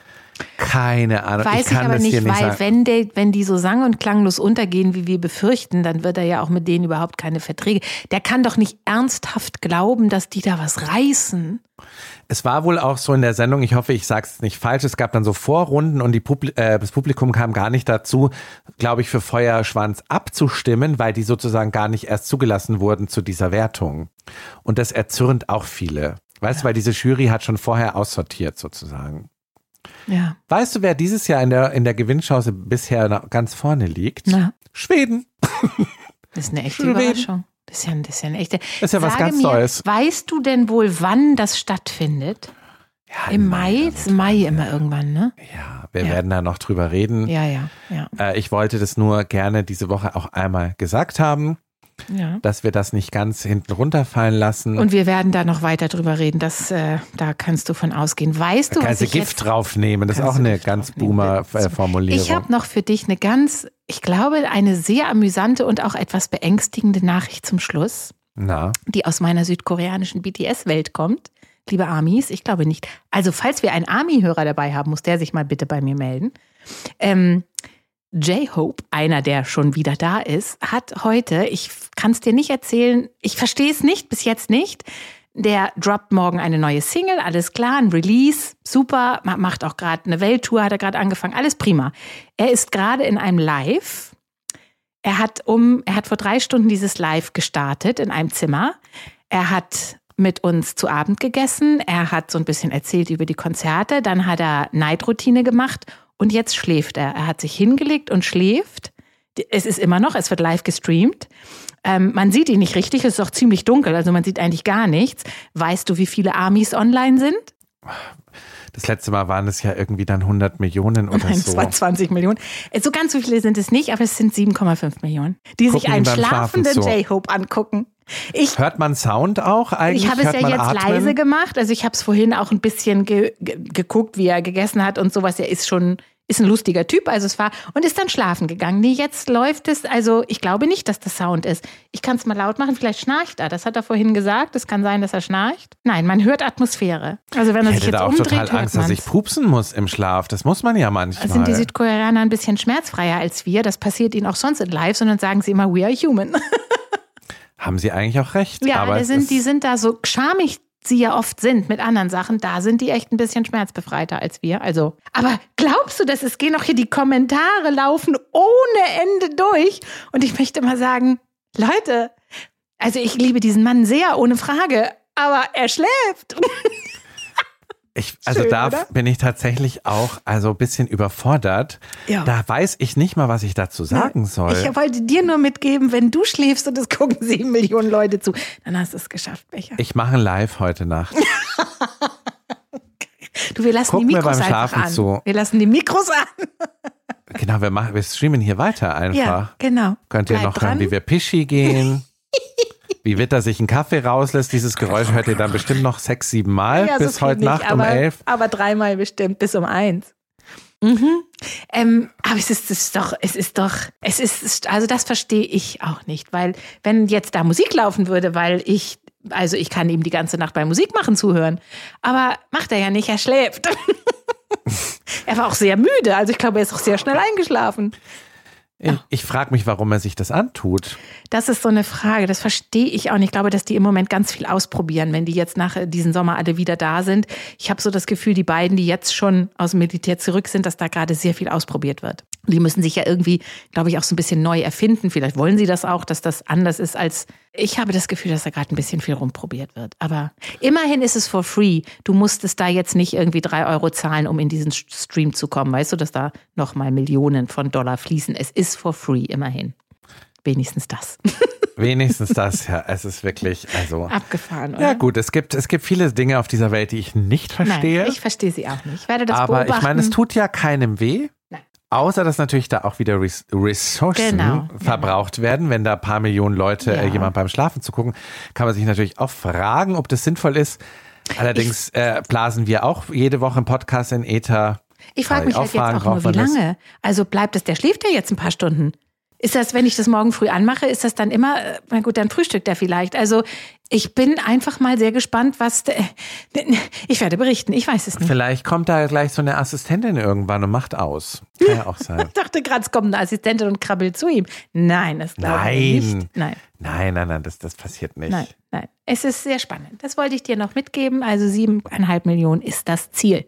Speaker 1: Keine Ahnung,
Speaker 2: Weiß
Speaker 1: ich kann
Speaker 2: ich aber
Speaker 1: das
Speaker 2: nicht,
Speaker 1: dir nicht
Speaker 2: weil
Speaker 1: sagen.
Speaker 2: wenn, der, wenn die so sang- und klanglos untergehen, wie wir befürchten, dann wird er ja auch mit denen überhaupt keine Verträge. Der kann doch nicht ernsthaft glauben, dass die da was reißen.
Speaker 1: Es war wohl auch so in der Sendung, ich hoffe, ich sage es nicht falsch, es gab dann so Vorrunden und die Publi- äh, das Publikum kam gar nicht dazu, glaube ich, für Feuerschwanz abzustimmen, weil die sozusagen gar nicht erst zugelassen wurden zu dieser Wertung. Und das erzürnt auch viele. Weißt du, weil diese Jury hat schon vorher aussortiert sozusagen.
Speaker 2: Ja.
Speaker 1: Weißt du, wer dieses Jahr in der, in der Gewinnchance bisher noch ganz vorne liegt?
Speaker 2: Na.
Speaker 1: Schweden.
Speaker 2: Das ist eine echte
Speaker 1: Schweden.
Speaker 2: Überraschung. Das ist ja, das ist ja eine echte.
Speaker 1: Das ist ja was
Speaker 2: Sage
Speaker 1: ganz
Speaker 2: mir,
Speaker 1: Neues.
Speaker 2: Weißt du denn wohl, wann das stattfindet?
Speaker 1: Ja,
Speaker 2: Im Mai? Das ist im Mai immer irgendwann, ne?
Speaker 1: Ja, wir
Speaker 2: Ja.
Speaker 1: werden da noch drüber reden.
Speaker 2: Ja, ja, ja.
Speaker 1: Äh, ich wollte das nur gerne diese Woche auch einmal gesagt haben,
Speaker 2: ja.
Speaker 1: dass wir das nicht ganz hinten runterfallen lassen.
Speaker 2: Und wir werden da noch weiter drüber reden. Das, äh, da kannst du von ausgehen. Weißt du,
Speaker 1: da
Speaker 2: was
Speaker 1: kannst du
Speaker 2: ich
Speaker 1: Gift
Speaker 2: jetzt...
Speaker 1: draufnehmen. Das ist
Speaker 2: Kannst
Speaker 1: auch
Speaker 2: du
Speaker 1: eine
Speaker 2: Gift
Speaker 1: ganz
Speaker 2: draufnehmen.
Speaker 1: Boomer-Formulierung.
Speaker 2: Ich habe noch für dich eine ganz, ich glaube, eine sehr amüsante und auch etwas beängstigende Nachricht zum Schluss,
Speaker 1: Na,
Speaker 2: die aus meiner südkoreanischen B T S-Welt kommt. Liebe Amis, ich glaube nicht. Also falls wir einen Army-Hörer dabei haben, muss der sich mal bitte bei mir melden. Ähm, J-Hope, einer, der schon wieder da ist, hat heute, ich kann es dir nicht erzählen, ich verstehe es nicht, bis jetzt nicht, der droppt morgen eine neue Single, alles klar, ein Release, super, macht auch gerade eine Welttour, hat er gerade angefangen, alles prima. Er ist gerade in einem Live, er hat um, er hat vor drei Stunden dieses Live gestartet in einem Zimmer, er hat mit uns zu Abend gegessen, er hat so ein bisschen erzählt über die Konzerte, dann hat er Night-Routine gemacht und jetzt schläft er. Er hat sich hingelegt und schläft. Es ist immer noch, es wird live gestreamt. Ähm, man sieht ihn nicht richtig, es ist auch ziemlich dunkel, also man sieht eigentlich gar nichts. Weißt du, wie viele Amis online sind?
Speaker 1: das letzte Mal waren es ja irgendwie dann hundert Millionen oder
Speaker 2: Nein,
Speaker 1: so.
Speaker 2: zwanzig Millionen. So ganz so viele sind es nicht, aber es sind sieben Komma fünf Millionen, die sich
Speaker 1: Gucken
Speaker 2: einen
Speaker 1: beim Schlafen
Speaker 2: schlafenden
Speaker 1: zu.
Speaker 2: J-Hope angucken. Ich,
Speaker 1: Hört man Sound auch eigentlich?
Speaker 2: Ich habe es
Speaker 1: Hört
Speaker 2: ja
Speaker 1: man
Speaker 2: jetzt
Speaker 1: atmen?
Speaker 2: leise gemacht. Also ich habe es vorhin auch ein bisschen ge- ge- geguckt, wie er gegessen hat und sowas. Er ist schon, ist ein lustiger Typ. Also es war und ist dann schlafen gegangen. Nee, jetzt läuft es. Also ich glaube nicht, dass das Sound ist. Ich kann es mal laut machen. Vielleicht schnarcht er. Das hat er vorhin gesagt. Es kann sein, dass er schnarcht. Nein, man hört Atmosphäre. Also wenn er
Speaker 1: Ich
Speaker 2: sich
Speaker 1: hätte
Speaker 2: jetzt
Speaker 1: da auch
Speaker 2: umdreht,
Speaker 1: total Angst,
Speaker 2: hört
Speaker 1: dass ich
Speaker 2: man's.
Speaker 1: pupsen muss im Schlaf. Das muss man ja manchmal.
Speaker 2: Sind die Südkoreaner ein bisschen schmerzfreier als wir? Das passiert ihnen auch sonst in Live, sondern sagen sie immer, we are human.
Speaker 1: Haben sie eigentlich auch recht.
Speaker 2: Ja,
Speaker 1: aber
Speaker 2: die
Speaker 1: es
Speaker 2: sind,
Speaker 1: ist,
Speaker 2: die sind da so schamig, sie ja oft sind mit anderen Sachen, da sind die echt ein bisschen schmerzbefreiter als wir. Also, aber glaubst du, dass es gehen auch hier die Kommentare laufen ohne Ende durch? Und ich möchte mal sagen, Leute, also ich liebe diesen Mann sehr, ohne Frage, aber er schläft.
Speaker 1: Ich, also
Speaker 2: Schön,
Speaker 1: da
Speaker 2: oder?
Speaker 1: bin ich tatsächlich auch also ein bisschen überfordert.
Speaker 2: Ja.
Speaker 1: Da weiß ich nicht mal, was ich dazu sagen soll.
Speaker 2: Ich wollte dir nur mitgeben, wenn du schläfst und es gucken sieben Millionen Leute zu, dann hast du es geschafft, Becher.
Speaker 1: Ich mache ein Live heute Nacht.
Speaker 2: Du, wir lassen
Speaker 1: Guck
Speaker 2: die
Speaker 1: mir
Speaker 2: Mikros
Speaker 1: beim
Speaker 2: einfach
Speaker 1: Schlafen
Speaker 2: an.
Speaker 1: zu.
Speaker 2: Wir lassen die Mikros an.
Speaker 1: Genau, wir, machen, wir streamen hier weiter einfach.
Speaker 2: Ja, genau.
Speaker 1: Könnt ihr
Speaker 2: Bleib
Speaker 1: noch
Speaker 2: dran.
Speaker 1: hören, wie wir Pischi gehen. Wie Witter sich einen Kaffee rauslässt. Dieses Geräusch hört ihr dann bestimmt noch sechs, sieben Mal
Speaker 2: Ja, so
Speaker 1: bis
Speaker 2: viel
Speaker 1: heute
Speaker 2: nicht,
Speaker 1: Nacht um
Speaker 2: aber,
Speaker 1: elf.
Speaker 2: Aber dreimal bestimmt, bis um eins. Mhm. Ähm, aber es ist, es ist doch, es ist doch, es ist, also das verstehe ich auch nicht, weil wenn jetzt da Musik laufen würde, weil ich, also ich kann ihm die ganze Nacht beim Musik machen zuhören, aber macht er ja nicht, er schläft. Er war auch sehr müde, also ich glaube, er ist auch sehr schnell eingeschlafen.
Speaker 1: Ich, ich frage mich, warum er sich das antut.
Speaker 2: Das ist so eine Frage, das verstehe ich auch nicht. Ich glaube, dass die im Moment ganz viel ausprobieren, wenn die jetzt nach diesem Sommer alle wieder da sind. Ich habe so das Gefühl, die beiden, die jetzt schon aus dem Militär zurück sind, dass da gerade sehr viel ausprobiert wird. Die müssen sich ja irgendwie, glaube ich, auch so ein bisschen neu erfinden. Vielleicht wollen sie das auch, dass das anders ist als... Ich habe das Gefühl, dass da gerade ein bisschen viel rumprobiert wird. Aber immerhin ist es for free. Du musstest da jetzt nicht irgendwie drei Euro zahlen, um in diesen Stream zu kommen. Weißt du, dass da nochmal Millionen von Dollar fließen. Es ist for free, immerhin. Wenigstens das.
Speaker 1: Wenigstens das, ja. Es ist wirklich, also...
Speaker 2: Abgefahren, oder?
Speaker 1: Ja gut, es gibt, es gibt viele Dinge auf dieser Welt, die ich nicht verstehe.
Speaker 2: Nein, ich verstehe sie auch nicht. Ich werde das
Speaker 1: aber
Speaker 2: beobachten.
Speaker 1: ich meine, es tut ja keinem weh.
Speaker 2: Nein.
Speaker 1: Außer, dass natürlich da auch wieder Res- Ressourcen
Speaker 2: Genau,
Speaker 1: verbraucht
Speaker 2: genau.
Speaker 1: werden. Wenn da ein paar Millionen Leute
Speaker 2: Ja.
Speaker 1: äh, jemand beim Schlafen zu gucken, kann man sich natürlich auch fragen, ob das sinnvoll ist. Allerdings äh, blasen wir auch jede Woche im Podcast in Äther.
Speaker 2: Ich frage mich
Speaker 1: Kann
Speaker 2: halt
Speaker 1: ich auch
Speaker 2: jetzt
Speaker 1: fragen,
Speaker 2: auch nur,
Speaker 1: braucht
Speaker 2: wie
Speaker 1: man das?
Speaker 2: lange? Also bleibt es, der schläft ja jetzt ein paar Stunden. Ist das, wenn ich das morgen früh anmache, ist das dann immer, äh, na gut, dann frühstückt er vielleicht. Also ich bin einfach mal sehr gespannt, was, de, ich werde berichten, ich weiß es nicht.
Speaker 1: Vielleicht kommt da gleich so eine Assistentin irgendwann und macht aus. Kann ja auch sein.
Speaker 2: Ich dachte gerade, es kommt eine Assistentin und krabbelt zu ihm. Nein, das glaube ich
Speaker 1: Nein.
Speaker 2: nicht. Nein,
Speaker 1: Nein, nein, nein, das, das passiert nicht.
Speaker 2: nein, nein. Es ist sehr spannend. Das wollte ich dir noch mitgeben. Also siebeneinhalb Millionen ist das Ziel.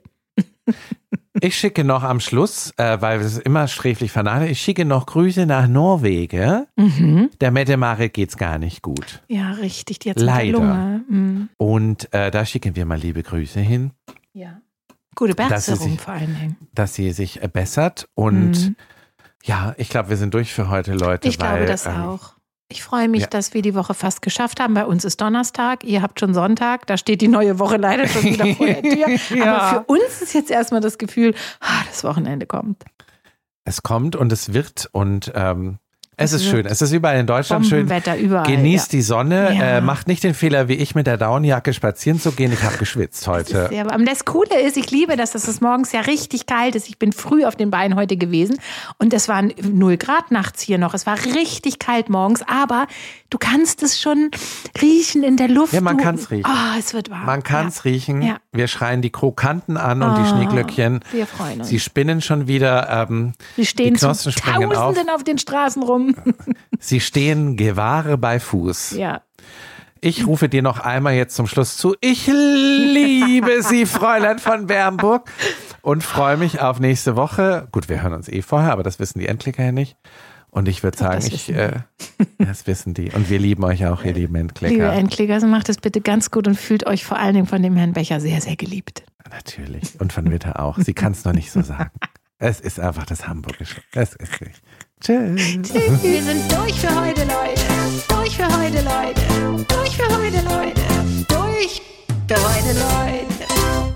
Speaker 1: Ich schicke noch am Schluss, äh, weil es ist immer sträflich vernachlässigt, ich schicke noch Grüße nach Norwegen.
Speaker 2: Mhm.
Speaker 1: Der Mette-Marit geht's gar nicht gut.
Speaker 2: Ja, richtig, die jetzt
Speaker 1: Leider.
Speaker 2: mit der Lunge. Mhm.
Speaker 1: Und äh, da schicken wir mal liebe Grüße hin,
Speaker 2: Ja. Gute
Speaker 1: Dass sie
Speaker 2: Besserung
Speaker 1: sich-
Speaker 2: vor allen Dingen.
Speaker 1: dass sie sich äh, bessert. Und
Speaker 2: Mhm.
Speaker 1: ja, ich glaube, wir sind durch für heute, Leute.
Speaker 2: Ich glaube
Speaker 1: weil,
Speaker 2: das
Speaker 1: ähm,
Speaker 2: auch. Ich freue mich,
Speaker 1: ja.
Speaker 2: dass wir die Woche fast geschafft haben. Bei uns ist Donnerstag, ihr habt schon Sonntag. Da steht die neue Woche leider schon wieder vor der Tür.
Speaker 1: Ja.
Speaker 2: Aber für uns ist jetzt erstmal das Gefühl, ah, das Wochenende kommt.
Speaker 1: Es kommt und es wird und ähm, es,
Speaker 2: Es
Speaker 1: ist
Speaker 2: wird
Speaker 1: schön. Es ist überall in Deutschland schön.
Speaker 2: Bombenwetter überall.
Speaker 1: Genießt
Speaker 2: ja.
Speaker 1: die Sonne.
Speaker 2: Ja.
Speaker 1: Äh, macht nicht den Fehler wie ich mit der Downjacke spazieren zu gehen. Ich habe geschwitzt heute.
Speaker 2: Ja, aber das Coole ist, ich liebe das, dass es morgens ja richtig kalt ist. Ich bin früh auf den Beinen heute gewesen und es waren null Grad nachts hier noch. Es war richtig kalt morgens, aber du kannst es schon riechen in der Luft.
Speaker 1: Ja, man
Speaker 2: Du-
Speaker 1: kann es riechen.
Speaker 2: Ah, es wird warm.
Speaker 1: Man kann es
Speaker 2: ja.
Speaker 1: riechen.
Speaker 2: Ja.
Speaker 1: Wir schreien die Krokanten an und die
Speaker 2: Ah,
Speaker 1: Schneeglöckchen.
Speaker 2: wir freuen uns.
Speaker 1: Sie spinnen schon wieder. Ähm,
Speaker 2: Sie stehen
Speaker 1: die
Speaker 2: zu
Speaker 1: Knospen springen auf.
Speaker 2: Tausenden auf den Straßen rum.
Speaker 1: Sie stehen Gewahre bei Fuß.
Speaker 2: Ja.
Speaker 1: Ich rufe dir noch einmal jetzt zum Schluss zu. Ich liebe Sie, Fräulein von Bernburg. Und freue mich auf nächste Woche. Gut, wir hören uns eh vorher, aber das wissen die Endklicker ja nicht. Und ich würde sagen,
Speaker 2: das
Speaker 1: ich,
Speaker 2: wissen
Speaker 1: äh, das wissen die. Und wir lieben euch auch, ihr lieben Endklicker.
Speaker 2: Liebe Endklicker, so macht es bitte ganz gut und fühlt euch vor allen Dingen von dem Herrn Becher sehr, sehr geliebt.
Speaker 1: Natürlich. Und von Witter auch. Sie kann es noch nicht so sagen. Es ist einfach das Hamburgische. Es ist nicht. Tschüss.
Speaker 2: Wir sind durch für heute, Leute. Durch für heute, Leute. Durch für heute, Leute. Durch für heute, Leute.